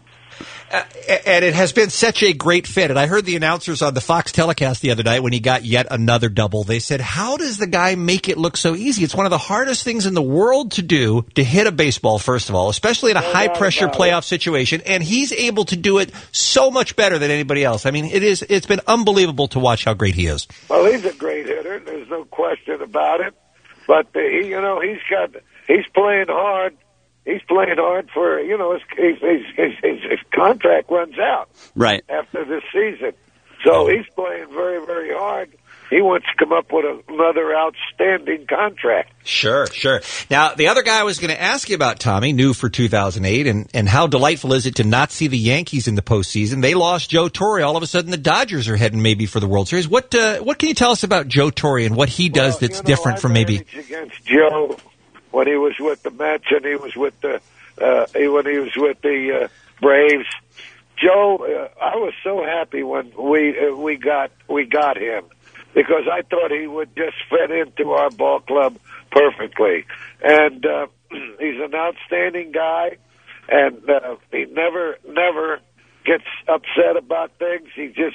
Uh, and it has been such a great fit. And I heard the announcers on the Fox telecast the other night when he got yet another double. They said, how does the guy make it look so easy? It's one of the hardest things in the world to do, to hit a baseball, first of all, especially in a No high-pressure doubt about playoff situation. And he's able to do it so much better than anybody else. I mean, it is, it's been unbelievable to watch how great he is. Well, he's a great hitter. There's no question about it. But uh, he, you know, he's got, he's playing hard. He's playing hard for, you know, his, his, his, his, his contract runs out Right. after this season. So he's playing very, very hard. He wants to come up with a, another outstanding contract. Sure, sure. Now, the other guy I was going to ask you about, Tommy, new for two thousand eight, and, and how delightful is it to not see the Yankees in the postseason? They lost Joe Torre. All of a sudden, the Dodgers are heading maybe for the World Series. What uh, what can you tell us about Joe Torre and what he does Well, that's you know, different I from maybe... managed against Joe when he was with the Mets and he was with the uh, when he was with the uh, Braves. Joe, uh, I was so happy when we uh, we got we got him because I thought he would just fit into our ball club perfectly, and uh, he's an outstanding guy, and uh, he never never gets upset about things. He just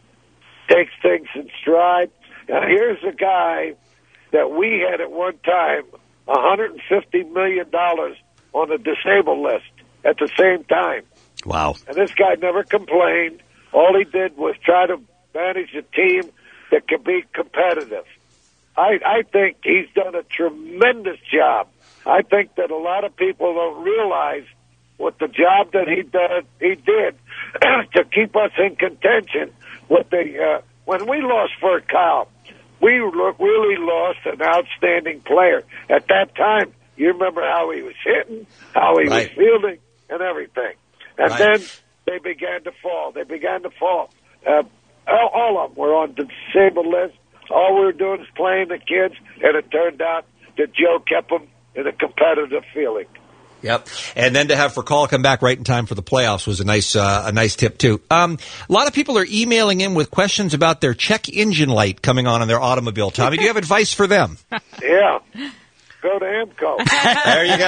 takes things in stride. Now, here's a guy that we had at one time one hundred fifty million dollars on the disabled list at the same time. Wow. And this guy never complained. All he did was try to manage a team that could be competitive. I, I think he's done a tremendous job. I think that a lot of people don't realize what the job that he did, he did to keep us in contention with the, uh, when we lost Fort Kyle, we lo- really lost an outstanding player. At that time, you remember how he was hitting, how he Right. was fielding, and everything. And Right. then they began to fall. They began to fall. Uh, all, all of them were on the disabled list. All we were doing is playing the kids, and it turned out that Joe kept them in a competitive feeling. Yep, and then to have Furcal come back right in time for the playoffs was a nice, uh, a nice tip too. Um, a lot of people are emailing in with questions about their check engine light coming on in their automobile. Tommy, do you have advice for them? Yeah. Go to AMCO. There you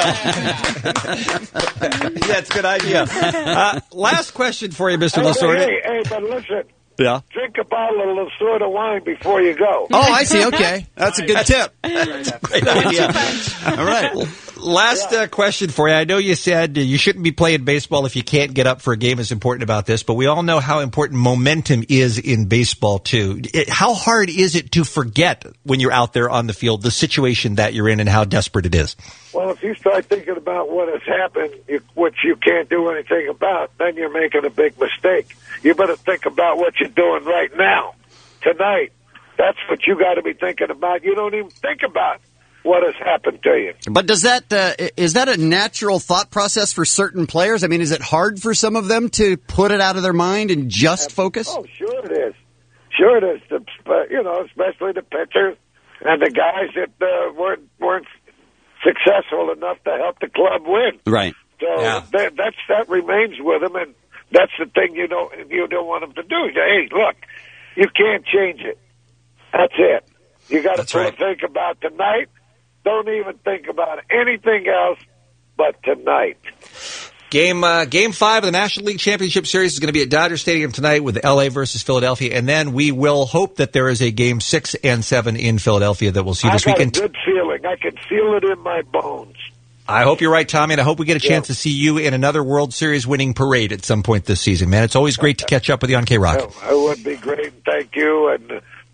go. That's a good idea. Uh, last question for you, Mister Hey, Lasorda. hey, hey, but listen. Yeah. Drink a bottle of Lasorda wine before you go. Oh, I see. Okay. That's a good tip. That's a great idea. All right. Last uh, question for you. I know you said you shouldn't be playing baseball if you can't get up for a game is important about this, but we all know how important momentum is in baseball, too. It, how hard is it to forget when you're out there on the field the situation that you're in and how desperate it is? Well, if you start thinking about what has happened, you, which you can't do anything about, then you're making a big mistake. You better think about what you're doing right now, tonight. That's what you got to be thinking about. You don't even think about what has happened to you. But does that uh, is that a natural thought process for certain players? I mean, is it hard for some of them to put it out of their mind and just focus? Oh, sure it is. Sure it is. The, you know, especially the pitchers and the guys that uh, weren't weren't successful enough to help the club win. Right. So Yeah. that that's that remains with them, and that's the thing you don't you don't want them to do. You say, hey, look, you can't change it. That's it. You got to right. think about tonight. Don't even think about anything else but tonight. Game uh, Game five of the National League Championship Series is going to be at Dodger Stadium tonight with L A versus Philadelphia, and then we will hope that there is a Game six and seven in Philadelphia that we'll see this I got weekend. a good feeling. I can feel it in my bones. I hope you're right, Tommy, and I hope we get a chance Yeah. to see you in another World Series winning parade at some point this season, man. It's always great to catch up with you on K-Rock. It would be great. Thank you. And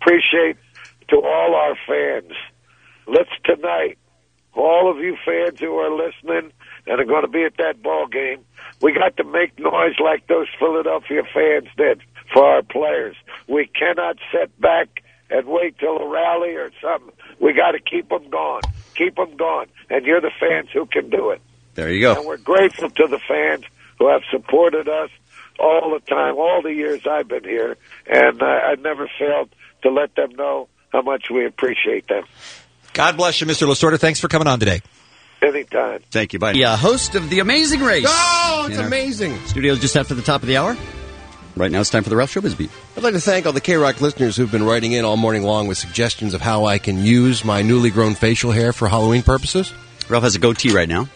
appreciate to all our fans. Let's tonight, all of you fans who are listening and are going to be at that ball game, we got to make noise like those Philadelphia fans did for our players. We cannot sit back and wait till a rally or something. We got to keep them going. Keep them going. And you're the fans who can do it. There you go. And we're grateful to the fans who have supported us all the time, all the years I've been here. And uh, I've never failed to let them know how much we appreciate them. God bless you, Mister Lasorda. Thanks for coming on today. Anytime. Thank you. Bye. The uh, host of The Amazing Race. Oh, it's In our amazing. Studios just after the top of the hour. Right now it's time for the Ralph Showbiz Beat. I'd like to thank all the K-Rock listeners who've been writing in all morning long with suggestions of how I can use my newly grown facial hair for Halloween purposes. Ralph has a goatee right now.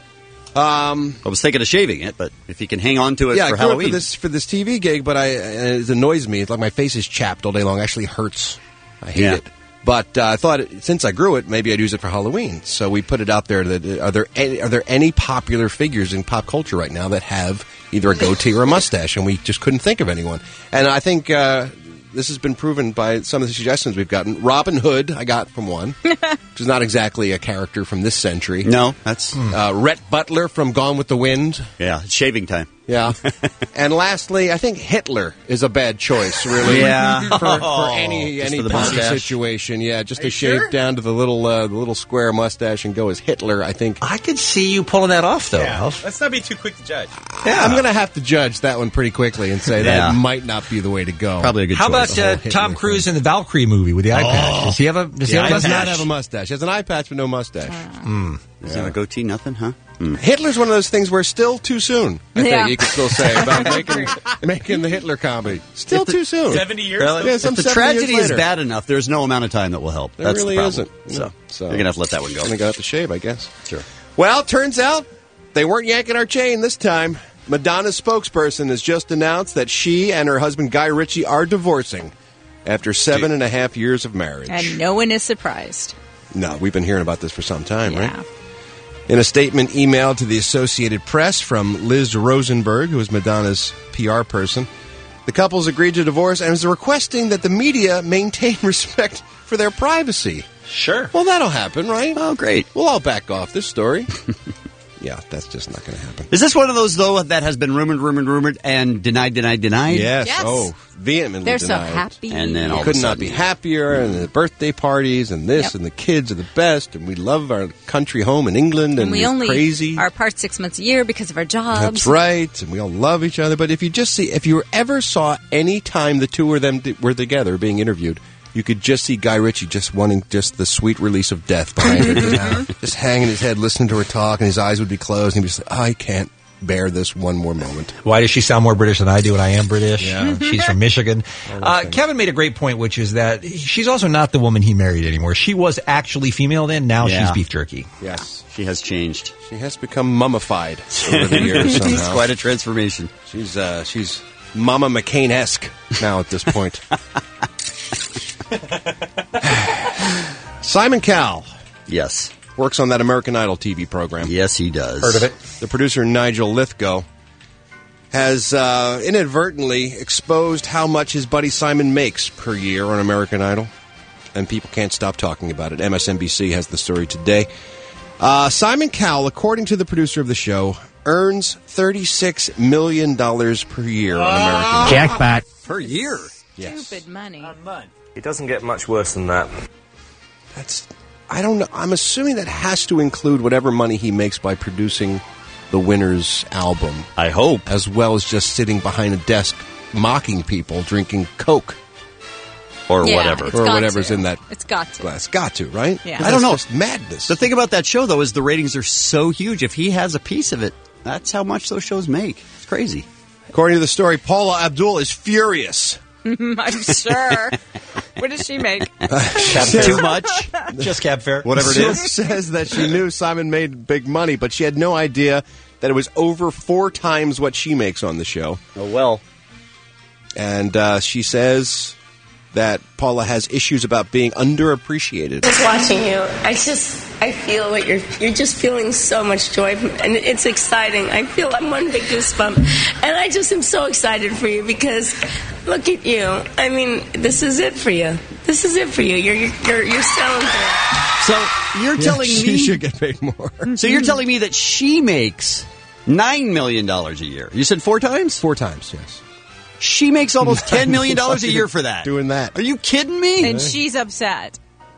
Um, I was thinking of shaving it, but if he can hang on to it yeah, for I grew up Halloween. for this, for this T V gig, but I, it annoys me. It's like my face is chapped all day long. It actually hurts. I hate Yeah. it. But uh, I thought it, since I grew it, maybe I'd use it for Halloween. So we put it out there. That are there any, are there any popular figures in pop culture right now that have either a goatee or a mustache? And we just couldn't think of anyone. And I think uh, this has been proven by some of the suggestions we've gotten. Robin Hood, I got from one, which is not exactly a character from this century. No, that's uh, Rhett Butler from Gone with the Wind. Yeah, it's shaving time. Yeah. And lastly, I think Hitler is a bad choice, really. Yeah. For, for any Just any for the party mustache. situation. Yeah, just Are to you shave sure? down to the little uh, the little square mustache and go as Hitler, I think. I could see you pulling that off, though. Yeah. Ralph. Let's not be too quick to judge. Yeah. I'm going to have to judge that one pretty quickly and say Yeah. that might not be the way to go. Probably a good How choice. about The whole uh, Hitler Tom thing. Cruise in the Valkyrie movie with the eye patch? Does he have a, does he He have a does mustache? not have a mustache. He has an eye patch but no mustache. Mm. Does he have a goatee? Nothing, huh? Mm. Hitler's one of those things where still too soon, I Yeah. think you could still say, about making, making the Hitler comedy. Still too soon. seventy years? Really? Yeah, some If the seventy years tragedy is later. bad enough, there's no amount of time that will help. There That's really the problem. isn't. So, No. So- you're going to have to let that one go. I'm going to go out to shave, I guess. Sure. Well, turns out they weren't yanking our chain this time. Madonna's spokesperson has just announced that she and her husband Guy Ritchie are divorcing after seven and a half years of marriage. And no one is surprised. No, we've been hearing about this for some time, Yeah. right? In a statement emailed to the Associated Press from Liz Rosenberg, who is Madonna's P R person, the couples agreed to divorce and is requesting that the media maintain respect for their privacy. Sure. Well, that'll happen, right? Oh, great. We'll all back off this story. Yeah, that's just not going to happen. Is this one of those, though, that has been rumored, rumored, rumored, and denied, denied, denied? Yes. Yes. Oh, vehemently They're so denied. happy. And then all Could of a not sudden, be happier, and the birthday parties, and this, Yep. and the kids are the best, and we love our country home in England, and, And we we're only crazy. are apart six months a year because of our jobs. That's right, and we all love each other. But if you just see, if you ever saw any time the two of them d- were together being interviewed, you could just see Guy Ritchie just wanting just the sweet release of death behind her, just, just hanging his head, listening to her talk, and his eyes would be closed, and he'd be just like, I can't bear this one more moment. Why does she sound more British than I do, and I am British? Yeah. She's from Michigan. Uh, Kevin made a great point, which is that she's also not the woman he married anymore. She was actually female then. Now Yeah. she's beef jerky. Yes. She has changed. She has become mummified over the years It's somehow. quite a transformation. She's uh, she's Mama McCain-esque now at this point. Simon Cowell Yes. works on that American Idol T V program. Yes, he does. Heard of it? The producer, Nigel Lithgow, has uh, inadvertently exposed how much his buddy Simon makes per year on American Idol. And people can't stop talking about it. M S N B C has the story today. Uh, Simon Cowell, according to the producer of the show, earns thirty-six million dollars per year on American Idol. Jackpot. Per year. Yes. Stupid money. It doesn't get much worse than that. That's, I don't know. I'm assuming that has to include whatever money he makes by producing the winner's album. I hope. As well as just sitting behind a desk mocking people, drinking Coke. Or Yeah, whatever. it's Or got whatever's to. in that It's got to. glass. Got to, right? Yeah. 'Cause I don't know. that's just madness. The thing about that show, though, is the ratings are so huge. If he has a piece of it, that's how much those shows make. It's crazy. According to the story, Paula Abdul is furious. I'm sure. What does she make? Too much? Just cab fare. Whatever it She is. says that she knew Simon made big money, but she had no idea that it was over four times what she makes on the show. Oh, well. And uh, she says that Paula has issues about being underappreciated. Just watching you, I just, I feel what you're, you're just feeling so much joy, and it's exciting. I feel I'm one big goosebump, and I just am so excited for you because look at you. I mean, this is it for you. This is it for you. You're you're you're, you're selling through. So you're Yeah, telling she me should get paid more. So you're telling me that she makes nine million dollars a year. You said four times? Four times, yes. She makes almost ten million dollars a year for that. Doing that. Are you kidding me? And she's upset.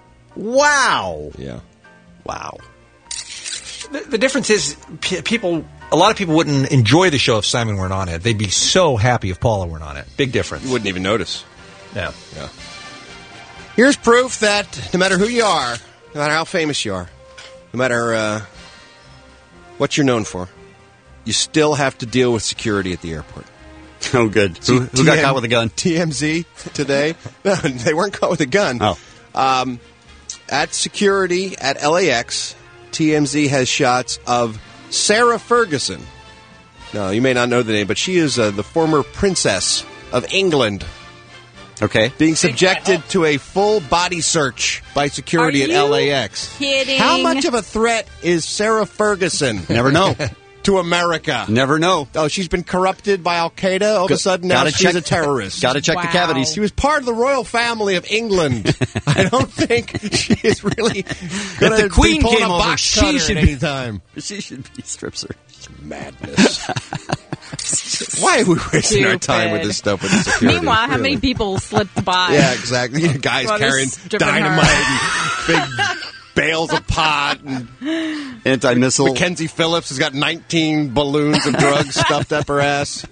Wow. Yeah. Wow. The, the difference is, p- people. A lot of people wouldn't enjoy the show if Simon weren't on it. They'd be so happy if Paula weren't on it. Big difference. You wouldn't even notice. Yeah. Yeah. Here's proof that no matter who you are, no matter how famous you are, no matter uh, what you're known for, you still have to deal with security at the airport. Oh, good. Who, who got caught with a gun? T M Z today. No, they weren't caught with a gun. Oh. Um, at security at L A X, T M Z has shots of Sarah Ferguson. No, you may not know the name, but she is uh, the former princess of England. Okay. Being subjected to a full body search by security Are at you L A X. kidding? How much of a threat is Sarah Ferguson? Never know. To America. Never know. Oh, she's been corrupted by Al Qaeda. All of a sudden, now Gotta she's check- a terrorist. Gotta check the Wow. cavities. She was part of the royal family of England. I don't think she is really going the to Queen be pulling came a over, box she cutter should at be- any time. She should be strip search. Madness. Why are we wasting our time with this stuff with the security? Meanwhile, how Really? many people slipped by? Yeah, exactly. You know, guys While they're carrying stripping dynamite her. and big bales of pot. And Anti-missile. Mackenzie Phillips has got nineteen balloons of drugs stuffed up her ass.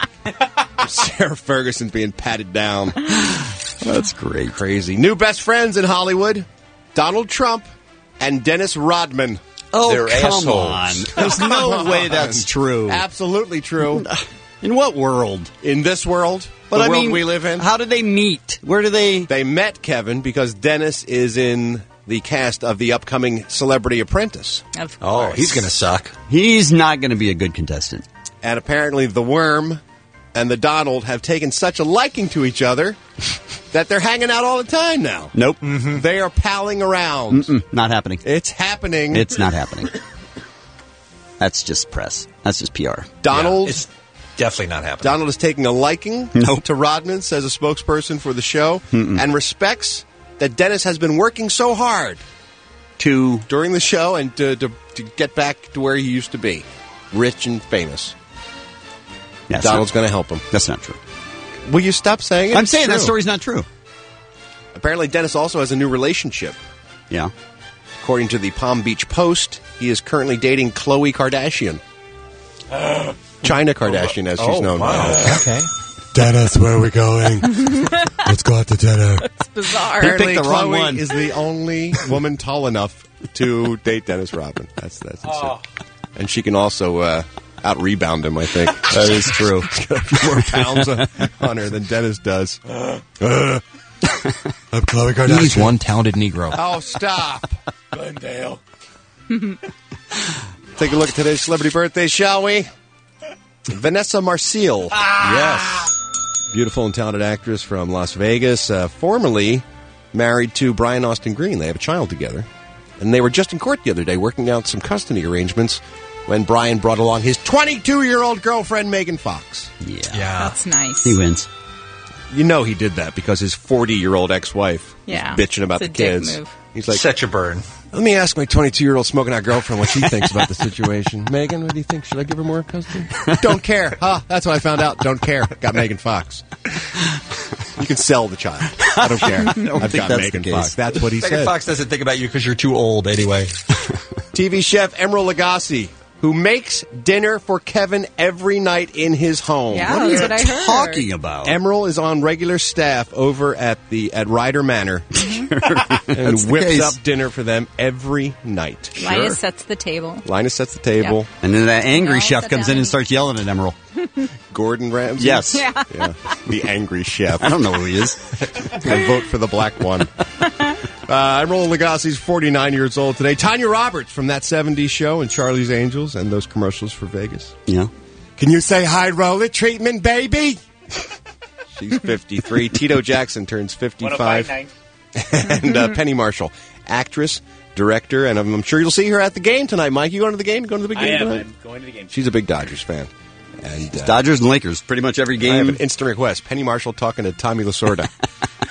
Sarah Ferguson's being patted down. That's great. Crazy. New best friends in Hollywood, Donald Trump and Dennis Rodman. Oh, They're come assholes. on. There's Come no on. way that's true. Absolutely true. In what world? In this world, But the I world mean, we live in. How did they meet? Where do they... They met, Kevin, because Dennis is in the cast of the upcoming Celebrity Apprentice. Of Oh, course. he's going to suck. He's not going to be a good contestant. And apparently the Worm and the Donald have taken such a liking to each other that they're hanging out all the time now. Nope. They are palling around. Mm-mm, not happening. It's happening. It's not happening. That's just press. That's just P R. Donald. Yeah, it's definitely not happening. Donald is taking a liking Nope. to Rodman, says a spokesperson for the show, Mm-mm. and respects that Dennis has been working so hard To... during the show and to, to, to get back to where he used to be, rich and famous. Yeah, it's Donald's not- going to help him. That's not true. Will you stop saying it? I'm It's saying that true. story's not true. Apparently, Dennis also has a new relationship. Yeah. According to the Palm Beach Post, he is currently dating Khloe Kardashian. China Kardashian, as she's Oh, known. wow. Okay. Dennis, where are we going? Let's go out to dinner. It's bizarre. Apparently, picked the wrong Khloe one. is the only woman tall enough to date Dennis Rodman. That's that's Oh. it. And she can also uh, out rebound him. I think That is true. She's got a few more pounds on, on her than Dennis does. Uh, I'm Khloe Kardashian. He's one talented Negro. Oh, stop, Glendale. Take a look at today's celebrity birthday, shall we? Vanessa Marcil. Yes. Beautiful and talented actress from Las Vegas, uh, formerly married to Brian Austin Green. They have a child together. And they were just in court the other day working out some custody arrangements when Brian brought along his twenty-two-year-old girlfriend, Megan Fox. Yeah. Yeah. That's nice. He wins. You know he did that because his forty-year-old ex-wife Yeah. was bitching about It's the a dick kids. move. He's like, Such a burn. let me ask my twenty-two-year-old smoking out girlfriend what she thinks about the situation. Megan, what do you think? Should I give her more custody? Don't care. Huh? That's what I found out. Don't care. Got Megan Fox. You can sell the child. I don't care. don't I've think got that's Megan the case. Fox. That's what he Megan said. Fox doesn't think about you because you're too old anyway. T V chef Emeril Lagasse, who makes dinner for Kevin every night in his home. Yeah, What are that's you what I heard. talking about? Emeril is on regular staff over at the at Ryder Manor and That's the whips case. up dinner for them every night. Linus sets the table. Linus sets the table. And then that angry No, chef sit comes down in and and- starts yelling at Emerald. Gordon Ramsay. Yes. Yeah. Yeah. The angry chef. I don't know who he is. I vote for the black one. Uh, Emeril Lagasse's forty-nine years old today. Tanya Roberts from That seventies Show and Charlie's Angels and those commercials for Vegas. Yeah. Can you say high roller treatment, baby? She's fifty-three. Tito Jackson turns fifty-five. And uh, Penny Marshall, actress, director, and I'm, I'm sure you'll see her at the game tonight. Mike, you going to the game? You going to the big I game am. tonight? I'm going to the game. She's a big Dodgers fan. And uh, Dodgers and Lakers. Pretty much every I have game. an instant request. Penny Marshall talking to Tommy Lasorda.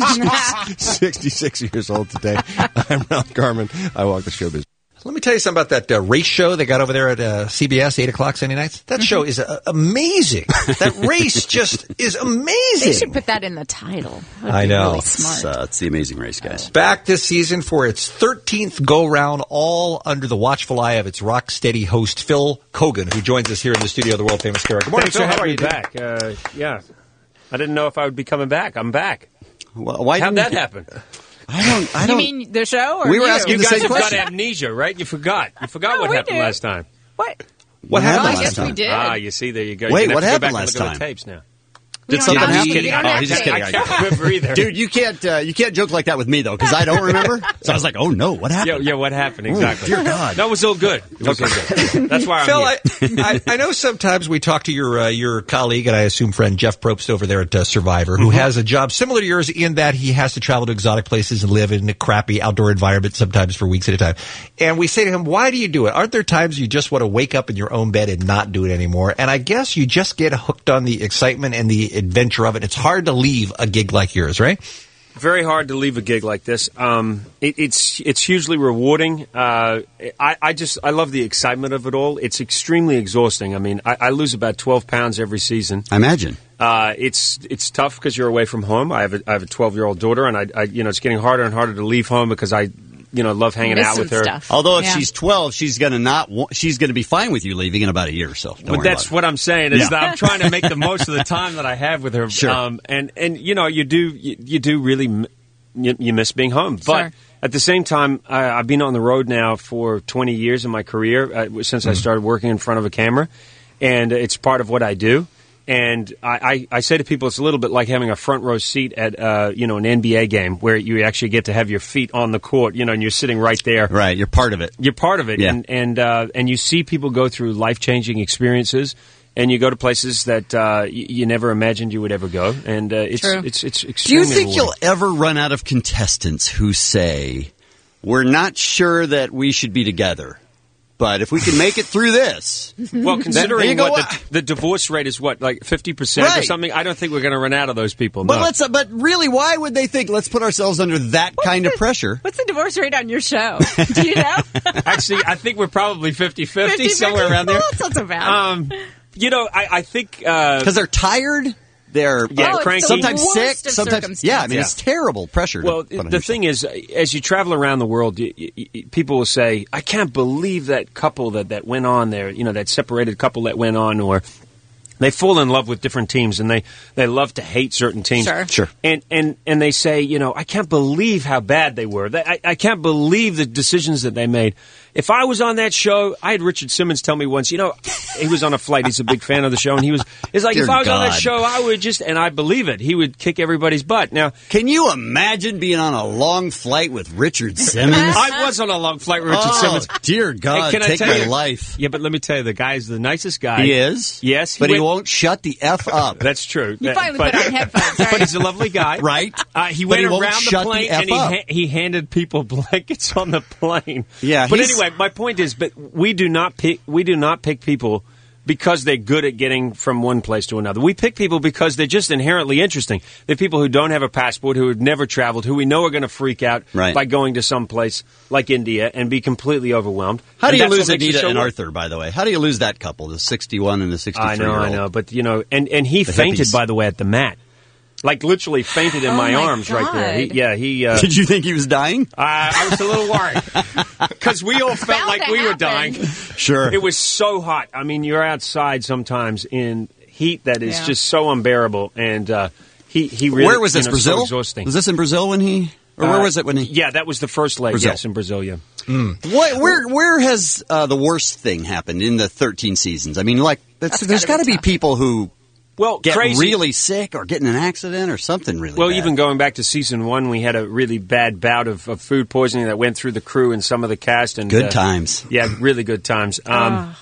sixty-six years old today. I'm Ralph Garman. I walk the showbiz. Let me tell you something about that uh, race show they got over there at uh, C B S, eight o'clock Sunday nights. That mm-hmm. show is uh, amazing. That race just is amazing. They should put that in the title. That'd I know. Really smart. It's, uh, it's the Amazing Race, guys. Back this season for its thirteenth go-round, all under the watchful eye of its rock-steady host, Phil Kogan, who joins us here in the studio of the world-famous Kara. Good morning, Thanks Phil. for How are having you? me back. Uh, yeah. I didn't know if I would be coming back. I'm back. Well, why How'd didn't that you- happen? I don't. I don't. You mean the show? Or We were you? asking You the guys same have question. got amnesia, right? You forgot. You forgot No, what we happened did. last time. What? What happened I last guess time? we did. Ah, you see, there you go. Wait, You're what gonna have to happened go back last and look at time? the tapes now. We Did don't something have happen? to. kidding. We don't Oh, have he's just to. kidding. I can't remember either. Dude, you can't uh, you can't joke like that with me though, because I don't remember. So I was like, oh no, what Yeah, happened? yeah, what happened exactly? dear God. That was all good. It was all good. That's why I'm Phil, here. I, I, I know sometimes we talk to your uh, your colleague and I assume friend Jeff Probst over there at uh, Survivor, who Mm-hmm. has a job similar to yours in that he has to travel to exotic places and live in a crappy outdoor environment sometimes for weeks at a time. And we say to him, why do you do it? Aren't there times you just want to wake up in your own bed and not do it anymore? And I guess you just get hooked on the excitement and the adventure of it. It's hard to leave a gig like yours, right? Very hard to leave a gig like this. Um, it, it's it's hugely rewarding. Uh, I, I just I love the excitement of it all. It's extremely exhausting. I mean, I, I lose about twelve pounds every season. I imagine. Uh, it's it's tough because you're away from home. I have a, I have a twelve year old daughter, and I, I you know it's getting harder and harder to leave home because I you know love hanging out with her. Stuff. Although if Yeah. she's twelve, she's gonna not. wa- She's gonna be fine with you leaving in about a year or so. Don't But worry that's about it. what I'm saying is Yeah. that I'm trying to make the most of the time that I have with her. Sure. Um, and and you know you do you, you do really m- you, you miss being home, but Sure. at the same time I, I've been on the road now for twenty years in my career uh, since I started working in front of a camera, and it's part of what I do. And I, I, I say to people, it's a little bit like having a front row seat at uh, you know an N B A game where you actually get to have your feet on the court, you know, and you're sitting right there. Right, you're part of it. You're part of it, Yeah. and and uh, and you see people go through life changing experiences, and you go to places that uh, y- you never imagined you would ever go, and uh, it's, True. it's it's Do you extremely. think rewarding. you'll ever run out of contestants who say, we're not sure that we should be together, but if we can make it through this. Well, There you considering go. what the, the divorce rate is, what like fifty percent or Right. something, I don't think we're going to run out of those people. But no. let's. Uh, but really, why would they think? Let's put ourselves under that kind of pressure. What's the divorce rate on your show? Do you know? Actually, I think we're probably fifty-fifty, somewhere around there. Well, that's not so bad. Um, you know, I, I think because uh, they're tired. They're Yeah, uh, cranky. sometimes the sick. worst of Sometimes, yeah. I mean, Yeah. it's terrible pressure. to Well, put on the yourself. thing is, as you travel around the world, y y y people will say, "I can't believe that couple that, that went on there. You know, that separated couple that went on, or they fall in love with different teams, and they, they love to hate certain teams. Sure. Sure. And and and they say, you know, I can't believe how bad they were. They, I, I can't believe the decisions that they made. If I was on that show, I had Richard Simmons tell me once, you know, he was on a flight. He's a big fan of the show, and he was, it's like, Dear if I was on that God. show, I would just, and I believe it, he would kick everybody's butt. Now, Can you imagine being on a long flight with Richard Simmons? I was on a long flight with Richard oh, Simmons. dear God, Hey, can I take tell my you- life. Yeah, but let me tell you, the guy's the nicest guy. He is. Yes, but he went- won't shut the F up. That's true. You That- finally but, put on headphones, right? but he's a lovely guy, Right. Uh, he But went he won't around shut the the plane F and he, up. ha- he handed people blankets on the plane. Yeah, but he's- anyway, my point is, but we do not pick. We do not pick people because they're good at getting from one place to another. We pick people because they're just inherently interesting. They're people who don't have a passport, who have never traveled, who we know are going to freak out Right. by going to some place like India and be completely overwhelmed. How do And you that's lose what makes the Anita show and work. Arthur, by the way? How do you lose that couple, the sixty-one and the sixty-three I know, year old? I know, but you know, and and he The fainted, hippies. by the way, at the mat. Like literally fainted in Oh, my, my arms right there. He, God. yeah, he. Uh, Did you think he was dying? Uh, I was a little worried because we all felt Bound like to we were happen. dying. Sure. It was so hot. I mean, you're outside sometimes in heat that is Yeah. just so unbearable, and uh, he he really. Where was this? you know, so Brazil? exhausting. Was this in Brazil when he, or where Uh, was it when he? Yeah, that was the first leg. Brazil. Yes, in Brazil. Yeah. What, where where has uh, the worst thing happened in the thirteen seasons? I mean, like that's, That's there's got gotta to be be tough. people who Well, get crazy. really sick or get in an accident or something really. Well, bad. even going back to season one, we had a really bad bout of, of food poisoning that went through the crew and some of the cast. And good uh, times. Yeah, really good times. Um,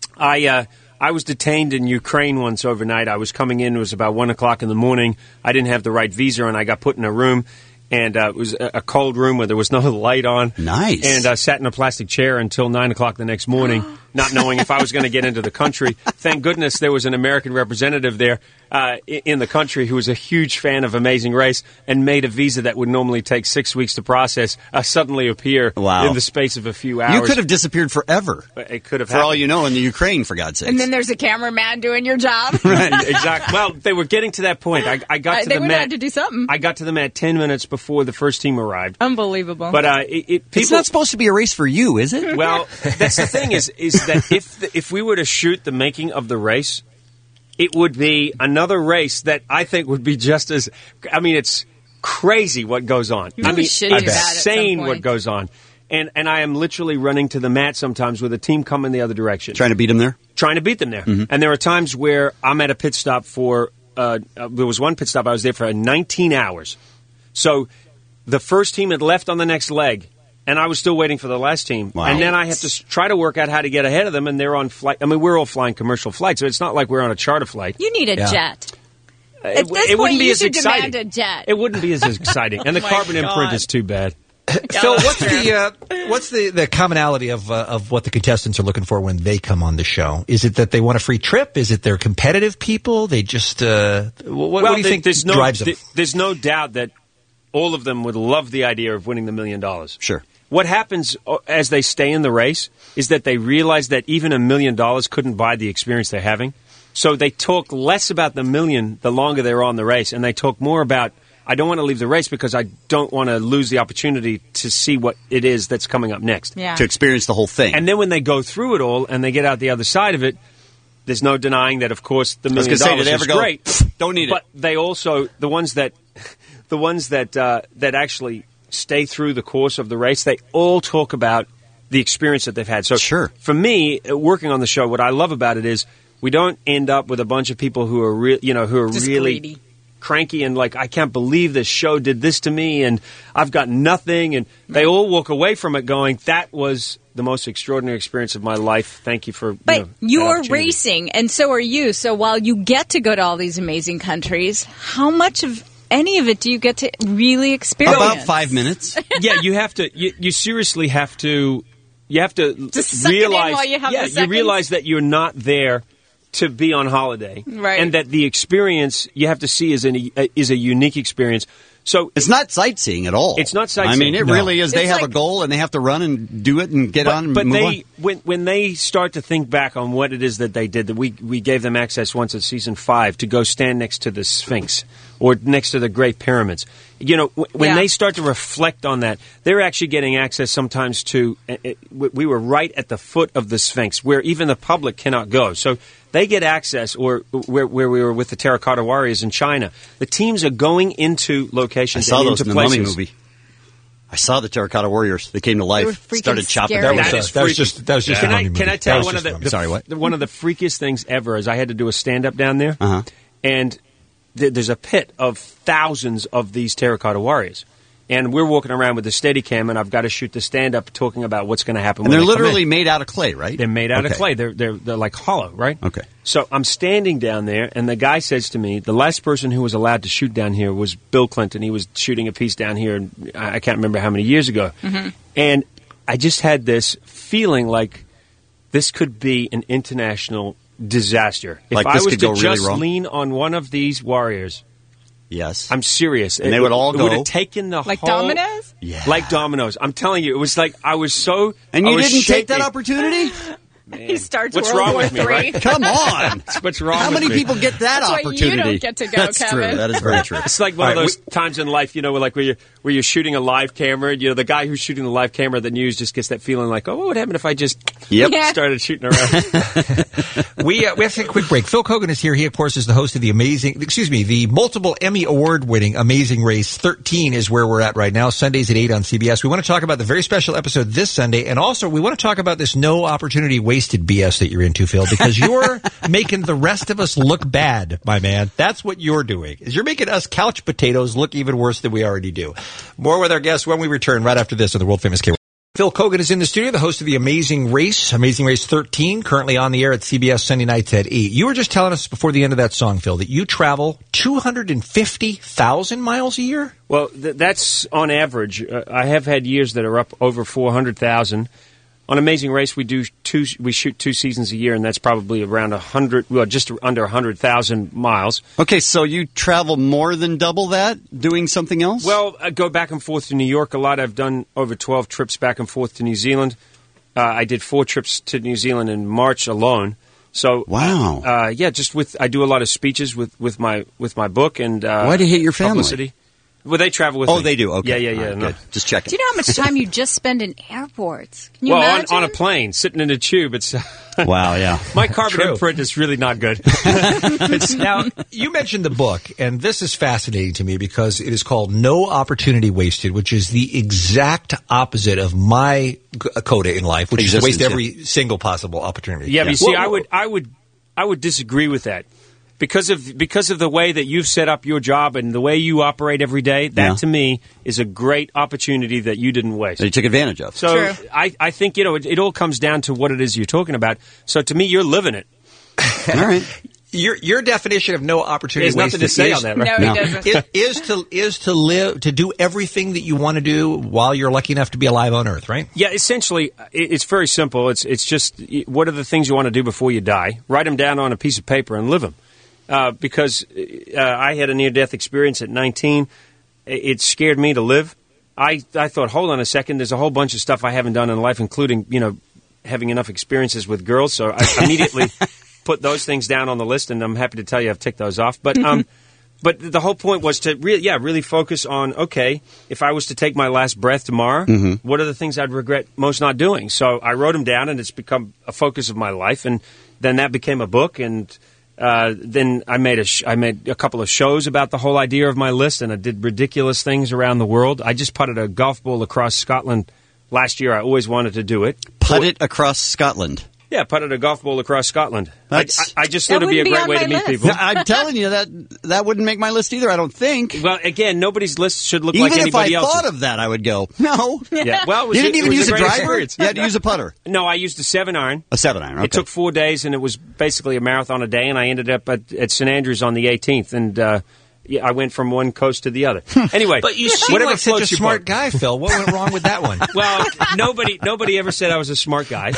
I uh, I was detained in Ukraine once overnight. I was coming in. It was about one o'clock in the morning. I didn't have the right visa, and I got put in a room. And uh, it was a, a cold room where there was no light on. Nice. And I sat in a plastic chair until nine o'clock the next morning. not knowing if I was going to get into the country. Thank goodness there was an American representative there uh, in the country who was a huge fan of Amazing Race and made a visa that would normally take six weeks to process uh, suddenly appear Wow. in the space of a few hours. You could have disappeared forever. It could have For happened. all you know, in the Ukraine, for God's sake. And then there's a cameraman doing your job. Right, exactly. Well, they were getting to that point. I, I got Uh, to they the would mat. have to do something. I got to the mat ten minutes before the first team arrived. Unbelievable. But uh, it, it, people, it's not supposed to be a race for you, is it? Well, that's the thing is is that if the, if we were to shoot the making of the race, it would be another race that I think would be just as. I mean, it's crazy what goes on. You I really mean, should do that at some insane point. what goes on. And and I am literally running to the mat sometimes with a team coming the other direction, Trying to beat him there? trying to beat them there. Mhm. And there are times where I'm at a pit stop for. Uh, uh, there was one pit stop I was there for nineteen hours. So the first team had left on the next leg, and I was still waiting for the last team. Wow. And then I have to s- try to work out how to get ahead of them, and they're on flight. I mean, we're all flying commercial flights, so it's not like we're on a charter flight. You need a Yeah. jet. Uh, At it, this it point, wouldn't be you as should exciting. demand a jet. It wouldn't be as exciting, and the Oh my carbon imprint God. is too bad. Phil, what's the uh, what's the, the commonality of uh, of what the contestants are looking for when they come on the show? Is it that they want a free trip? Is it they're competitive people? They just uh, what, what well, do you there- think there's no, drives them? th- there's no doubt that all of them would love the idea of winning the million dollars. Sure. What happens uh, as they stay in the race is that they realize that even a million dollars couldn't buy the experience they're having. So they talk less about the million the longer they're on the race, and they talk more about, I don't want to leave the race because I don't want to lose the opportunity to see what it is that's coming up next. Yeah. To experience the whole thing. And then when they go through it all and they get out the other side of it, there's no denying that, of course, the I was million gonna say, dollars did they ever is go, great. don't need it. But they also, the ones that, the ones that uh, that actually stay through the course of the race, they all talk about the experience that they've had. So Sure. for me, uh, working on the show, what I love about it is we don't end up with a bunch of people who are real, you know, who are Just really greedy. cranky and like, I can't believe this show did this to me and I've got nothing. And they all walk away from it going, that was the most extraordinary experience of my life. Thank you for, But you know, that you're opportunity." racing, and so are you. So while you get to go to all these amazing countries, how much of any of it do you get to really experience? About five minutes. Yeah, you have to. You, you seriously have to. You have to Just suck it in realize. while you have yeah, the you seconds? realize that you're not there to be on holiday, Right. and that the experience you have to see is an is a unique experience. So It's not sightseeing at all. It's not I sightseeing. mean, it No. really is. They It's have like- a goal and they have to run and do it and get but, on and but move they on. when when they start to think back on what it is that they did, that we we gave them access once in season five to go stand next to the Sphinx or next to the Great Pyramids. You know, w- when Yeah. they start to reflect on that, they're actually getting access sometimes to. Uh, uh, we we were right at the foot of the Sphinx, where even the public cannot go. So they get access, or where, where we were with the Terracotta Warriors in China. The teams are going into I locations saw and those into in the Mummy places. movie. I saw the Terracotta Warriors. They came to were life, freaking started chopping scary. down. That was, That uh, is that was freaky. just that was just Can a I, mummy can movie. I tell That was one of just the, a mummy. the- Sorry, what? the- one of the freakiest things ever is I had to do a stand up down there, Uh-huh. and th- there's a pit of thousands of these Terracotta Warriors, and we're walking around with the Steadicam, and I've got to shoot the stand up talking about what's going to happen. And when they're they come literally in. made out of clay, right? They're made out Okay. of clay. They're, they're they're like hollow, right? Okay. So I'm standing down there, and the guy says to me, the last person who was allowed to shoot down here was Bill Clinton. He was shooting a piece down here, I I can't remember how many years ago. Mhm. And I just had this feeling like this could be an international disaster. If Like I this was could to go really just wrong? lean on one of these warriors, Yes. I'm serious. And It they would all It would go- have taken the Like whole... dominoes? Yeah. Like dominoes. I'm telling you, it was like I was so... And I you was didn't take that shaking. opportunity? He starts What's World wrong War with me, Three. right? Come on. What's wrong How with many me? people get that That's why you opportunity? don't get to go, That's Kevin. true. That is very true. It's like one All of right, those times in life, you know, like where you're, where you're shooting a live camera, and, you know, the guy who's shooting the live camera at the news just gets that feeling like, oh, what would happen if I just Yep. Yeah. started shooting around? We uh, we have to take a quick break. Phil Kogan is here. He, of course, is the host of the amazing, excuse me, the multiple Emmy award-winning Amazing Race. thirteen is where we're at right now. Sundays at eight on C B S. We want to talk about the very special episode this Sunday, and also we want to talk about this no opportunity wasted B S that you're into, Phil, because you're making the rest of us look bad, my man. That's what you're doing. Is you're making us couch potatoes look even worse than we already do. More with our guests when we return right after this on the world famous K. Phil Kogan is in the studio, the host of the Amazing Race, Amazing Race thirteen, currently on the air at C B S Sunday nights at eight. You were just telling us before the end of that song, Phil, that you travel two hundred fifty thousand miles a year? Well, th- that's on average. Uh, I have had years that are up over four hundred thousand. On Amazing Race, we do two. We shoot two seasons a year, and that's probably around a hundred. Well, just under a hundred thousand miles. Okay, so you travel more than double that doing something else? Well, I go back and forth to New York a lot. I've done over twelve trips back and forth to New Zealand. Uh, I did four trips to New Zealand in March alone. So wow, uh, uh, yeah, just with I do a lot of speeches with, with my with my book and uh, why do you hate your family? Publicity. Well, they travel with oh, me. Oh, they do? Okay. Yeah, yeah, yeah. Right, no. good. Just checking. Do you know how much time you just spend in airports? Can you well, imagine? on, on a plane, sitting in a tube, it's... wow, yeah. My carbon True. imprint is really not good. Now, you mentioned the book, and this is fascinating to me because it is called No Opportunity Wasted, which is the exact opposite of my g- coda in life, which Existence, is to waste every yeah. single possible opportunity. Yeah, but you see, Whoa, I whoa. would, I would, I would disagree with that. Because of because of the way that you've set up your job and the way you operate every day, that Yeah. to me is a great opportunity that you didn't waste. That you took advantage of. So I, I think, you know, it, it all comes down to what it is you're talking about. So to me, you're living it. All right. Your your definition of no opportunity There's nothing wasted to say is, on that, right? No, he doesn't. is, is to is to live to do everything that you want to do while you're lucky enough to be alive on Earth, right? Yeah, essentially, it, it's very simple. It's it's just what are the things you want to do before you die? Write them down on a piece of paper and live them. Uh, because uh, I had a near-death experience at nineteen. It scared me to live. I, I thought, hold on a second, there's a whole bunch of stuff I haven't done in life, including, you know, having enough experiences with girls. So I immediately put those things down on the list, and I'm happy to tell you I've ticked those off. But um, but the whole point was to really, yeah, really focus on, okay, if I was to take my last breath tomorrow, Mhm. what are the things I'd regret most not doing? So I wrote them down, and it's become a focus of my life. And then that became a book, and... Uh, then I made a sh- I made a couple of shows about the whole idea of my list, and I did ridiculous things around the world. I just putted a golf ball across Scotland last year. I always wanted to do it. Put it across Scotland. Yeah, putted a golf ball across Scotland. I, That's- I, I just That thought it'd be a wouldn't be great on way my to meet list. people. I'm telling you that that wouldn't make my list either. I don't think. Well, again, nobody's list should look Even like if I anybody else's. thought of that, I would go no. Yeah. Well, it was you didn't it even was use a great driver. experience. You had to use a putter. No, I used a seven iron. A seven iron. Okay. It took four days, and it was basically a marathon a day, and I ended up at, at Saint Andrews on the eighteenth, and uh, yeah, I went from one coast to the other. Anyway, But you seem whatever like such a floats your smart boat. guy, Phil. What went wrong with that one? Well, nobody nobody ever said I was a smart guy,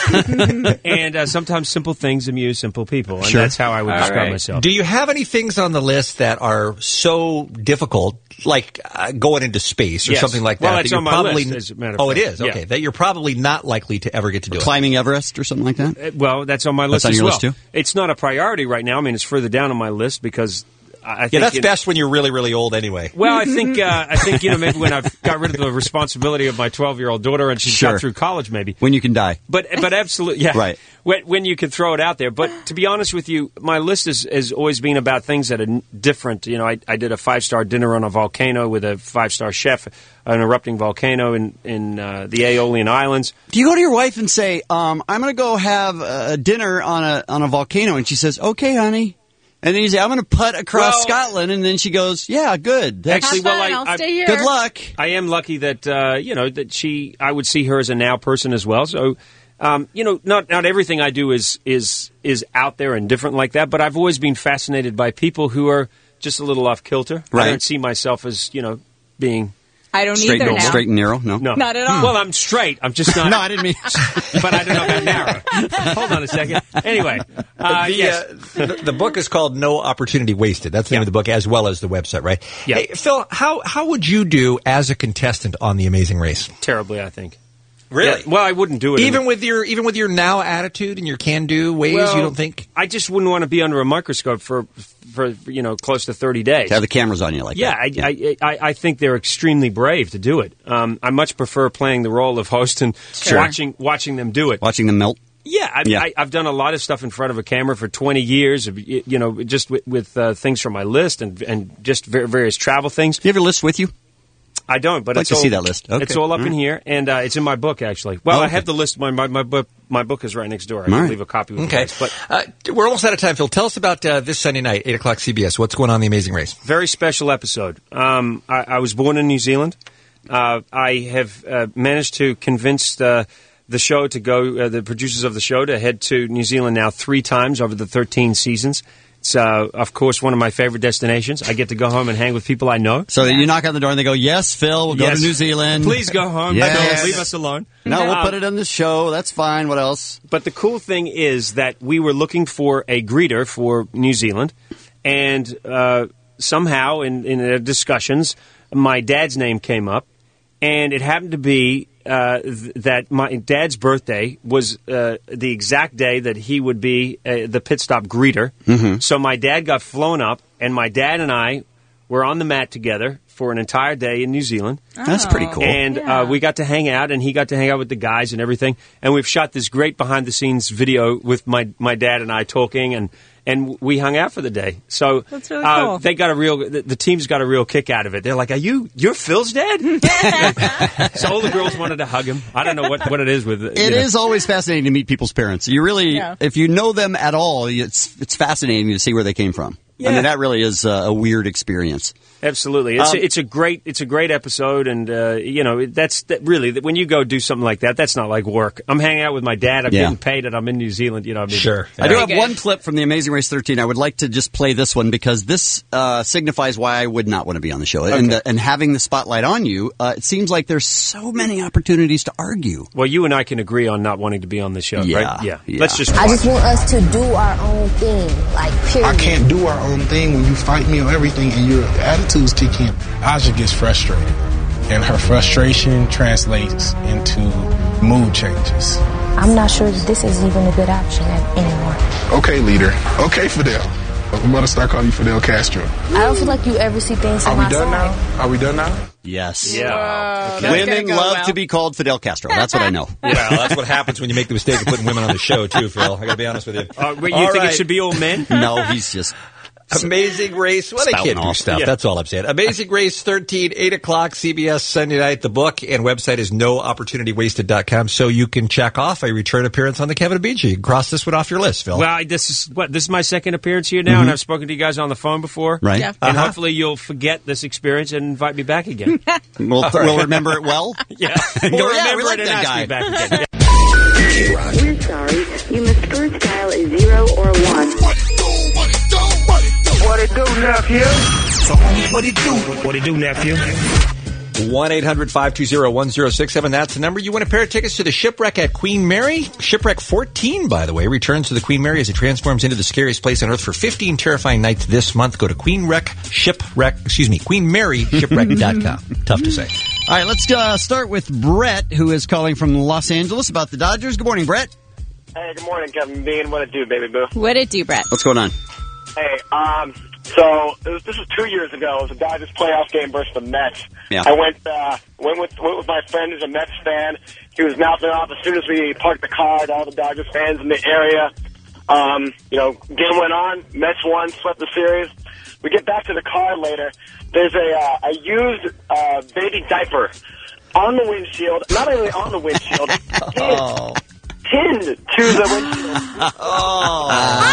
and uh, sometimes simple things amuse simple people, and Sure. that's how I would All describe right. myself. Do you have any things on the list that are so difficult, like uh, going into space or Yes. something like that? Well, that it's you're on my probably, list, as a matter of oh, it fact. is? Yeah. Okay. That you're probably not likely to ever get to do it. Climbing Everest or something like that. Uh, Well, that's on my list on as your well. list, too? It's not a priority right now. I mean, it's further down on my list because I I think Yeah, that's it- best when you're really, really old anyway. Well, I think uh, I think you know maybe when I've got rid of the responsibility of my twelve-year-old daughter and she's Sure. got through college, maybe. When you can die. But but absolutely, yeah, Right. When, when you can throw it out there. But to be honest with you, my list is, has always been about things that are n- different. You know, I, I did a five-star dinner on a volcano with a five-star chef, an erupting volcano in in uh, the Aeolian Islands. Do you go to your wife and say, um, "I'm going to go have a dinner on a on a volcano," and she says, "Okay, honey." And then you say, "I'm going to putt across Well- Scotland," and then she goes, "Yeah, good." That's, Actually, well, I, I good luck. I am lucky that uh, you know that she. I would see her as a now person as well. So, um, you know, not not everything I do is is is out there and different like that. But I've always been fascinated by people who are just a little off kilter. Right. I don't see myself as you know being. I don't Straight, either and, now. straight and narrow. No, No, Not at all. Well, I'm straight. I'm just not. no, I didn't mean. but I don't know about narrow. Hold on a second. Anyway, uh, the, yes. uh, the, the book is called No Opportunity Wasted. That's the name of the book, as well as the website, right? Yeah. Hey, Phil, how how would you do as a contestant on The Amazing Race? Terribly, I think. Really? Yeah, well, I wouldn't do it. Even in with your even with your now attitude and your can do ways, Well, you don't think? I just wouldn't want to be under a microscope for, for you know, close to thirty days. To have the cameras on you like yeah, that. I, I, I, I think they're extremely brave to do it. Um, I much prefer playing the role of host and Sure. watching watching them do it. Watching them melt. Yeah, I, Yeah. I, I've done a lot of stuff in front of a camera for twenty years, of, y- you know, just with, with uh, things from my list and and just ver- various travel things. Do you have your list with you? I don't, but I'd like it's to all, see that list. Okay. It's all up All in right. here, and uh, it's in my book actually. Well, Oh, I okay. have the list. My my my book, my book is right next door. I All can right. leave a copy with Okay. you guys. But Uh, we're almost out of time, Phil. Tell us about uh, this Sunday night, eight o'clock C B S. What's going on in The Amazing Race? very special episode. Um, I, I was born in New Zealand. Uh, I have uh, managed to convince the, the show to go, uh, the producers of the show to head to New Zealand now three times over the thirteen seasons. It's, uh, of course, one of my favorite destinations. I get to go home and hang with people I know. So you knock on the door and they go, yes, Phil, we'll Yes. go to New Zealand. Please go home. Yes. Phil, leave us alone. No, we'll Um, put it on the show. That's fine. What else? But the cool thing is that we were looking for a greeter for New Zealand, and uh, somehow in, in the discussions, my dad's name came up, and it happened to be uh, th- that my dad's birthday was uh, the exact day that he would be uh, the pit stop greeter. Mm-hmm. So my dad got flown up, and my dad and I were on the mat together for an entire day in New Zealand. That's pretty cool. And Yeah. uh, we got to hang out, and he got to hang out with the guys and everything. And we've shot this great behind-the-scenes video with my my dad and I talking, and and we hung out for the day. So That's really uh, cool. they got a real the, the team's got a real kick out of it. They're like, "Are you you're Phil's dad?" So all the girls wanted to hug him. I don't know what, what it is with it. It is always fascinating to meet people's parents. You really, Yeah. if you know them at all, it's it's fascinating to see where they came from. I Yeah. mean, that really is uh, a weird experience. Absolutely, it's Um, a, it's a great it's a great episode, and uh, you know that's that really when you go do something like that, that's not like work. I'm hanging out with my dad. I'm Yeah. getting paid, and I'm in New Zealand. You know, what I mean, Sure. I do have one clip from the Amazing Race thirteen. I would like to just play this one because this uh, signifies why I would not want to be on the show. And, Okay. uh, and having the spotlight on you, uh, it seems like there's so many opportunities to argue. Well, you and I can agree on not wanting to be on the show, Yeah, right? Yeah. yeah. Let's just. I just want us to do our own thing, like period. I can't do our own thing when you fight me on everything and your attitudes kick in. Aja gets frustrated, and her frustration translates into mood changes. I'm not sure that this is even a good option anymore. Okay, leader. Okay, Fidel. I'm going to start calling you Fidel Castro. I don't feel like you ever see things Are on we my done side. now? Are we done now? Yes. Yeah. Wow. That's Women gonna go love well. to be called Fidel Castro. That's what I know. Well, that's what happens when you make the mistake of putting women on the show, too, Phil. I got to be honest with you. Uh, wait, you All think right. it should be all men? No, he's just Amazing Race. Well, they spouting can't do off. stuff. Yeah. That's all I'm saying. Amazing Race thirteen, eight o'clock, C B S Sunday night. The book and website is no opportunity wasted dot com, so you can check off a return appearance on the Kevin and Beach. You can cross this one off your list, Phil. Well, I, this is what this is my second appearance here now, Mhm. and I've spoken to you guys on the phone before, Right. Yeah. And Uh-huh. hopefully you'll forget this experience and invite me back again. We'll, All right. we'll remember it well. Yeah, Go, You'll yeah, remember we like it and that ask guy. me back again. We're sorry. You must first dial a zero or one. What it do, nephew? So, what it do? What it do, nephew? one eight hundred five two zero one zero six seven. That's the number. You win a pair of tickets to the Shipwreck at Queen Mary. Shipwreck fourteen, by the way, returns to the Queen Mary as it transforms into the scariest place on earth for fifteen terrifying nights this month. Go to Queen Wreck Shipwreck, excuse me, Queen Mary Shipwreck dot com. Tough to say. All right, let's uh, start with Brett, who is calling from Los Angeles about the Dodgers. Good morning, Brett. Hey, good morning, Kevin Bean. What it do, baby boo? What it do, Brett? What's going on? Hey, um, so it was, this was two years ago. It was a Dodgers playoff game versus the Mets. Yeah. I went uh, went with went with my friend who's a Mets fan. He was mouthing off as soon as we parked the car to all the Dodgers fans in the area. Um, you know, game went on. Mets won, swept the series. We get back to the car later. There's a uh, a used uh, baby diaper on the windshield. Not only on the windshield, Oh. pinned to the windshield. Oh.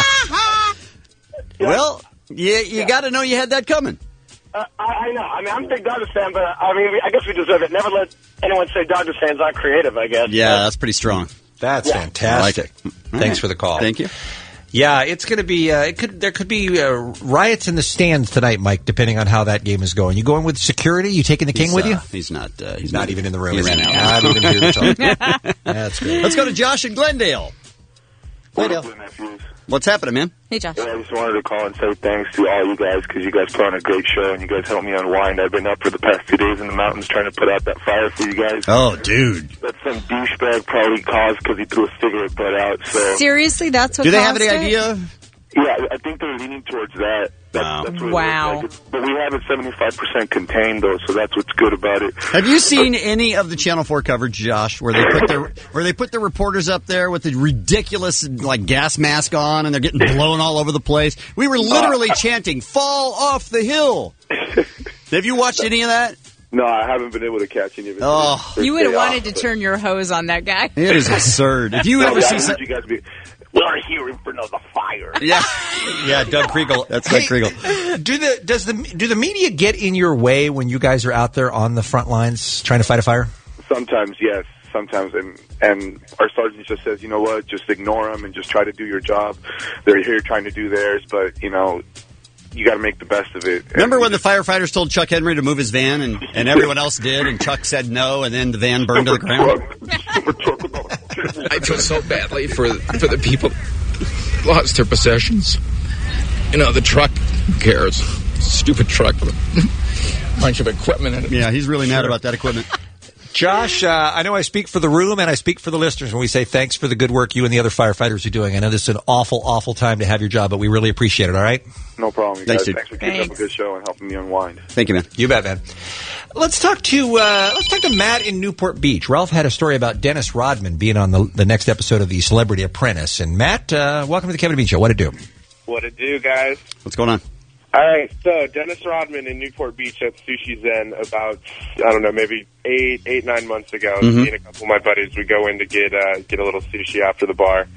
Well, you, you got to know you had that coming. Uh, I, I know. I mean, I'm a big Dodgers fan, but I mean, we, I guess we deserve it. Never let anyone say Dodgers fans aren't creative, I guess. Yeah, that's pretty strong. That's Yeah. fantastic. I like it. All Thanks right. for the call. Thank you. Yeah, it's going to be. Uh, it could. There could be uh, riots in the stands tonight, Mike. Depending on how that game is going. You going with security? You taking the king He's, with you? uh, he's not. Uh, he's not even in the room. He is ran he? out. Not even here to talk. That's good. Let's go to Josh in Glendale. Glendale. What's happening, man? Hey, Josh. Yeah, I just wanted to call and say thanks to all you guys because you guys put on a great show and you guys helped me unwind. I've been up for the past two days in the mountains trying to put out that fire for you guys. Oh, dude. That some douchebag probably caused because he threw a cigarette butt out. So Seriously, that's what Do they have caused any it? idea? yeah, I think they're leaning towards that. That's, Wow. that's what Wow. It looks like. But we have it seventy-five percent contained though, so that's what's good about it. Have you seen any of the Channel four coverage, Josh, where they put their where they put the reporters up there with the ridiculous like gas mask on and they're getting blown all over the place? We were literally chanting, "Fall off the hill." Have you watched any of that? No, I haven't been able to catch any of it. Oh. You would have Day wanted off, to but- turn your hose on that guy. It is absurd. If you No, ever yeah, see I some, heard you guys be, we are here in front of the fire. yeah, Yeah, Doug Kriegel. that's Doug Hey, Kriegel. Do the does the do the media get in your way when you guys are out there on the front lines trying to fight a fire? Sometimes, yes. sometimes, and and our sergeant just says, you know what, just ignore them and just try to do your job. They're here trying to do theirs, but you know, you got to make the best of it. Remember when the firefighters told Chuck Henry to move his van, and, and everyone else did, and Chuck said no, and then the van burned to the ground? I feel so badly for for the people who lost their possessions. You know, the truck, who cares? Stupid truck with a bunch of equipment in it. Yeah, he's really mad about that equipment. Josh, uh, I know I speak for the room and I speak for the listeners when we say thanks for the good work you and the other firefighters are doing. I know this is an awful, awful time to have your job, but we really appreciate it, all right? No problem, you Thanks, guys. dude. Thanks for keeping Thanks. up a good show and helping me unwind. Thank you, man. You bet, man. Let's talk to uh, let's talk to Matt in Newport Beach. Ralph had a story about Dennis Rodman being on the, the next episode of The Celebrity Apprentice. And Matt, uh, welcome to the Kevin and Bean Show. What it do? What it do, guys? What's going on? All right, so Dennis Rodman in Newport Beach at Sushi Zen about, I don't know, maybe eight, eight, nine months ago. Mhm. Me and a couple of my buddies, we go in to get uh, get a little sushi after the bar.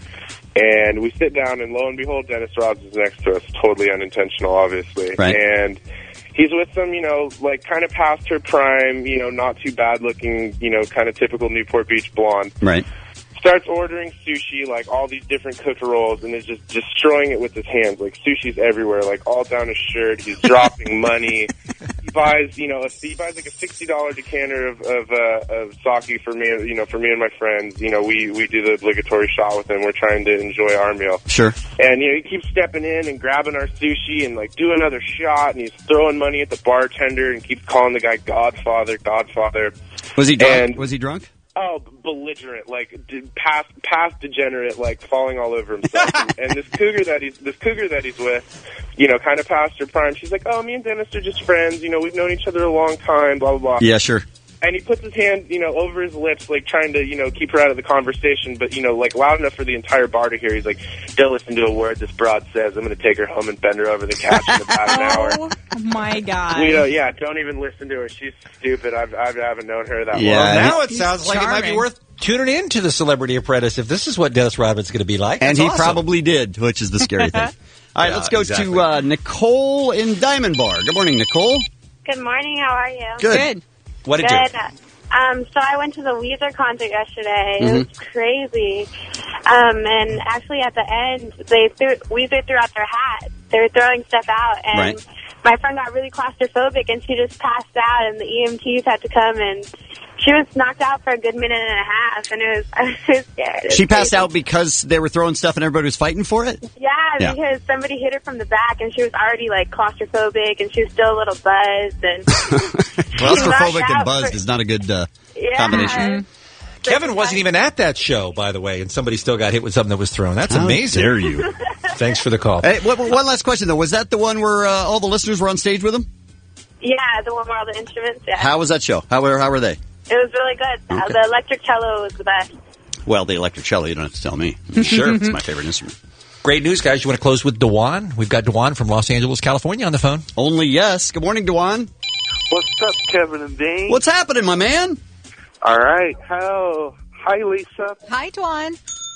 And we sit down, and lo and behold, Dennis Rodman's next to us. Totally unintentional, obviously. Right. And he's with some, you know, like kind of past her prime, you know, not too bad looking, you know, kind of typical Newport Beach blonde. Right. Starts ordering sushi, like all these different cooker rolls, and is just destroying it with his hands. Like sushi's everywhere, like all down his shirt. He's dropping money. He buys, you know, a, he buys like a sixty dollar decanter of of, uh, of sake for me, you know, for me and my friends. You know, we we do the obligatory shot with him. We're trying to enjoy our meal. Sure. And, you know, he keeps stepping in and grabbing our sushi and, like, do another shot, and he's throwing money at the bartender and keeps calling the guy Godfather, Godfather. Was he drunk? And- Was he drunk? Oh, belligerent, like d- past past degenerate, like falling all over himself. and, and this cougar that he's this cougar that he's with, you know, kind of past her prime. She's like, "Oh, me and Dennis are just friends. You know, we've known each other a long time." Blah blah blah. Yeah, sure. And he puts his hand, you know, over his lips, like trying to, you know, keep her out of the conversation, but, you know, like loud enough for the entire bar to hear. He's like, "Don't listen to a word this broad says. I'm going to take her home and bend her over the couch in about an hour." Oh, my God. You know, yeah, don't even listen to her. She's stupid. I've, I haven't known her that Yeah, long. now it sounds like it might be worth tuning in to The Celebrity Apprentice if this is what Dennis Rodman's going to be like. And That's he awesome. probably did, which is the scary thing. All right, Yeah, let's go exactly. to uh, Nicole in Diamond Bar. Good morning, Nicole. Good morning. How are you? Good. Good. What'd it do? Good. Um, so I went to the Weezer concert yesterday. It was Mhm. crazy. Um, and actually at the end, they threw, Weezer threw out their hat. They were throwing stuff out. And Right. my friend got really claustrophobic, and she just passed out, and the E M Ts had to come, and she was knocked out for a good minute and a half, and it was, I was so scared. It was She passed crazy. out because they were throwing stuff and everybody was fighting for it? Yeah, Yeah. because somebody hit her from the back, and she was already, like, claustrophobic, and she was still a little buzzed, and Claustrophobic knocked and out buzzed for- is not a good uh, Yeah. combination. Kevin wasn't even at that show, by the way, and somebody still got hit with something that was thrown. That's How amazing. dare you. Thanks for the call. Hey, one one last question, though. Was that the one where uh, all the listeners were on stage with him? Yeah, the one where all the instruments, yeah. How was that show? How were, how were they? It was really good. Uh, Okay. the electric cello was the best. Well, the electric cello, you don't have to tell me. Sure. It's my favorite instrument. Great news, guys. You want to close with Dewan? We've got Dewan from Los Angeles, California on the phone. Only yes. Good morning, Dewan. What's up, Kevin and Dean? What's happening, my man? All right. How? Hi, Lisa. Hi, Dwan.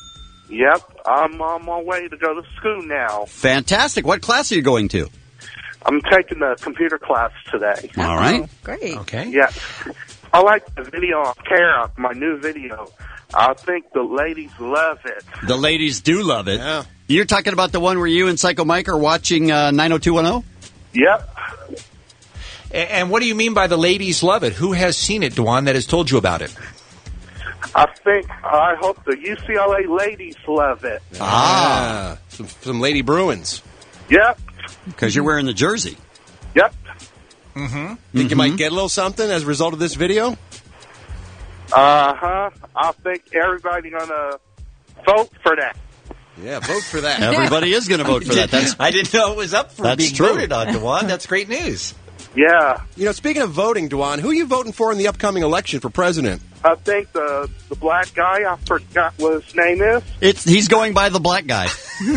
Yep, I'm on my way to go to school now. Fantastic. What class are you going to? I'm taking a computer class today. All right. Great. Okay. Yeah. I like the video on Kara, my new video. I think the ladies love it. The ladies do love it. You're talking about the one where you and Psycho Mike are watching uh, nine oh two one oh? Yep. A- And what do you mean by the ladies love it? Who has seen it, Dewan, that has told you about it? I think, I hope the U C L A ladies love it. Ah, some, some Lady Bruins. Yep. Because you're wearing the jersey. Yep. Mm-hmm. Think you might get a little something as a result of this video? Uh-huh. I think everybody gonna vote for that. Yeah, vote for that. Everybody is going to vote for that. That's I didn't know it was up for That's being true. voted on, Dewan. That's great news. Yeah. You know, speaking of voting, Dewan, who are you voting for in the upcoming election for president? I think the the black guy, I forgot what his name is. It's he's going by the black guy.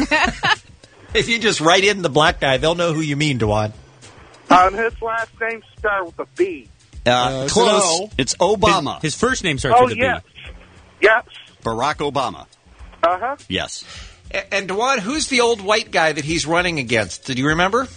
If you just write in the black guy, they'll know who you mean, Dewan. Um, his last name starts with a B. Uh, close. no. It's Obama. His, his first name starts Oh, with a B. yes. Yes. Barack Obama. Uh-huh. Yes. A- And, Dewan, who's the old white guy that he's running against? Did you remember?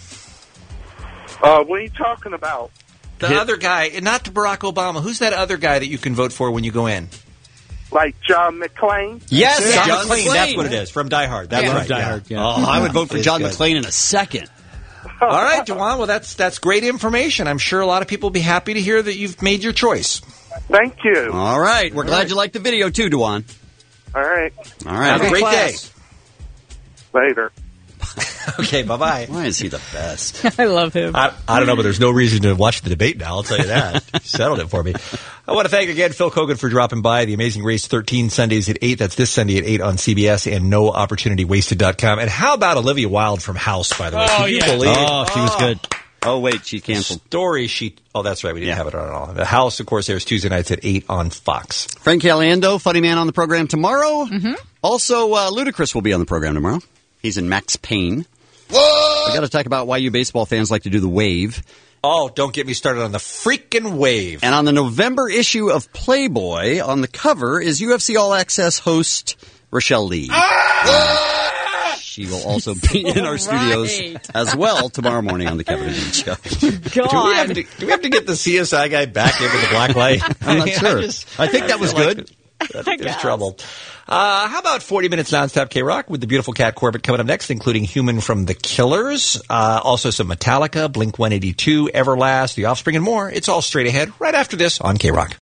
Uh, what are you talking about? The Hit- other guy, not Barack Obama. Who's that other guy that you can vote for when you go in? Like John McClane? Yes, That's it, John, John McClane. McClane. That's what it is. From Die Hard. That's Yeah. right. From Die yeah. Hard, yeah. Oh, I would vote for It's John good. McClane in a second. All right, Dewan. Well, that's that's great information. I'm sure a lot of people will be happy to hear that you've made your choice. Thank you. All right. We're All glad right. you liked the video, too, Dewan. All right. All right. Have a great day. Later. Okay, bye-bye. Why is he the best? I love him. I, I don't know, but there's no reason to watch the debate now. I'll tell you that. You settled it for me. I want to thank again Phil Kogan for dropping by. The Amazing Race thirteen Sundays at eight. That's this Sunday at eight on C B S and no opportunity wasted dot com. And how about Olivia Wilde from House, by the way? Oh, Can you yeah. believe? Oh, she was good. Oh, wait, she canceled. Story she... Oh, that's right. We didn't have it on at all. The House, of course, airs Tuesday nights at eight on Fox. Frank Caliendo, funny man on the program tomorrow. Mm-hmm. Also, uh, Ludacris will be on the program tomorrow. He's in Max Payne. What? We got to talk about why you baseball fans like to do the wave. Oh, don't get me started on the freaking wave. And on the November issue of Playboy, on the cover is U F C All Access host Rochelle Lee. Ah! She will also be in our studios Right. as well tomorrow morning on the Kevin and Bean Show. Do we, have to, do we have to get the C S I guy back in with the black light? I'm not I sure. just- I think that was feel like good. I think there's trouble. Uh, how about forty minutes nonstop K-Rock with the beautiful Cat Corbett coming up next, including Human from the Killers, uh, also some Metallica, Blink one eighty-two, Everlast, The Offspring, and more. It's all straight ahead right after this on K-Rock.